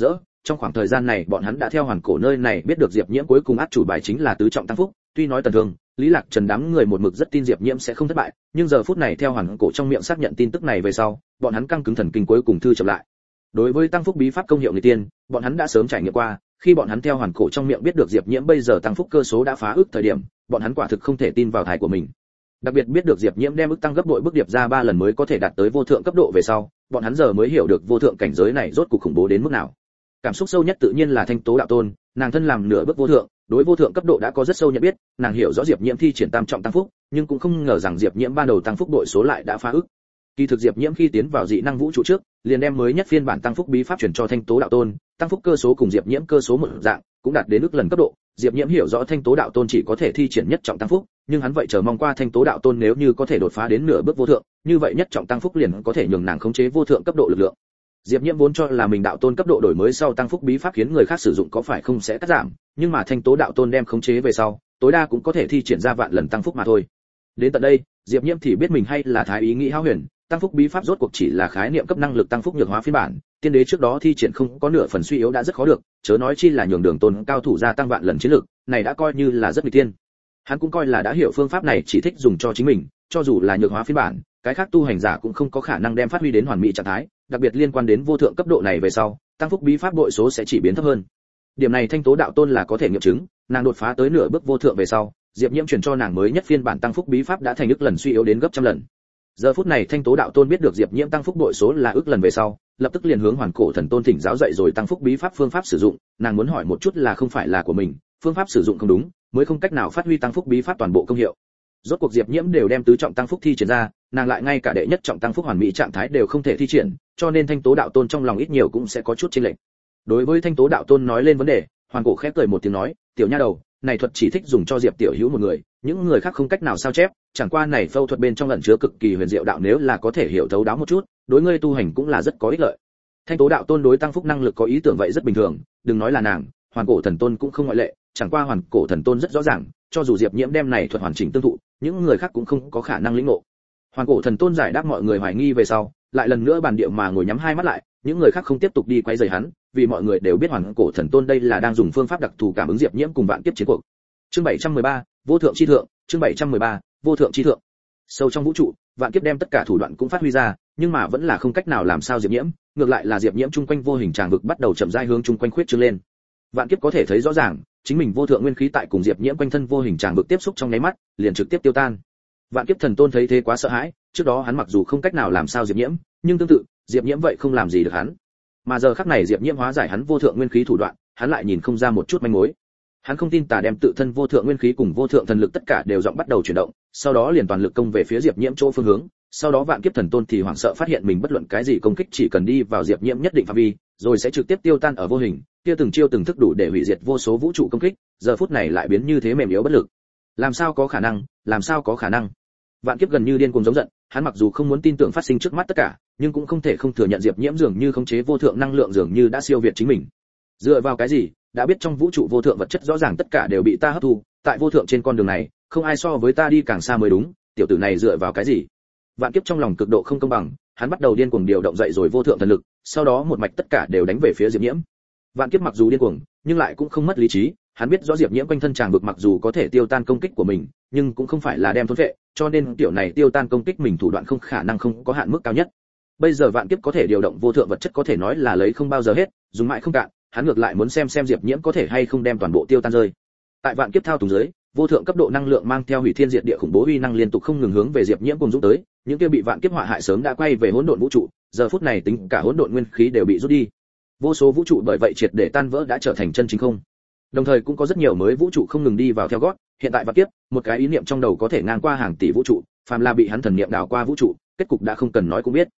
trong khoảng thời gian này bọn hắn đã theo hoàn cổ nơi này biết được Diệp Nhiễm cuối cùng át chủ bài chính là tứ trọng tăng phúc, tuy nói Tần Thương, Lý Lạc Trần đám người một mực rất tin Diệp Nhiễm sẽ không thất bại, nhưng giờ phút này theo hoàn cổ trong miệng xác nhận tin tức này về sau, bọn hắn căng cứng thần kinh cuối cùng thư chậm lại. Đối với tăng phúc bí pháp công hiệu người tiên, bọn hắn đã sớm trải nghiệm qua, khi bọn hắn theo hoàn cổ trong miệng biết được Diệp Nhiễm bây giờ tăng phúc cơ số đã phá ước thời điểm, bọn hắn quả thực không thể tin vào thải của mình. Đặc biệt biết được Diệp Nhiễm đem ước tăng gấp bội bước điệp ra ba lần mới có thể đạt tới vô thượng cấp độ về sau, bọn hắn giờ mới hiểu được vô thượng cảnh giới này rốt cuộc khủng bố đến mức nào. Cảm xúc sâu nhất tự nhiên là Thanh Tố đạo tôn, nàng thân làm nửa bước vô thượng, đối vô thượng cấp độ đã có rất sâu nhận biết, nàng hiểu rõ Diệp Nhiễm thi triển tam trọng tăng phúc, nhưng cũng không ngờ rằng Diệp Nhiễm ban đầu tăng phúc đội số lại đã phá ước. Kỳ thực Diệp Nhiễm khi tiến vào dị năng vũ trụ trước, liền đem mới nhất phiên bản tăng phúc bí pháp truyền cho Thanh Tố đạo tôn, tăng phúc cơ số cùng Diệp Nhiễm cơ số một dạng, cũng đạt đến ước lần cấp độ. Diệp Nhiễm hiểu rõ Thanh Tố đạo tôn chỉ có thể thi triển nhất trọng tăng phúc, nhưng hắn vậy chờ mong qua Thanh Tố đạo tôn nếu như có thể đột phá đến nửa bước vô thượng, như vậy nhất trọng tăng phúc liền có thể nhường nàng khống chế vô thượng cấp độ lực lượng. Diệp Nhiễm vốn cho là mình đạo tôn cấp độ đổi mới sau tăng phúc bí pháp khiến người khác sử dụng có phải không sẽ cắt giảm, nhưng mà Thanh Tố đạo tôn đem khống chế về sau, tối đa cũng có thể thi triển ra vạn lần tăng phúc mà thôi. Đến tận đây, Diệp Nhiễm thì biết mình hay là thái ý nghĩ hão huyền, tăng phúc bí pháp rốt cuộc chỉ là khái niệm cấp năng lực tăng phúc nhược hóa phiên bản, tiên đế trước đó thi triển không có nửa phần suy yếu đã rất khó được, chớ nói chi là nhường đường tôn cao thủ gia tăng vạn lần chiến lực, này đã coi như là rất nguy tiên. Hắn cũng coi là đã hiểu phương pháp này chỉ thích dùng cho chính mình, cho dù là nhược hóa phiên bản, cái khác tu hành giả cũng không có khả năng đem phát huy đến hoàn mỹ trạng thái, đặc biệt liên quan đến vô thượng cấp độ này về sau, tăng phúc bí pháp bội số sẽ chỉ biến thấp hơn. Điểm này Thanh Tố đạo tôn là có thể nghiệm chứng, nàng đột phá tới nửa bước vô thượng về sau, Diệp Nhiễm truyền cho nàng mới nhất phiên bản tăng phúc bí pháp đã thành ức lần suy yếu đến gấp trăm lần. Giờ phút này Thanh Tố đạo tôn biết được Diệp Nhiễm tăng phúc bội số là ức lần về sau, lập tức liền hướng Hoàn Cổ Thần Tôn thỉnh giáo dạy rồi tăng phúc bí pháp phương pháp sử dụng, nàng muốn hỏi một chút là không phải là của mình, phương pháp sử dụng không đúng, mới không cách nào phát huy tăng phúc bí pháp toàn bộ công hiệu. Rốt cuộc Diệp Nhiễm đều đem tứ trọng tăng phúc thi triển ra, nàng lại ngay cả đệ nhất trọng tăng phúc hoàn mỹ trạng thái đều không thể thi triển, cho nên Thanh Tố đạo tôn trong lòng ít nhiều cũng sẽ có chút chênh lệch. Đối với Thanh Tố đạo tôn nói lên vấn đề, Hoàn Cổ khép cười một tiếng nói, "Tiểu nha đầu, này thuật chỉ thích dùng cho Diệp tiểu hữu một người, những người khác không cách nào sao chép, chẳng qua này phâu thuật bên trong ẩn chứa cực kỳ huyền diệu đạo nếu là có thể hiểu thấu đáo một chút, đối ngươi tu hành cũng là rất có ích lợi." Thanh Tố đạo tôn đối tăng phúc năng lực có ý tưởng vậy rất bình thường, đừng nói là nàng, Hoàn Cổ thần tôn cũng không ngoại lệ, chẳng qua Hoàn Cổ thần tôn rất rõ ràng, cho dù Diệp Nhiễm đem này thuật hoàn chỉnh tương thụ, những người khác cũng không có khả năng lĩnh ngộ. Hoàn Cổ thần tôn giải đáp mọi người hoài nghi về sau, lại lần nữa bàn địa mà ngồi nhắm hai mắt lại, những người khác không tiếp tục đi quấy rầy hắn, vì mọi người đều biết Hoàn Cổ thần tôn đây là đang dùng phương pháp đặc thù cảm ứng Diệp Nhiễm cùng vạn kiếp chiến cuộc. Chương bảy trăm mười ba, vô thượng chi thượng, chương bảy trăm mười ba, vô thượng chi thượng. Sâu trong vũ trụ, vạn kiếp đem tất cả thủ đoạn cũng phát huy ra, nhưng mà vẫn là không cách nào làm sao Diệp Nhiễm, ngược lại là Diệp Nhiễm chung quanh vô hình tràng vực bắt đầu chậm rãi hướng chung quanh khuyết trương lên. Vạn kiếp có thể thấy rõ ràng, chính mình vô thượng nguyên khí tại cùng Diệp Nhiễm quanh thân vô hình tràng vực tiếp xúc trong nháy mắt, liền trực tiếp tiêu tan. Vạn kiếp thần tôn thấy thế quá sợ hãi, trước đó hắn mặc dù không cách nào làm sao Diệp Nhiễm, nhưng tương tự, Diệp Nhiễm vậy không làm gì được hắn. Mà giờ khắc này Diệp Nhiễm hóa giải hắn vô thượng nguyên khí thủ đoạn, hắn lại nhìn không ra một chút manh mối. Hắn không tin tà đem tự thân vô thượng nguyên khí cùng vô thượng thần lực tất cả đều giọng bắt đầu chuyển động, sau đó liền toàn lực công về phía Diệp Nhiễm chỗ phương hướng, sau đó vạn kiếp thần tôn thì hoảng sợ phát hiện mình bất luận cái gì công kích chỉ cần đi vào Diệp Nhiễm nhất định phạm vi, rồi sẽ trực tiếp tiêu tan ở vô hình, kia từng chiêu từng thức đủ để hủy diệt vô số vũ trụ công kích, giờ phút này lại biến như thế mềm yếu bất lực. Làm sao có khả năng, làm sao có khả năng? Vạn kiếp gần như điên cuồng giống giận, hắn mặc dù không muốn tin tưởng phát sinh trước mắt tất cả, nhưng cũng không thể không thừa nhận Diệp Nhiễm dường như khống chế vô thượng năng lượng dường như đã siêu việt chính mình. Dựa vào cái gì? Đã biết trong vũ trụ vô thượng vật chất rõ ràng tất cả đều bị ta hấp thu, tại vô thượng trên con đường này, không ai so với ta đi càng xa mới đúng, tiểu tử này dựa vào cái gì? Vạn kiếp trong lòng cực độ không công bằng, hắn bắt đầu điên cuồng điều động dậy rồi vô thượng thần lực, sau đó một mạch tất cả đều đánh về phía Diệp Nhiễm. Vạn kiếp mặc dù điên cuồng, nhưng lại cũng không mất lý trí, hắn biết rõ Diệp Nhiễm quanh thân tràng vực mặc dù có thể tiêu tan công kích của mình, nhưng cũng không phải là đem thôn phệ, cho nên tiểu này tiêu tan công kích mình thủ đoạn không khả năng không có hạn mức cao nhất. Bây giờ vạn kiếp có thể điều động vô thượng vật chất có thể nói là lấy không bao giờ hết, dùng mãi không cạn, hắn ngược lại muốn xem xem Diệp Nhiễm có thể hay không đem toàn bộ tiêu tan rơi. Tại vạn kiếp thao túng dưới, vô thượng cấp độ năng lượng mang theo hủy thiên diệt địa khủng bố uy năng liên tục không ngừng hướng về Diệp Nhiễm cùng dũng tới, những kia bị vạn kiếp họa hại sớm đã quay về hỗn độn vũ trụ, giờ phút này tính cả hỗn độn nguyên khí đều bị rút đi. Vô số vũ trụ bởi vậy triệt để tan vỡ đã trở thành chân chính không. Đồng thời cũng có rất nhiều mới vũ trụ không ngừng đi vào theo gót, hiện tại vạn kiếp, một cái ý niệm trong đầu có thể ngang qua hàng tỷ vũ trụ, phàm là bị hắn thần niệm đảo qua vũ trụ, kết cục đã không cần nói cũng biết.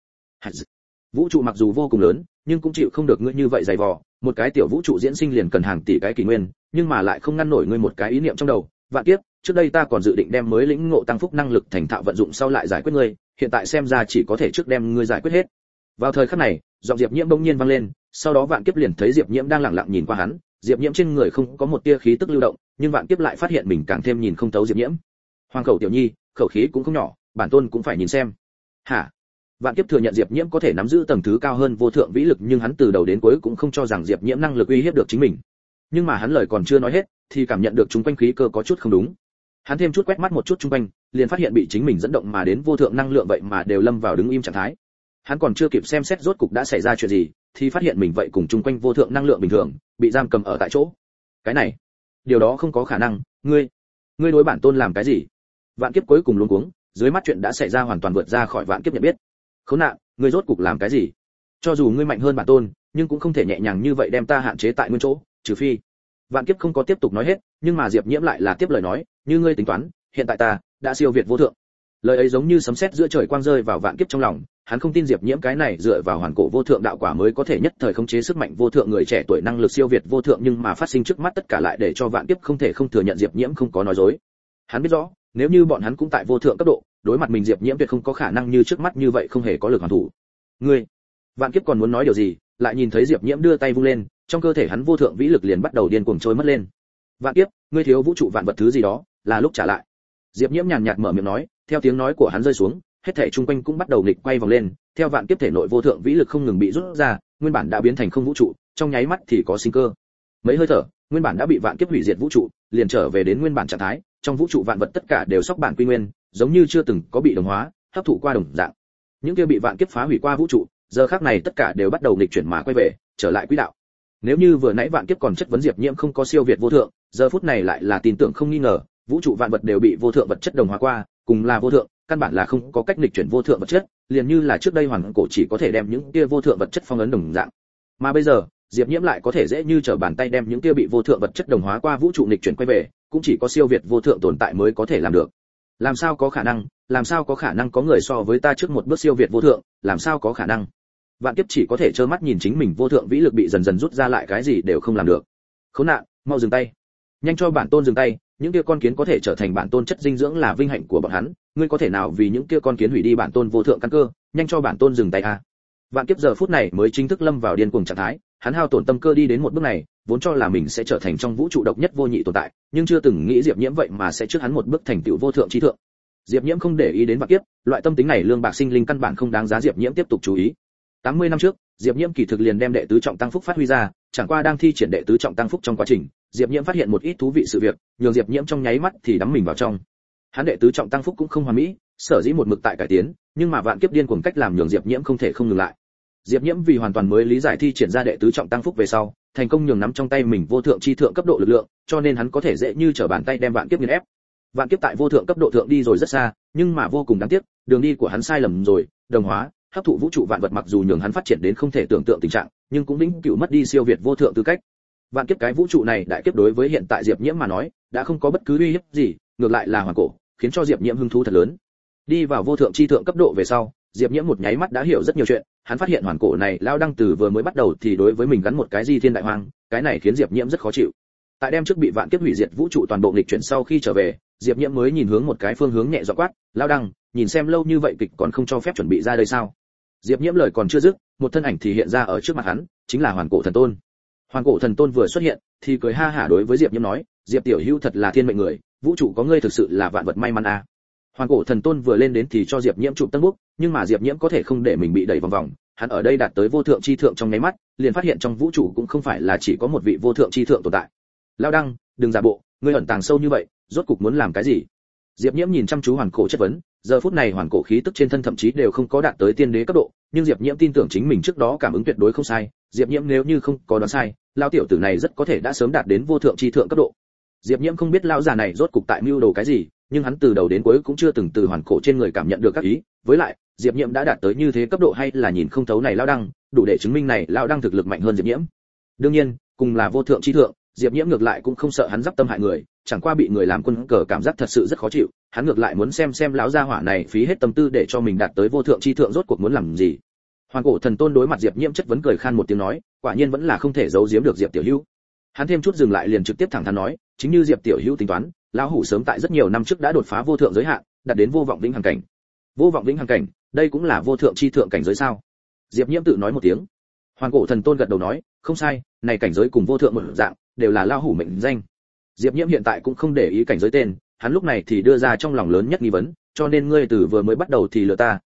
Vũ trụ mặc dù vô cùng lớn, nhưng cũng chịu không được ngươi như vậy dày vò, một cái tiểu vũ trụ diễn sinh liền cần hàng tỷ cái kỷ nguyên, nhưng mà lại không ngăn nổi ngươi một cái ý niệm trong đầu. Vạn kiếp, trước đây ta còn dự định đem mới lĩnh ngộ tăng phúc năng lực thành thạo vận dụng sau lại giải quyết ngươi, hiện tại xem ra chỉ có thể trước đem ngươi giải quyết hết. Vào thời khắc này, giọng Diệp Nhiễm bỗng nhiên vang lên, sau đó Vạn kiếp liền thấy Diệp Nhiễm đang lặng lặng nhìn qua hắn, Diệp Nhiễm trên người không có một tia khí tức lưu động, nhưng Vạn kiếp lại phát hiện mình càng thêm nhìn không thấu Diệp Nhiễm. Hoàng khẩu tiểu nhi, khẩu khí cũng không nhỏ, bản tôn cũng phải nhìn xem. Hả? Vạn Kiếp thừa nhận Diệp Nhiễm có thể nắm giữ tầng thứ cao hơn vô thượng vĩ lực, nhưng hắn từ đầu đến cuối cũng không cho rằng Diệp Nhiễm năng lực uy hiếp được chính mình. Nhưng mà hắn lời còn chưa nói hết, thì cảm nhận được chúng quanh khí cơ có chút không đúng. Hắn thêm chút quét mắt một chút chung quanh, liền phát hiện bị chính mình dẫn động mà đến vô thượng năng lượng vậy mà đều lâm vào đứng im trạng thái. Hắn còn chưa kịp xem xét rốt cục đã xảy ra chuyện gì, thì phát hiện mình vậy cùng chung quanh vô thượng năng lượng bình thường, bị giam cầm ở tại chỗ. Cái này, điều đó không có khả năng, ngươi, ngươi đối bản tôn làm cái gì? Vạn Kiếp cuối cùng luống cuống, dưới mắt chuyện đã xảy ra hoàn toàn vượt ra khỏi Vạn Kiếp nhận biết. Khốn nạn, ngươi rốt cục làm cái gì? Cho dù ngươi mạnh hơn bản tôn, nhưng cũng không thể nhẹ nhàng như vậy đem ta hạn chế tại nguyên chỗ, trừ phi. Vạn Kiếp không có tiếp tục nói hết, nhưng mà Diệp Nhiễm lại là tiếp lời nói, như ngươi tính toán, hiện tại ta đã siêu việt vô thượng. Lời ấy giống như sấm sét giữa trời quang rơi vào Vạn Kiếp trong lòng, hắn không tin Diệp Nhiễm cái này dựa vào hoàn cổ vô thượng đạo quả mới có thể nhất thời khống chế sức mạnh vô thượng người trẻ tuổi năng lực siêu việt vô thượng, nhưng mà phát sinh trước mắt tất cả lại để cho Vạn Kiếp không thể không thừa nhận Diệp Nhiễm không có nói dối. Hắn biết rõ, nếu như bọn hắn cũng tại vô thượng cấp độ, đối mặt mình Diệp Nhiễm tuyệt không có khả năng như trước mắt như vậy không hề có lực hoàn thủ. Ngươi, Vạn Kiếp còn muốn nói điều gì, lại nhìn thấy Diệp Nhiễm đưa tay vung lên, trong cơ thể hắn vô thượng vĩ lực liền bắt đầu điên cuồng trôi mất lên. Vạn Kiếp, ngươi thiếu vũ trụ vạn vật thứ gì đó, là lúc trả lại. Diệp Nhiễm nhàn nhạt mở miệng nói, theo tiếng nói của hắn rơi xuống, hết thảy chung quanh cũng bắt đầu nghịch quay vòng lên, theo Vạn Kiếp thể nội vô thượng vĩ lực không ngừng bị rút ra, nguyên bản đã biến thành không vũ trụ, trong nháy mắt thì có sinh cơ. Mấy hơi thở, nguyên bản đã bị Vạn Kiếp hủy diệt vũ trụ, liền trở về đến nguyên bản trạng thái, trong vũ trụ vạn vật tất cả đều sóc bản quy nguyên, giống như chưa từng có bị đồng hóa, hấp thụ qua đồng dạng. Những kia bị Vạn Kiếp phá hủy qua vũ trụ, giờ khắc này tất cả đều bắt đầu nghịch chuyển mà quay về, trở lại quỹ đạo. Nếu như vừa nãy Vạn Kiếp còn chất vấn Diệp Nhiễm không có siêu việt vô thượng, giờ phút này lại là tin tưởng không nghi ngờ, vũ trụ vạn vật đều bị vô thượng vật chất đồng hóa qua, cùng là vô thượng, căn bản là không có cách nghịch chuyển vô thượng vật chất, liền như là trước đây hoàn cổ chỉ có thể đem những kia vô thượng vật chất phong ấn đồng dạng. Mà bây giờ, Diệp Nhiễm lại có thể dễ như trở bàn tay đem những kia bị vô thượng vật chất đồng hóa qua vũ trụ nghịch chuyển quay về, cũng chỉ có siêu việt vô thượng tồn tại mới có thể làm được. Làm sao có khả năng, làm sao có khả năng có người so với ta trước một bước siêu việt vô thượng, làm sao có khả năng? Vạn Kiếp chỉ có thể trơ mắt nhìn chính mình vô thượng vĩ lực bị dần dần rút ra, lại cái gì đều không làm được. Khốn nạn, mau dừng tay. Nhanh cho bản tôn dừng tay, những kia con kiến có thể trở thành bản tôn chất dinh dưỡng là vinh hạnh của bọn hắn, ngươi có thể nào vì những kia con kiến hủy đi bản tôn vô thượng căn cơ, nhanh cho bản tôn dừng tay a. Vạn Kiếp giờ phút này mới chính thức lâm vào điên cuồng trạng thái, hắn hao tổn tâm cơ đi đến một bước này, vốn cho là mình sẽ trở thành trong vũ trụ độc nhất vô nhị tồn tại, nhưng chưa từng nghĩ Diệp Nhiễm vậy mà sẽ trước hắn một bước thành tựu vô thượng trí thượng. Diệp Nhiễm không để ý đến Vạn Kiếp, loại tâm tính này lương bạc sinh linh căn bản không đáng giá Diệp Nhiễm tiếp tục chú ý. tám mươi năm trước, Diệp Nhiễm kỳ thực liền đem đệ tứ trọng tăng phúc phát huy ra, chẳng qua đang thi triển đệ tứ trọng tăng phúc trong quá trình, Diệp Nhiễm phát hiện một ít thú vị sự việc, nhường Diệp Nhiễm trong nháy mắt thì đắm mình vào trong. Hắn đệ tứ trọng tăng phúc cũng không hoàn mỹ, sở dĩ một mực tại cải tiến, nhưng mà Vạn Kiếp điên cuồng cách làm nhường Diệp Nhiễm không thể không ngừng lại. Diệp Nhiễm vì hoàn toàn mới lý giải thi triển ra đệ tứ trọng tăng phúc về sau, thành công nhường nắm trong tay mình vô thượng chi thượng cấp độ lực lượng, cho nên hắn có thể dễ như trở bàn tay đem Vạn Kiếp nghiền ép. Vạn Kiếp tại vô thượng cấp độ thượng đi rồi rất xa, nhưng mà vô cùng đáng tiếc, đường đi của hắn sai lầm rồi, đồng hóa, hấp thụ vũ trụ vạn vật mặc dù nhường hắn phát triển đến không thể tưởng tượng tình trạng, nhưng cũng vĩnh cửu mất đi siêu việt vô thượng tư cách. Vạn Kiếp cái vũ trụ này đại kiếp đối với hiện tại Diệp Nhiễm mà nói, đã không có bất cứ uy hiếp gì, ngược lại là hoàn cổ, khiến cho Diệp Nhiễm hứng thú thật lớn. Đi vào vô thượng chi thượng cấp độ về sau, Diệp Nhiễm một nháy mắt đã hiểu rất nhiều chuyện, hắn phát hiện hoàn cổ này lao đăng từ vừa mới bắt đầu thì đối với mình gắn một cái di thiên đại hoang, cái này khiến Diệp Nhiễm rất khó chịu. Tại đem trước bị Vạn Kiếp hủy diệt vũ trụ toàn bộ nghịch chuyển sau khi trở về, Diệp Nhiễm mới nhìn hướng một cái phương hướng nhẹ giọng quát, lao đăng, nhìn xem lâu như vậy kịch còn không cho phép chuẩn bị ra đây sao? Diệp Nhiễm lời còn chưa dứt, một thân ảnh thì hiện ra ở trước mặt hắn, chính là Hoàn Cổ Thần Tôn. Hoàn Cổ Thần Tôn vừa xuất hiện, thì cười ha hả đối với Diệp Nhiễm nói, Diệp tiểu hữu thật là thiên mệnh người, vũ trụ có ngươi thực sự là vạn vật may mắn a. Hoàn Cổ Thần Tôn vừa lên đến thì cho Diệp Nhiễm chụp tân bút, nhưng mà Diệp Nhiễm có thể không để mình bị đẩy vòng vòng, hắn ở đây đạt tới vô thượng chi thượng trong nháy mắt, liền phát hiện trong vũ trụ cũng không phải là chỉ có một vị vô thượng chi thượng tồn tại. Lão Đăng, đừng giả bộ, ngươi ẩn tàng sâu như vậy, rốt cục muốn làm cái gì? Diệp Nhiễm nhìn chăm chú Hoàn Cổ chất vấn, giờ phút này Hoàn Cổ khí tức trên thân thậm chí đều không có đạt tới tiên đế cấp độ, nhưng Diệp Nhiễm tin tưởng chính mình trước đó cảm ứng tuyệt đối không sai, Diệp Nhiễm nếu như không có đoán sai, lão tiểu tử này rất có thể đã sớm đạt đến vô thượng chi thượng cấp độ. Diệp Nhiễm không biết lão già này rốt cục tại mưu đồ cái gì, nhưng hắn từ đầu đến cuối cũng chưa từng từ Hoàn Cổ trên người cảm nhận được các ý, với lại, Diệp Nhiễm đã đạt tới như thế cấp độ hay là nhìn không thấu này lão Đăng, đủ để chứng minh này lão Đăng thực lực mạnh hơn Diệp Nhiễm. Đương nhiên, cùng là vô thượng chi thượng, Diệp Nhiễm ngược lại cũng không sợ hắn giáp tâm hại người, chẳng qua bị người làm quân cờ cảm giác thật sự rất khó chịu, hắn ngược lại muốn xem xem lão gia hỏa này phí hết tâm tư để cho mình đạt tới vô thượng chi thượng rốt cuộc muốn làm gì. Hoàn Cổ Thần Tôn đối mặt Diệp Nhiễm chất vấn cười khan một tiếng nói, quả nhiên vẫn là không thể giấu giếm được Diệp tiểu hữu. Hắn thêm chút dừng lại liền trực tiếp thẳng thắn nói, chính như Diệp tiểu hữu tính toán, lão hủ sớm tại rất nhiều năm trước đã đột phá vô thượng giới hạn, đạt đến vô vọng vĩnh hằng cảnh. Vô vọng vĩnh hằng cảnh, đây cũng là vô thượng chi thượng cảnh giới sao? Diệp Nhiễm tự nói một tiếng. Hoàn Cổ Thần Tôn gật đầu nói, không sai, này cảnh giới cùng vô thượng một dạng, đều là lão hủ mệnh danh. Diệp Nhiễm hiện tại cũng không để ý cảnh giới tên, hắn lúc này thì đưa ra trong lòng lớn nhất nghi vấn, cho nên ngươi từ vừa mới bắt đầu thì lừa ta,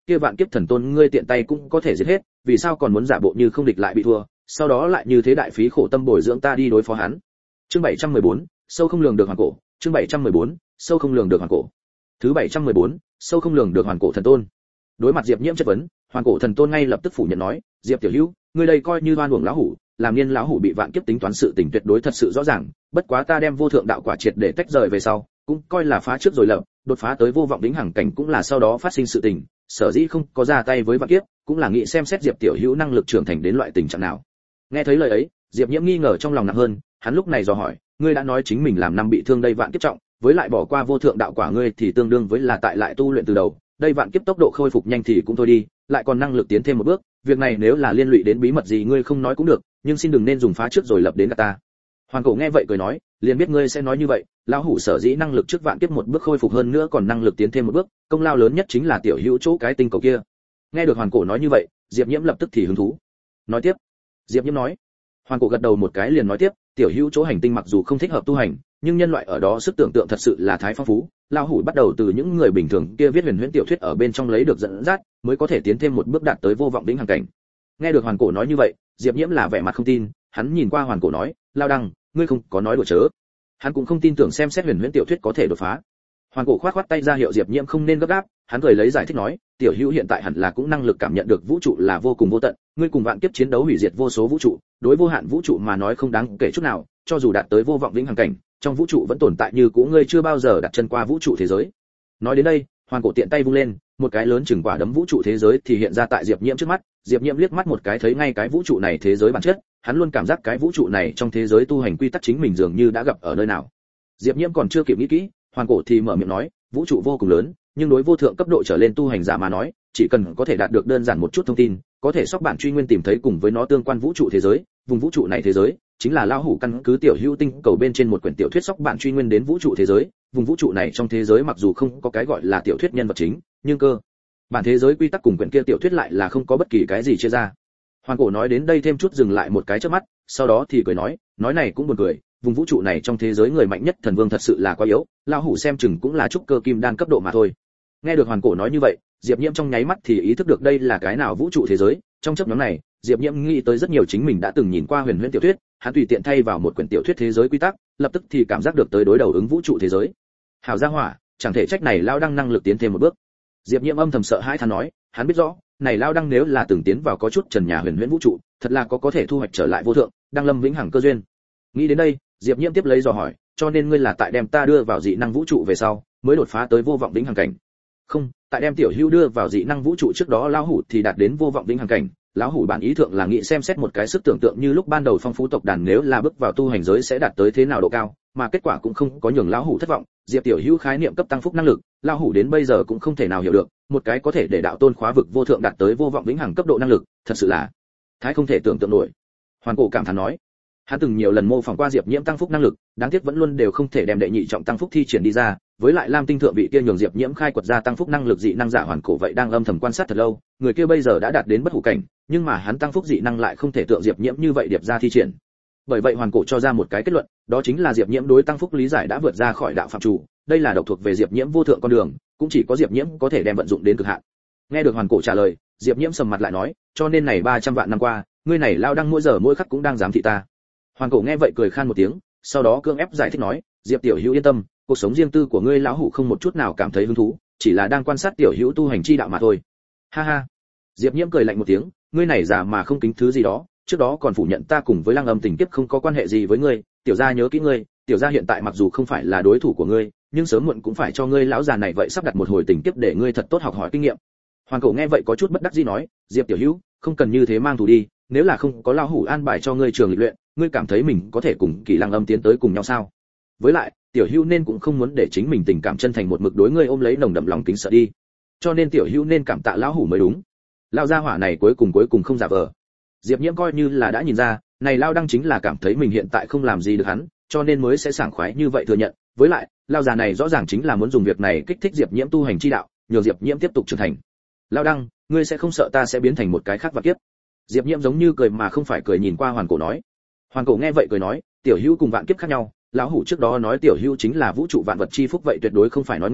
kia vạn kiếp thần tôn ngươi tiện tay cũng có thể giết hết, vì sao còn muốn giả bộ như không địch lại bị thua, sau đó lại như thế đại phí khổ tâm bồi dưỡng ta đi đối phó hắn. Chương bảy trăm mười bốn, sâu không lường được hoàn cổ, chương bảy trăm mười bốn, sâu không lường được hoàn cổ. Thứ bảy trăm mười bốn, sâu không lường được hoàn cổ thần tôn. Đối mặt Diệp Nhiễm chất vấn, hoàn cổ thần tôn ngay lập tức phủ nhận nói, Diệp tiểu hữu, ngươi đây coi như oan uổng lão hủ, làm niên lão hủ bị vạn kiếp tính toán sự tình tuyệt đối thật sự rõ ràng, bất quá ta đem vô thượng đạo quả triệt để tách rời về sau, cũng coi là phá trước rồi lập, đột phá tới vô vọng đỉnh hằng cảnh cũng là sau đó phát sinh sự tình, sở dĩ không có ra tay với vạn kiếp, cũng là nghĩ xem xét Diệp tiểu hữu năng lực trưởng thành đến loại tình trạng nào. Nghe thấy lời ấy, Diệp Nhiễm nghi ngờ trong lòng nặng hơn, hắn lúc này dò hỏi, ngươi đã nói chính mình làm năm bị thương đây vạn kiếp trọng, với lại bỏ qua vô thượng đạo quả ngươi thì tương đương với là tại lại tu luyện từ đầu, đây vạn kiếp tốc độ khôi phục nhanh thì cũng thôi đi, lại còn năng lực tiến thêm một bước, việc này nếu là liên lụy đến bí mật gì ngươi không nói cũng được, nhưng xin đừng nên dùng phá trước rồi lập đến cả ta. Hoàn cổ nghe vậy cười nói, liền biết ngươi sẽ nói như vậy, lão hủ sở dĩ năng lực trước vạn kiếp một bước khôi phục hơn nữa còn năng lực tiến thêm một bước, công lao lớn nhất chính là tiểu hữu chỗ cái tinh cầu kia. Nghe được Hoàn cổ nói như vậy, Diệp Nhiễm lập tức thì hứng thú. Nói tiếp. Diệp Nhiễm nói. Hoàn cổ gật đầu một cái liền nói tiếp, tiểu hữu chỗ hành tinh mặc dù không thích hợp tu hành, nhưng nhân loại ở đó sức tưởng tượng thật sự là thái phong phú, lão hủ bắt đầu từ những người bình thường kia viết huyền huyễn tiểu thuyết ở bên trong lấy được dẫn dắt, mới có thể tiến thêm một bước đạt tới vô vọng đỉnh hằng cảnh. Nghe được Hoàn cổ nói như vậy, Diệp Nhiễm là vẻ mặt không tin, hắn nhìn qua Hoàn cổ nói, lao đăng, ngươi không có nói đùa chớ. Hắn cũng không tin tưởng xem xét huyền huyễn tiểu thuyết có thể đột phá. Hoàn cổ khoát khoát tay ra hiệu Diệp Nhiễm không nên gấp gáp, hắn cười lấy giải thích nói, tiểu hữu hiện tại hẳn là cũng năng lực cảm nhận được vũ trụ là vô cùng vô tận, ngươi cùng vạn kiếp chiến đấu hủy diệt vô số vũ trụ, đối vô hạn vũ trụ mà nói không đáng kể chút nào, cho dù đạt tới vô vọng vĩnh hằng cảnh, trong vũ trụ vẫn tồn tại như cũ ngươi chưa bao giờ đặt chân qua vũ trụ thế giới. Nói đến đây, Hoàn cổ tiện tay vung lên, một cái lớn chừng quả đấm vũ trụ thế giới thì hiện ra tại Diệp Nhiễm trước mắt, Diệp Nhiễm liếc mắt một cái thấy ngay cái vũ trụ này thế giới bản chất, hắn luôn cảm giác cái vũ trụ này trong thế giới tu hành quy tắc chính mình dường như đã gặp ở nơi nào. Diệp Nhiễm còn chưa kịp nghĩ kỹ, Hoàn cổ thì mở miệng nói, vũ trụ vô cùng lớn, nhưng đối vô thượng cấp độ trở lên tu hành giả mà nói, chỉ cần có thể đạt được đơn giản một chút thông tin, có thể sóc bản truy nguyên tìm thấy cùng với nó tương quan vũ trụ thế giới, vùng vũ trụ này thế giới chính là lão hủ căn cứ tiểu hữu tinh cầu bên trên một quyển tiểu thuyết sóc bản truy nguyên đến vũ trụ thế giới, vùng vũ trụ này trong thế giới mặc dù không có cái gọi là tiểu thuyết nhân vật chính, nhưng cơ bản thế giới quy tắc cùng quyển kia tiểu thuyết lại là không có bất kỳ cái gì chia ra. Hoàn cổ nói đến đây thêm chút dừng lại một cái chớp mắt, sau đó thì cười nói, nói này cũng buồn cười, vùng vũ trụ này trong thế giới người mạnh nhất thần vương thật sự là quá yếu, lão hủ xem chừng cũng là trúc cơ kim đan cấp độ mà thôi. Nghe được Hoàn cổ nói như vậy, Diệp Nhiễm trong nháy mắt thì ý thức được đây là cái nào vũ trụ thế giới, trong chốc ngắn này, Diệp Nhiễm nghĩ tới rất nhiều chính mình đã từng nhìn qua huyền huyễn tiểu thuyết, hắn tùy tiện thay vào một quyển tiểu thuyết thế giới quy tắc, lập tức thì cảm giác được tới đối đầu ứng vũ trụ thế giới. Hảo gia hỏa, chẳng thể trách này lao đăng năng lực tiến thêm một bước. Diệp Nhiễm âm thầm sợ hãi thán nói, hắn biết rõ, này lao đăng nếu là từng tiến vào có chút trần nhà huyền huyễn vũ trụ, thật là có có thể thu hoạch trở lại vô thượng, đăng lâm vĩnh hằng cơ duyên. Nghĩ đến đây, Diệp Nhiễm tiếp lấy dò hỏi, cho nên ngươi là tại đem ta đưa vào dị năng vũ trụ về sau, mới đột phá tới vô vọng vĩnh hằng cảnh. Không, tại đem tiểu hữu đưa vào dị năng vũ trụ trước đó lão hủ thì đạt đến vô vọng vĩnh hằng cảnh, lão hủ bản ý thượng là nghĩ xem xét một cái sức tưởng tượng như lúc ban đầu phong phú tộc đàn nếu là bước vào tu hành giới sẽ đạt tới thế nào độ cao, mà kết quả cũng không có nhường lão hủ thất vọng. Diệp tiểu hữu khái niệm cấp tăng phúc năng lực, lão hủ đến bây giờ cũng không thể nào hiểu được, một cái có thể để đạo tôn khóa vực vô thượng đạt tới vô vọng vĩnh hằng cấp độ năng lực, thật sự là thái không thể tưởng tượng nổi. Hoàn cổ cảm thán nói, hắn từng nhiều lần mô phỏng qua Diệp Nhiễm tăng phúc năng lực, đáng tiếc vẫn luôn đều không thể đem đệ nhị trọng tăng phúc thi triển đi ra, với lại Lam tinh thượng vị kia nhường Diệp Nhiễm khai quật ra tăng phúc năng lực dị năng giả Hoàn cổ vậy đang âm thầm quan sát thật lâu, người kia bây giờ đã đạt đến bất hủ cảnh, nhưng mà hắn tăng phúc dị năng lại không thể tượng Diệp Nhiễm như vậy điệp ra thi triển. Bởi vậy Hoàn cổ cho ra một cái kết luận, đó chính là Diệp Nhiễm đối tăng phúc lý giải đã vượt ra khỏi đạo phạm chủ, đây là độc thuộc về Diệp Nhiễm vô thượng con đường, cũng chỉ có Diệp Nhiễm có thể đem vận dụng đến cực hạn. Nghe được Hoàn cổ trả lời, Diệp Nhiễm sầm mặt lại nói, cho nên này ba trăm vạn năm qua, ngươi này lao đăng mỗi giờ mỗi khắc cũng đang giám thị ta. Hoàn cổ nghe vậy cười khan một tiếng, sau đó cương ép giải thích nói, Diệp tiểu hữu yên tâm, cuộc sống riêng tư của ngươi lão hủ không một chút nào cảm thấy hứng thú, chỉ là đang quan sát tiểu hữu tu hành chi đạo mà thôi. Ha ha. Diệp Nhiễm cười lạnh một tiếng, ngươi này già mà không kính thứ gì đó, trước đó còn phủ nhận ta cùng với Lăng Âm tình kiếp không có quan hệ gì với ngươi, tiểu gia nhớ kỹ ngươi, tiểu gia hiện tại mặc dù không phải là đối thủ của ngươi, nhưng sớm muộn cũng phải cho ngươi lão già này vậy sắp đặt một hồi tình kiếp để ngươi thật tốt học hỏi kinh nghiệm. Hoàn cổ nghe vậy có chút bất đắc dĩ nói, Diệp tiểu hữu, không cần như thế mang thù đi, nếu là không có lão hủ an bài cho ngươi trường lịch luyện, ngươi cảm thấy mình có thể cùng Kỳ Lăng Âm tiến tới cùng nhau sao? Với lại, tiểu hữu nên cũng không muốn để chính mình tình cảm chân thành một mực đối ngươi ôm lấy nồng đậm lòng kính sợ đi. Cho nên tiểu hữu nên cảm tạ lão hủ mới đúng. Lão gia hỏa này cuối cùng cuối cùng không giả vờ. Diệp Nhiễm coi như là đã nhìn ra, này Lão Đăng chính là cảm thấy mình hiện tại không làm gì được hắn, cho nên mới sẽ sảng khoái như vậy thừa nhận. Với lại, lão già này rõ ràng chính là muốn dùng việc này kích thích Diệp Nhiễm tu hành chi đạo, nhờ Diệp Nhiễm tiếp tục trưởng thành. Lão Đăng, ngươi sẽ không sợ ta sẽ biến thành một cái khác vạn kiếp? Diệp Nhiễm giống như cười mà không phải cười nhìn qua Hoàn cổ nói. Hoàn cổ nghe vậy cười nói, tiểu hữu cùng vạn kiếp khác nhau, lão hủ trước đó nói tiểu hữu chính là vũ trụ vạn vật chi phúc vậy tuyệt đối không phải nói ngoa,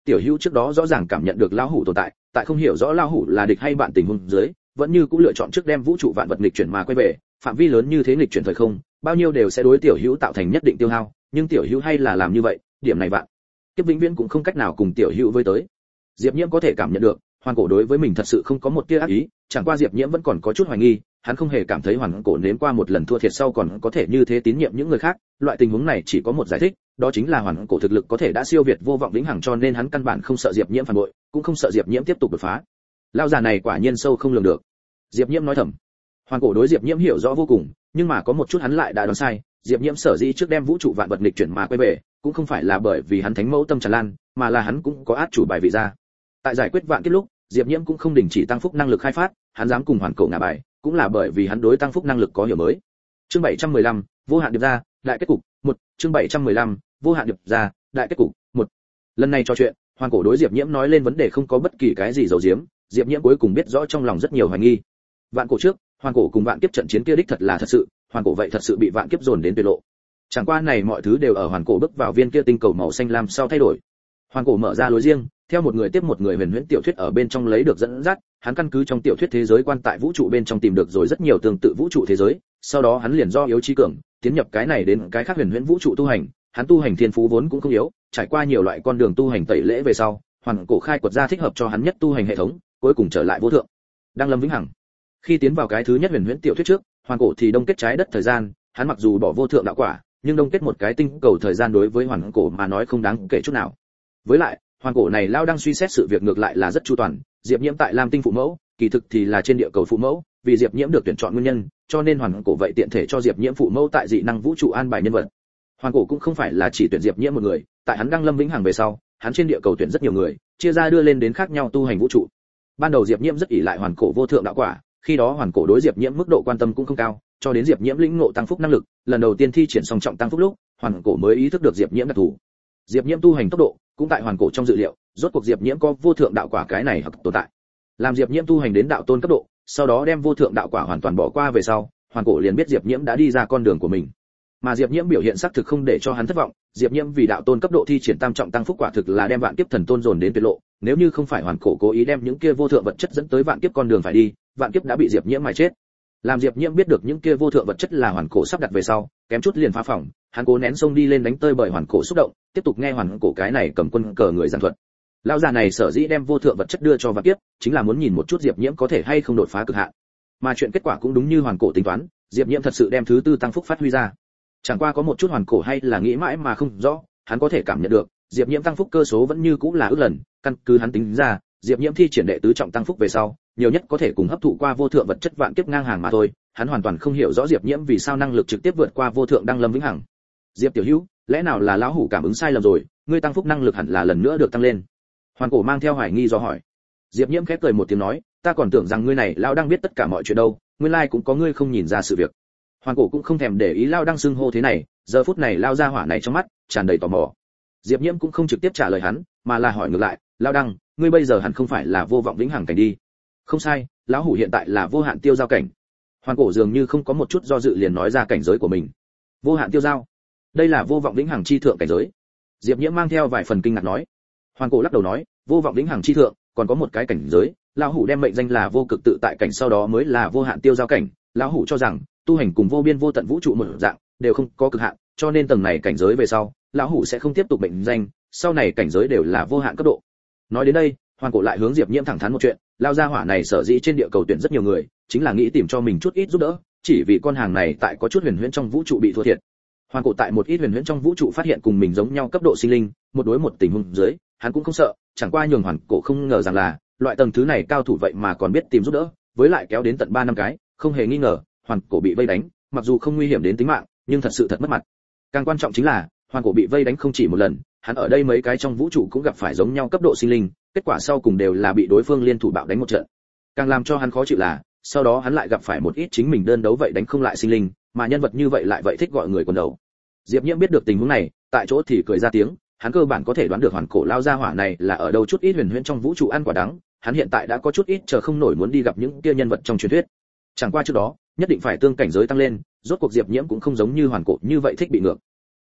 tiểu hữu trước đó rõ ràng cảm nhận được lão hủ tồn tại, tại không hiểu rõ lão hủ là địch hay bạn tình huống dưới, vẫn như cũng lựa chọn trước đem vũ trụ vạn vật nghịch chuyển mà quay về, phạm vi lớn như thế nghịch chuyển thời không, bao nhiêu đều sẽ đối tiểu hữu tạo thành nhất định tiêu hao, nhưng tiểu hữu hay là làm như vậy, điểm này vạn kiếp vĩnh viễn cũng không cách nào cùng tiểu hữu với tới. Diệp Nhiễm có thể cảm nhận được, Hoàn Cổ đối với mình thật sự không có một tia ác ý, chẳng qua Diệp Nhiễm vẫn còn có chút hoài nghi, hắn không hề cảm thấy Hoàn Cổ nếm qua một lần thua thiệt sau còn có thể như thế tín nhiệm những người khác, loại tình huống này chỉ có một giải thích, đó chính là Hoàn Cổ thực lực có thể đã siêu việt vô vọng vĩnh hằng, cho nên hắn căn bản không sợ Diệp Nhiễm phản bội, cũng không sợ Diệp Nhiễm tiếp tục đột phá. Lão già này quả nhiên sâu không lường được. Diệp Nhiễm nói thầm. Hoàn Cổ đối Diệp Nhiễm hiểu rõ vô cùng, nhưng mà có một chút hắn lại đã đoán sai, Diệp Nhiễm sở dĩ trước đem vũ trụ vạn vật nghịch chuyển mà quay về, cũng không phải là bởi vì hắn thánh mẫu tâm tràn lan, mà là hắn cũng có át chủ bài vị ra. Tại giải quyết vạn kiếp lúc, Diệp Nhiễm cũng không đình chỉ tăng phúc năng lực khai phát, hắn dám cùng Hoàn Cổ ngả bài, cũng là bởi vì hắn đối tăng phúc năng lực có hiểu mới. Chương bảy trăm mười lăm, vô hạn điệp ra, đại kết cục, một, chương bảy trăm mười lăm, vô hạn điệp ra, đại kết cục, một. Lần này trò chuyện, Hoàn Cổ đối Diệp Nhiễm nói lên vấn đề không có bất kỳ cái gì giấu giếm, Diệp Nhiễm cuối cùng biết rõ trong lòng rất nhiều hoài nghi. Vạn cổ trước, Hoàn Cổ cùng vạn kiếp trận chiến kia đích thật là thật sự, Hoàn Cổ vậy thật sự bị vạn kiếp dồn đến tuyệt lộ. Chẳng qua này mọi thứ đều ở Hoàn Cổ bước vào viên kia tinh cầu màu xanh lam sau thay đổi. Hoàn Cổ mở ra lối riêng, theo một người tiếp một người huyền huyễn tiểu thuyết ở bên trong lấy được dẫn dắt, hắn căn cứ trong tiểu thuyết thế giới quan tại vũ trụ bên trong tìm được rồi rất nhiều tương tự vũ trụ thế giới, sau đó hắn liền do yếu chí cường, tiến nhập cái này đến cái khác huyền huyễn vũ trụ tu hành, hắn tu hành thiên phú vốn cũng không yếu, trải qua nhiều loại con đường tu hành tẩy lễ về sau, Hoàn Cổ khai quật ra thích hợp cho hắn nhất tu hành hệ thống, cuối cùng trở lại vô thượng, đang lâm vĩnh hằng. Khi tiến vào cái thứ nhất huyền huyễn tiểu thuyết trước, Hoàn Cổ thì đông kết trái đất thời gian, hắn mặc dù bỏ vô thượng đạo quả, nhưng đông kết một cái tinh cầu thời gian đối với Hoàn Cổ mà nói không đáng kể chút nào. Với lại, Hoàn Cổ này lao đang suy xét sự việc ngược lại là rất chu toàn, Diệp Nhiễm tại Lam Tinh phụ mẫu, kỳ thực thì là trên địa cầu phụ mẫu, vì Diệp Nhiễm được tuyển chọn nguyên nhân, cho nên Hoàn Cổ vậy tiện thể cho Diệp Nhiễm phụ mẫu tại dị năng vũ trụ an bài nhân vật. Hoàn Cổ cũng không phải là chỉ tuyển Diệp Nhiễm một người, tại hắn đăng lâm vĩnh hằng về sau, hắn trên địa cầu tuyển rất nhiều người, chia ra đưa lên đến khác nhau tu hành vũ trụ. Ban đầu Diệp Nhiễm rất ỷ lại Hoàn Cổ vô thượng đạo quả, khi đó Hoàn Cổ đối Diệp Nhiễm mức độ quan tâm cũng không cao, cho đến Diệp Nhiễm lĩnh ngộ tăng phúc năng lực, lần đầu tiên thi triển song trọng tăng phúc lúc, Hoàn Cổ mới ý thức được Diệp Nhiễm đặc thù. Diệp Nhiễm tu hành tốc độ cũng tại Hoàn Cổ trong dự liệu, rốt cuộc Diệp Nhiễm có vô thượng đạo quả cái này hoặc tồn tại. Làm Diệp Nhiễm tu hành đến đạo tôn cấp độ, sau đó đem vô thượng đạo quả hoàn toàn bỏ qua về sau, Hoàn Cổ liền biết Diệp Nhiễm đã đi ra con đường của mình. Mà Diệp Nhiễm biểu hiện xác thực không để cho hắn thất vọng, Diệp Nhiễm vì đạo tôn cấp độ thi triển tam trọng tăng phúc quả thực là đem vạn kiếp thần tôn dồn đến tuyệt lộ, nếu như không phải Hoàn Cổ cố ý đem những kia vô thượng vật chất dẫn tới vạn kiếp con đường phải đi, vạn kiếp đã bị Diệp Nhiễm mà chết. Làm Diệp Nhiễm biết được những kia vô thượng vật chất là Hoàn Cổ sắp đặt về sau, kém chút liền phá phỏng, hắn cố nén sông đi lên đánh tơi bởi Hoàn Cổ xúc động, tiếp tục nghe Hoàn Cổ cái này cầm quân cờ người giảng thuật. Lão già này sở dĩ đem vô thượng vật chất đưa cho vạn kiếp, chính là muốn nhìn một chút Diệp Nhiễm có thể hay không đột phá cực hạn. Mà chuyện kết quả cũng đúng như Hoàn Cổ tính toán, Diệp Nhiễm thật sự đem thứ tư tăng phúc phát huy ra. Chẳng qua có một chút Hoàn Cổ hay là nghĩ mãi mà không rõ, hắn có thể cảm nhận được, Diệp Nhiễm tăng phúc cơ số vẫn như cũ là ước lần, căn cứ hắn tính ra, Diệp Nhiễm thi triển đệ tứ trọng tăng phúc về sau, nhiều nhất có thể cùng hấp thụ qua vô thượng vật chất vạn kiếp ngang hàng mà thôi, hắn hoàn toàn không hiểu rõ Diệp Nhiễm vì sao năng lực trực tiếp vượt qua vô thượng đăng lâm vĩnh hằng. Diệp tiểu hữu, lẽ nào là lão hủ cảm ứng sai lầm rồi, ngươi tăng phúc năng lực hẳn là lần nữa được tăng lên. Hoàn Cổ mang theo hoài nghi do hỏi. Diệp Nhiễm khép cười một tiếng nói, ta còn tưởng rằng ngươi này lão đang biết tất cả mọi chuyện đâu, nguyên lai cũng có ngươi không nhìn ra sự việc. Hoàn Cổ cũng không thèm để ý lão đang xưng hô thế này, giờ phút này lão gia hỏa này trong mắt tràn đầy tò mò. Diệp Nhiễm cũng không trực tiếp trả lời hắn, mà là hỏi ngược lại, lão đăng, ngươi bây giờ hẳn không phải là vô vọng vĩnh hằng cảnh đi? Không sai, lão hủ hiện tại là vô hạn tiêu giao cảnh. Hoàn Cổ dường như không có một chút do dự liền nói ra cảnh giới của mình. Vô hạn tiêu giao, đây là vô vọng vĩnh hằng chi thượng cảnh giới. Diệp Nhiễm mang theo vài phần kinh ngạc nói. Hoàn Cổ lắc đầu nói, vô vọng vĩnh hằng chi thượng, còn có một cái cảnh giới, lão hủ đem mệnh danh là vô cực tự tại cảnh, sau đó mới là vô hạn tiêu giao cảnh. Lão hủ cho rằng tu hành cùng vô biên vô tận vũ trụ một dạng, đều không có cực hạn, cho nên tầng này cảnh giới về sau, lão hủ sẽ không tiếp tục mệnh danh, sau này cảnh giới đều là vô hạn cấp độ. Nói đến đây, Hoàn Cổ lại hướng Diệp Nhiễm thẳng thắn một chuyện, lao gia hỏa này sở dĩ trên địa cầu tuyển rất nhiều người, chính là nghĩ tìm cho mình chút ít giúp đỡ, chỉ vì con hàng này tại có chút huyền huyễn trong vũ trụ bị thua thiệt. Hoàn Cổ tại một ít huyền huyễn trong vũ trụ phát hiện cùng mình giống nhau cấp độ sinh linh, một đối một tình huống dưới, hắn cũng không sợ, chẳng qua nhường Hoàn Cổ không ngờ rằng là, loại tầng thứ này cao thủ vậy mà còn biết tìm giúp đỡ, với lại kéo đến tận ba năm cái, không hề nghi ngờ, Hoàn Cổ bị vây đánh, mặc dù không nguy hiểm đến tính mạng, nhưng thật sự thật mất mặt. Càng quan trọng chính là, Hoàn Cổ bị vây đánh không chỉ một lần, hắn ở đây mấy cái trong vũ trụ cũng gặp phải giống nhau cấp độ sinh linh, kết quả sau cùng đều là bị đối phương liên thủ bạo đánh một trận. Càng làm cho hắn khó chịu là, sau đó hắn lại gặp phải một ít chính mình đơn đấu vậy đánh không lại sinh linh, mà nhân vật như vậy lại vậy thích gọi người quần đầu. Diệp Nhiễm biết được tình huống này, tại chỗ thì cười ra tiếng, hắn cơ bản có thể đoán được Hoàn Cổ lao ra hỏa này là ở đâu chút ít huyền huyễn trong vũ trụ ăn quả đắng, hắn hiện tại đã có chút ít chờ không nổi muốn đi gặp những kia nhân vật trong truyền thuyết. Chẳng qua trước đó, nhất định phải tương cảnh giới tăng lên, rốt cuộc Diệp Nhiễm cũng không giống như Hoàn Cổ như vậy thích bị ngược.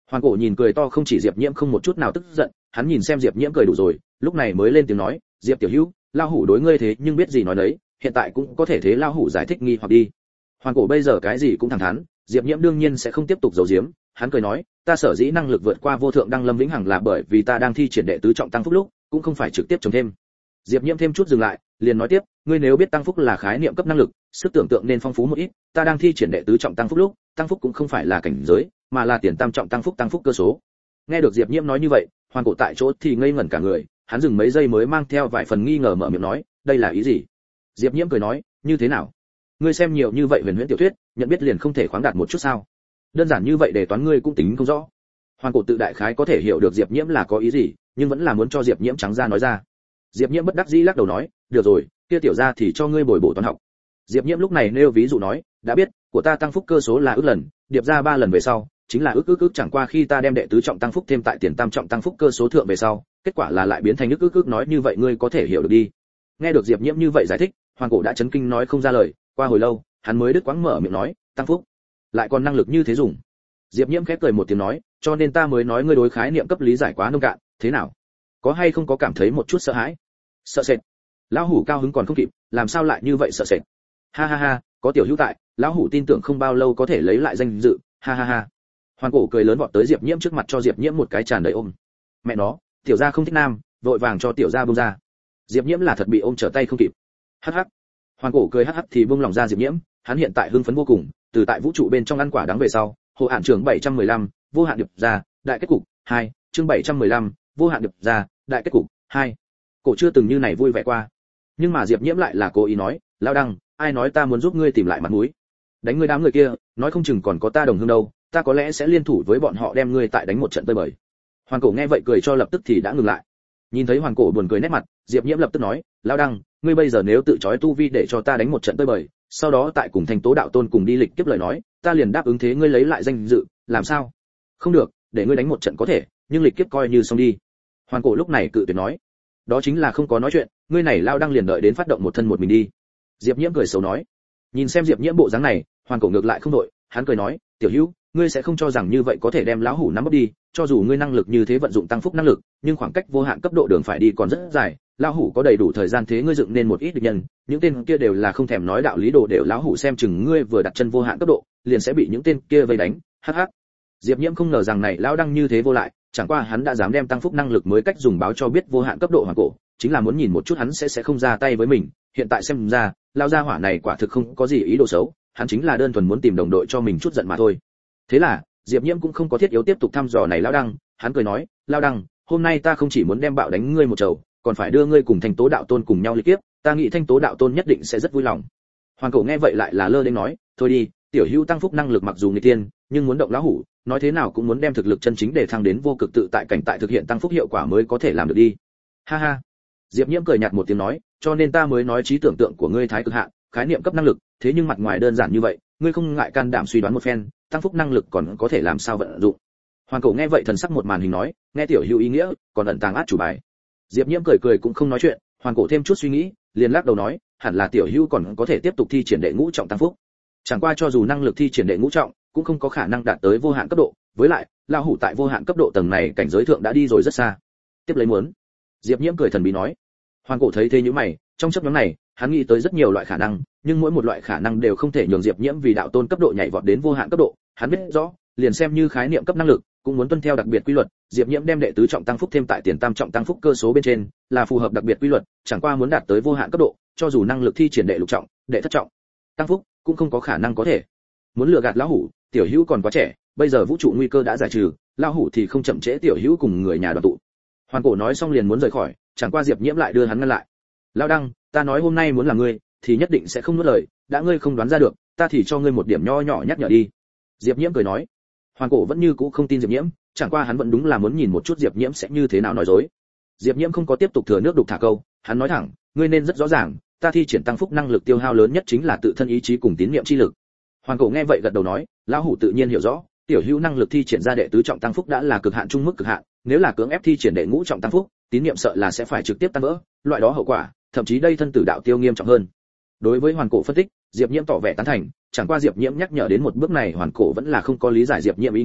Hoàn Cổ nhìn cười to không chỉ Diệp Nhiễm không một chút nào tức giận, hắn nhìn xem Diệp Nhiễm cười đủ rồi, lúc này mới lên tiếng nói, Diệp tiểu hữu, lão hủ đối ngươi thế nhưng biết gì nói đấy, hiện tại cũng có thể thế lão hủ giải thích nghi hoặc đi. Hoàn Cổ bây giờ cái gì cũng thẳng thắn, Diệp Nhiễm đương nhiên sẽ không tiếp tục giấu giếm, hắn cười nói, ta sở dĩ năng lực vượt qua vô thượng đăng lâm vĩnh hằng là bởi vì ta đang thi triển đệ tứ trọng tăng phúc lúc, cũng không phải trực tiếp trồng thêm. Diệp Nhiễm thêm chút dừng lại, liền nói tiếp, ngươi nếu biết tăng phúc là khái niệm cấp năng lực, sức tưởng tượng nên phong phú một ít, ta đang thi triển đệ tứ trọng tăng phúc lúc, tăng phúc cũng không phải là cảnh giới, mà là tiền tam trọng tăng phúc tăng phúc cơ số. Nghe được Diệp Nhiễm nói như vậy, Hoàn Cổ tại chỗ thì ngây ngẩn cả người, hắn dừng mấy giây mới mang theo vài phần nghi ngờ mở miệng nói, đây là ý gì? Diệp Nhiễm cười nói, như thế nào? Ngươi xem nhiều như vậy huyền huyễn tiểu thuyết, nhận biết liền không thể khoáng đạt một chút sao? Đơn giản như vậy để toán ngươi cũng tính không rõ. Hoàn Cổ tự đại khái có thể hiểu được Diệp Nhiễm là có ý gì, nhưng vẫn là muốn cho Diệp Nhiễm trắng ra nói ra. Diệp Nhiễm bất đắc dĩ lắc đầu nói, được rồi, kia tiểu gia thì cho ngươi bồi bổ toán học. Diệp Nhiễm lúc này nêu ví dụ nói, đã biết, của ta tăng phúc cơ số là ước lần, điệp ra ba lần về sau, chính là ước ước ước chẳng qua khi ta đem đệ tứ trọng tăng phúc thêm tại tiền tam trọng tăng phúc cơ số thượng về sau, kết quả là lại biến thành ước ước ước nói như vậy ngươi có thể hiểu được đi. Nghe được Diệp Nhiễm như vậy giải thích, Hoàn Cổ đã chấn kinh nói không ra lời, qua hồi lâu, hắn mới đứt quãng mở miệng nói, tăng phúc, lại còn năng lực như thế dùng. Diệp Nhiễm khép cười một tiếng nói, cho nên ta mới nói ngươi đối khái niệm cấp lý giải quá nông cạn, thế nào? Có hay không có cảm thấy một chút sợ hãi? Sợ sệt. Lão hủ cao hứng còn không kịp, làm sao lại như vậy sợ sệt? Ha ha ha, có tiểu hữu tại, lão hủ tin tưởng không bao lâu có thể lấy lại danh dự, ha ha ha. Hoàn Cổ cười lớn vọt tới Diệp Nhiễm trước mặt cho Diệp Nhiễm một cái tràn đầy ôm. Mẹ nó, tiểu gia không thích nam, vội vàng cho tiểu gia buông ra. Diệp Nhiễm là thật bị ôm trở tay không kịp. Hắc hắc. Hoàn Cổ cười hắc hắc thì buông lòng ra Diệp Nhiễm, hắn hiện tại hưng phấn vô cùng, từ tại vũ trụ bên trong ăn quả đắng về sau, Hồ Ản Trường bảy trăm mười lăm, vô hạn điệp ra, đại kết cục hai, chương bảy trăm mười lăm, vô hạn điệp ra, đại kết cục hai. Cổ chưa từng như này vui vẻ qua. Nhưng mà Diệp Nhiễm lại là cố ý nói, lão đăng, ai nói ta muốn giúp ngươi tìm lại mặt mũi? Đánh ngươi đám người kia, nói không chừng còn có ta đồng hương đâu, ta có lẽ sẽ liên thủ với bọn họ đem ngươi tại đánh một trận tơi bời. Hoàn Cổ nghe vậy cười cho lập tức thì đã ngừng lại. Nhìn thấy Hoàn Cổ buồn cười nét mặt, Diệp Nhiễm lập tức nói, lão đăng, ngươi bây giờ nếu tự chói tu vi để cho ta đánh một trận tơi bời, sau đó tại cùng Thành Tố đạo tôn cùng đi lịch kiếp lời nói, ta liền đáp ứng thế ngươi lấy lại danh dự, làm sao? Không được, để ngươi đánh một trận có thể, nhưng lịch kiếp coi như xong đi. Hoàn Cổ lúc này cự tuyệt nói, đó chính là không có nói chuyện, ngươi này lao đăng liền đợi đến phát động một thân một mình đi. Diệp Nhiễm cười xấu nói. Nhìn xem Diệp Nhiễm bộ dáng này, Hoàn Cổ ngược lại không đội, hắn cười nói, tiểu hữu, ngươi sẽ không cho rằng như vậy có thể đem lão hủ nắm bắt đi, cho dù ngươi năng lực như thế vận dụng tăng phúc năng lực, nhưng khoảng cách vô hạn cấp độ đường phải đi còn rất dài, lão hủ có đầy đủ thời gian thế ngươi dựng nên một ít địch nhân, những tên kia đều là không thèm nói đạo lý đồ đều lão hủ xem chừng ngươi vừa đặt chân vô hạn cấp độ, liền sẽ bị những tên kia vây đánh. Hắc hắc. Diệp Nhiễm không ngờ rằng này lão đăng như thế vô lại, chẳng qua hắn đã dám đem tăng phúc năng lực mới cách dùng báo cho biết vô hạn cấp độ Hoàn Cổ, chính là muốn nhìn một chút hắn sẽ sẽ không ra tay với mình, hiện tại xem ra, lão gia hỏa này quả thực không có gì ý đồ xấu, hắn chính là đơn thuần muốn tìm đồng đội cho mình chút giận mà thôi. Thế là, Diệp Nhiễm cũng không có thiết yếu tiếp tục thăm dò này lão đăng, hắn cười nói, lão đăng, hôm nay ta không chỉ muốn đem bạo đánh ngươi một trầu, còn phải đưa ngươi cùng Thanh Tố đạo tôn cùng nhau lịch kiếp, ta nghĩ Thanh Tố đạo tôn nhất định sẽ rất vui lòng. Hoàn Cổ nghe vậy lại là lơ đến nói, thôi đi, tiểu hữu tăng phúc năng lực mặc dù nghịch tiên, nhưng muốn động lão hủ, nói thế nào cũng muốn đem thực lực chân chính để thăng đến vô cực tự tại cảnh tại thực hiện tăng phúc hiệu quả mới có thể làm được đi. Ha ha. Diệp Nhiễm cười nhạt một tiếng nói, cho nên ta mới nói trí tưởng tượng của ngươi thái cực hạn, khái niệm cấp năng lực, thế nhưng mặt ngoài đơn giản như vậy, ngươi không ngại can đảm suy đoán một phen, tăng phúc năng lực còn có thể làm sao vận dụng. Hoàn Cổ nghe vậy thần sắc một màn hình nói, nghe tiểu hữu ý nghĩa, còn ẩn tàng át chủ bài. Diệp Nhiễm cười cười cũng không nói chuyện, Hoàn Cổ thêm chút suy nghĩ, liền lắc đầu nói, hẳn là tiểu hữu còn có thể tiếp tục thi triển đệ ngũ trọng tăng phúc. Chẳng qua cho dù năng lực thi triển đệ ngũ trọng, cũng không có khả năng đạt tới vô hạn cấp độ, với lại, lão hủ tại vô hạn cấp độ tầng này cảnh giới thượng đã đi rồi rất xa. Tiếp lấy muốn. Diệp Nhiễm cười thần bí nói. Hoàn Cổ thấy thế như mày, trong chốc ngắn này, hắn nghĩ tới rất nhiều loại khả năng, nhưng mỗi một loại khả năng đều không thể nhường Diệp Nhiễm vì đạo tôn cấp độ nhảy vọt đến vô hạn cấp độ, hắn biết rõ, liền xem như khái niệm cấp năng lực, cũng muốn tuân theo đặc biệt quy luật, Diệp Nhiễm đem đệ tứ trọng tăng phúc thêm tại tiền tam trọng tăng phúc cơ số bên trên, là phù hợp đặc biệt quy luật, chẳng qua muốn đạt tới vô hạn cấp độ, cho dù năng lực thi triển đệ lục trọng, đệ thất trọng tăng phúc, cũng không có khả năng có thể. Muốn lừa gạt lão hủ, tiểu hữu còn quá trẻ, bây giờ vũ trụ nguy cơ đã giải trừ, lão hủ thì không chậm trễ tiểu hữu cùng người nhà đoàn tụ. Hoàn Cổ nói xong liền muốn rời khỏi, chẳng qua Diệp Nhiễm lại đưa hắn ngăn lại. Lão đăng, ta nói hôm nay muốn là ngươi, thì nhất định sẽ không nuốt lời, đã ngươi không đoán ra được, ta thì cho ngươi một điểm nho nhỏ nhắc nhở đi. Diệp Nhiễm cười nói. Hoàn Cổ vẫn như cũ không tin Diệp Nhiễm, chẳng qua hắn vẫn đúng là muốn nhìn một chút Diệp Nhiễm sẽ như thế nào nói dối. Diệp Nhiễm không có tiếp tục thừa nước đục thả câu, hắn nói thẳng, ngươi nên rất rõ ràng, ta thi triển tăng phúc năng lực tiêu hao lớn nhất chính là tự thân ý chí cùng tín niệm chi lực. Hoàn Cổ nghe vậy gật đầu nói, lão hủ tự nhiên hiểu rõ, tiểu hữu năng lực thi triển ra đệ tứ trọng tăng phúc đã là cực hạn trung mức cực hạn, nếu là cưỡng ép thi triển đệ ngũ trọng tăng phúc, tín niệm sợ là sẽ phải trực tiếp tan vỡ, loại đó hậu quả, thậm chí đây thân tử đạo tiêu nghiêm trọng hơn. Đối với Hoàn Cổ phân tích, Diệp Nhiễm tỏ vẻ tán thành, chẳng qua Diệp Nhiễm nhắc nhở đến một bước này Hoàn Cổ vẫn là không có lý giải Diệp Nhiễm ý nghĩ,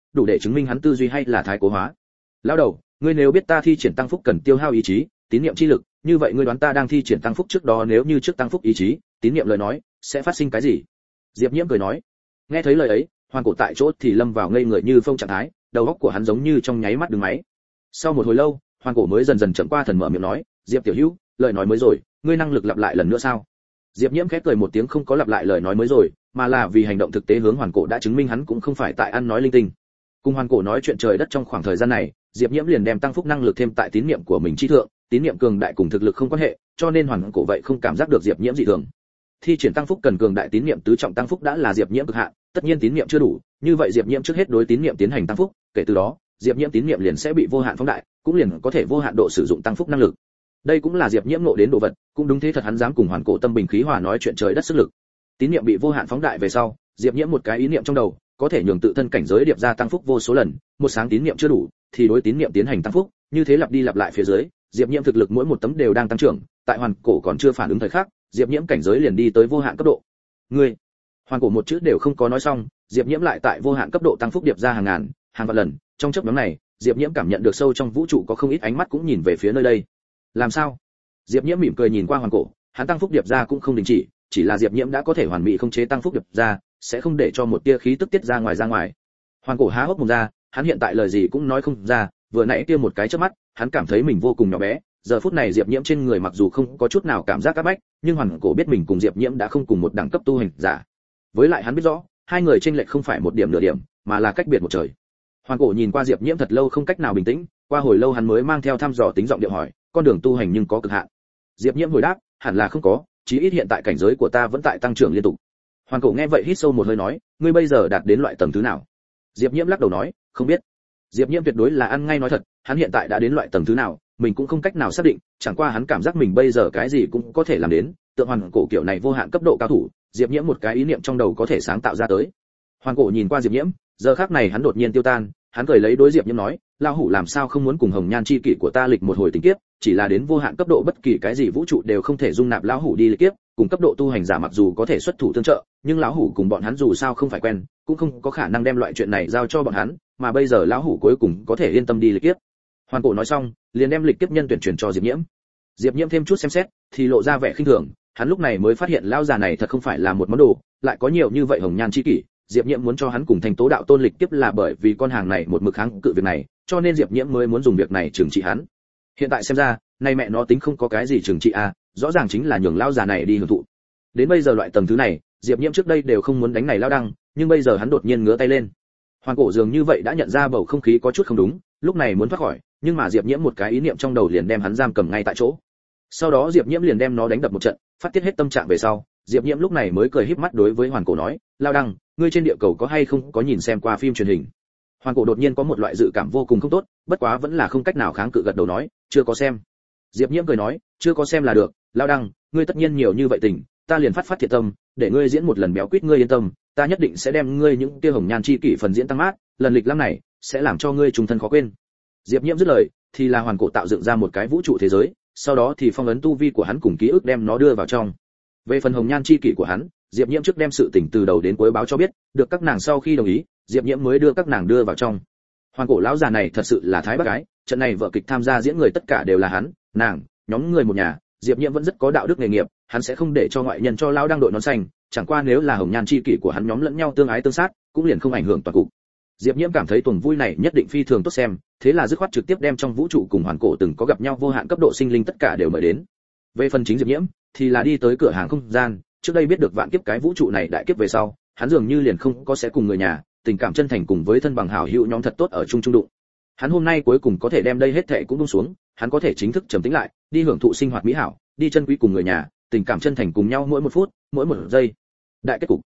đủ để chứng minh hắn tư duy hay là thái cố hóa. Lão đầu, ngươi nếu biết ta thi triển tăng phúc cần tiêu hao ý chí, tín niệm chi lực, như vậy ngươi đoán ta đang thi triển tăng phúc trước đó nếu như trước tăng phúc ý chí, tín niệm lời nói, sẽ phát sinh cái gì? Diệp Nhiễm cười nói. Nghe thấy lời ấy, Hoàn Cổ tại chỗ thì lâm vào ngây người như phong trạng thái, đầu óc của hắn giống như trong nháy mắt đứng máy. Sau một hồi lâu, Hoàn Cổ mới dần dần chậm qua thần mở miệng nói, "Diệp tiểu hữu, lời nói mới rồi, ngươi năng lực lặp lại lần nữa sao?" Diệp Nhiễm khẽ cười một tiếng không có lặp lại lời nói mới rồi, mà là vì hành động thực tế hướng Hoàn Cổ đã chứng minh hắn cũng không phải tại ăn nói linh tinh. Cùng Hoàn Cổ nói chuyện trời đất trong khoảng thời gian này, Diệp Nhiễm liền đem tăng phúc năng lực thêm tại tín niệm của mình chi thượng, tín niệm cường đại cùng thực lực không quan hệ, cho nên Hoàn Cổ vậy không cảm giác được Diệp Nhiễm dị thường. Thi triển tăng phúc cần cường đại tín niệm tứ trọng tăng phúc đã là Diệp Nhiễm cực hạn, tất nhiên tín niệm chưa đủ, như vậy Diệp Nhiễm trước hết đối tín niệm tiến hành tăng phúc, kể từ đó, Diệp Nhiễm tín niệm liền sẽ bị vô hạn phóng đại, cũng liền có thể vô hạn độ sử dụng tăng phúc năng lực. Đây cũng là Diệp Nhiễm ngộ đến đồ vật, cũng đúng thế thật hắn dám cùng Hoàn Cổ tâm bình khí hòa nói chuyện trời đất sức lực. Tín niệm bị vô hạn phóng đại về sau, Diệp Nhiễm một cái ý niệm trong đầu, có thể nhường tự thân cảnh giới điệp ra tăng phúc vô số lần, một sáng tín niệm chưa đủ, thì đối tín niệm tiến hành tăng phúc, như thế lặp đi lặp lại phía dưới, Diệp Nhiễm thực lực mỗi một tấm đều đang tăng trưởng, tại Hoàn Cổ còn chưa phản ứng thời khắc, Diệp Nhiễm cảnh giới liền đi tới vô hạn cấp độ. Ngươi, Hoàn Cổ một chữ đều không có nói xong, Diệp Nhiễm lại tại vô hạn cấp độ tăng phúc điệp ra hàng ngàn, hàng vạn lần, trong chớp nhoáng này, Diệp Nhiễm cảm nhận được sâu trong vũ trụ có không ít ánh mắt cũng nhìn về phía nơi đây. Làm sao? Diệp Nhiễm mỉm cười nhìn qua Hoàn Cổ, hắn tăng phúc điệp ra cũng không đình chỉ, chỉ là Diệp Nhiễm đã có thể hoàn mỹ không chế tăng phúc điệp ra, sẽ không để cho một tia khí tức tiết ra ngoài ra ngoài. Hoàn Cổ há hốc mồm ra, hắn hiện tại lời gì cũng nói không ra, vừa nãy kia một cái chớp mắt, hắn cảm thấy mình vô cùng nhỏ bé, giờ phút này Diệp Nhiễm trên người mặc dù không có chút nào cảm giác áp bách, nhưng Hoàn Cổ biết mình cùng Diệp Nhiễm đã không cùng một đẳng cấp tu hành giả. Với lại hắn biết rõ, hai người chênh lệch không phải một điểm nửa điểm, mà là cách biệt một trời. Hoàn Cổ nhìn qua Diệp Nhiễm thật lâu không cách nào bình tĩnh, qua hồi lâu hắn mới mang theo thăm dò tính giọng điệu hỏi, con đường tu hành nhưng có cực hạn. Diệp Nhiễm hồi đáp, hẳn là không có, chí ít hiện tại cảnh giới của ta vẫn tại tăng trưởng liên tục. Hoàn Cổ nghe vậy hít sâu một hơi nói, ngươi bây giờ đạt đến loại tầng thứ nào? Diệp Nhiễm lắc đầu nói, không biết. Diệp Nhiễm tuyệt đối là ăn ngay nói thật, hắn hiện tại đã đến loại tầng thứ nào, mình cũng không cách nào xác định, chẳng qua hắn cảm giác mình bây giờ cái gì cũng có thể làm đến, tượng Hoàn Cổ kiểu này vô hạn cấp độ cao thủ, Diệp Nhiễm một cái ý niệm trong đầu có thể sáng tạo ra tới. Hoàn Cổ nhìn qua Diệp Nhiễm, giờ khắc này hắn đột nhiên tiêu tan, hắn cười lấy đối Diệp Nhiễm nói, lão hủ làm sao không muốn cùng Hồng Nhan chi kỷ của ta lịch một hồi tình kiếp, chỉ là đến vô hạn cấp độ bất kỳ cái gì vũ trụ đều không thể dung nạp lão hủ đi lịch kiếp, cùng cấp độ tu hành giả mặc dù có thể xuất thủ tương trợ, nhưng lão hủ cùng bọn hắn dù sao không phải quen, cũng không có khả năng đem loại chuyện này giao cho bọn hắn, mà bây giờ lão hủ cuối cùng có thể yên tâm đi lịch kiếp. Hoàn Cổ nói xong, liền đem lịch kiếp nhân tuyển chuyển cho Diệp Nhiễm. Diệp Nhiễm thêm chút xem xét, thì lộ ra vẻ khinh thường, hắn lúc này mới phát hiện lão già này thật không phải là một món đồ, lại có nhiều như vậy Hồng Nhan chi kỷ. Diệp Nhiễm muốn cho hắn cùng Thành Tố đạo tôn lịch kiếp là bởi vì con hàng này một mực kháng cự việc này, cho nên Diệp Nhiễm mới muốn dùng việc này trừng trị hắn. Hiện tại xem ra, nay mẹ nó tính không có cái gì trừng trị à, rõ ràng chính là nhường lão già này đi hưởng thụ. Đến bây giờ loại tầng thứ này, Diệp Nhiễm trước đây đều không muốn đánh này lão đăng, nhưng bây giờ hắn đột nhiên ngửa tay lên. Hoàn Cổ dường như vậy đã nhận ra bầu không khí có chút không đúng, lúc này muốn thoát khỏi, nhưng mà Diệp Nhiễm một cái ý niệm trong đầu liền đem hắn giam cầm ngay tại chỗ. Sau đó Diệp Nhiễm liền đem nó đánh đập một trận, phát tiết hết tâm trạng về sau, Diệp Nhiễm lúc này mới cười híp mắt đối với Hoàn Cổ nói, "Lão đăng, ngươi trên địa cầu có hay không có nhìn xem qua phim truyền hình?" Hoàn Cổ đột nhiên có một loại dự cảm vô cùng không tốt, bất quá vẫn là không cách nào kháng cự gật đầu nói, "Chưa có xem." Diệp Nhiễm cười nói, "Chưa có xem là được, Lão đăng, ngươi tất nhiên nhiều như vậy tình, ta liền phát phát thiệt tâm, để ngươi diễn một lần béo quýt ngươi yên tâm, ta nhất định sẽ đem ngươi những kia Hồng Nhan chi kỷ phần diễn tăng mát, lần lịch lắm này sẽ làm cho ngươi trùng thân khó quên." Diệp Nhiễm dứt lời, thì là Hoàn Cổ tạo dựng ra một cái vũ trụ thế giới, sau đó thì phong ấn tu vi của hắn cùng ký ức đem nó đưa vào trong. Về phần Hồng Nhan chi kỷ của hắn, Diệp Nhiễm trước đem sự tình từ đầu đến cuối báo cho biết, được các nàng sau khi đồng ý, Diệp Nhiễm mới đưa các nàng đưa vào trong. Hoàn Cổ lão già này thật sự là thái bác gái, trận này vở kịch tham gia diễn người tất cả đều là hắn, nàng, nhóm người một nhà, Diệp Nhiễm vẫn rất có đạo đức nghề nghiệp, hắn sẽ không để cho ngoại nhân cho lão đang đội nón xanh, chẳng qua nếu là Hồng Nhan chi kỷ của hắn nhóm lẫn nhau tương ái tương sát, cũng liền không ảnh hưởng toàn cục. Diệp Nhiễm cảm thấy tuần vui này nhất định phi thường tốt xem, thế là dứt khoát trực tiếp đem trong vũ trụ cùng Hoàn Cổ từng có gặp nhau vô hạn cấp độ sinh linh tất cả đều mời đến. Về phần chính Diệp Nhiễm, thì là đi tới cửa hàng không gian, trước đây biết được vạn kiếp cái vũ trụ này đại kiếp về sau, hắn dường như liền không có sẽ cùng người nhà, tình cảm chân thành cùng với thân bằng hảo hữu nhóm thật tốt ở chung chung đụng. Hắn hôm nay cuối cùng có thể đem đây hết thảy cũng buông xuống, hắn có thể chính thức trầm tĩnh lại, đi hưởng thụ sinh hoạt mỹ hảo, đi chân quý cùng người nhà, tình cảm chân thành cùng nhau mỗi một phút, mỗi một giây. Đại kết cục.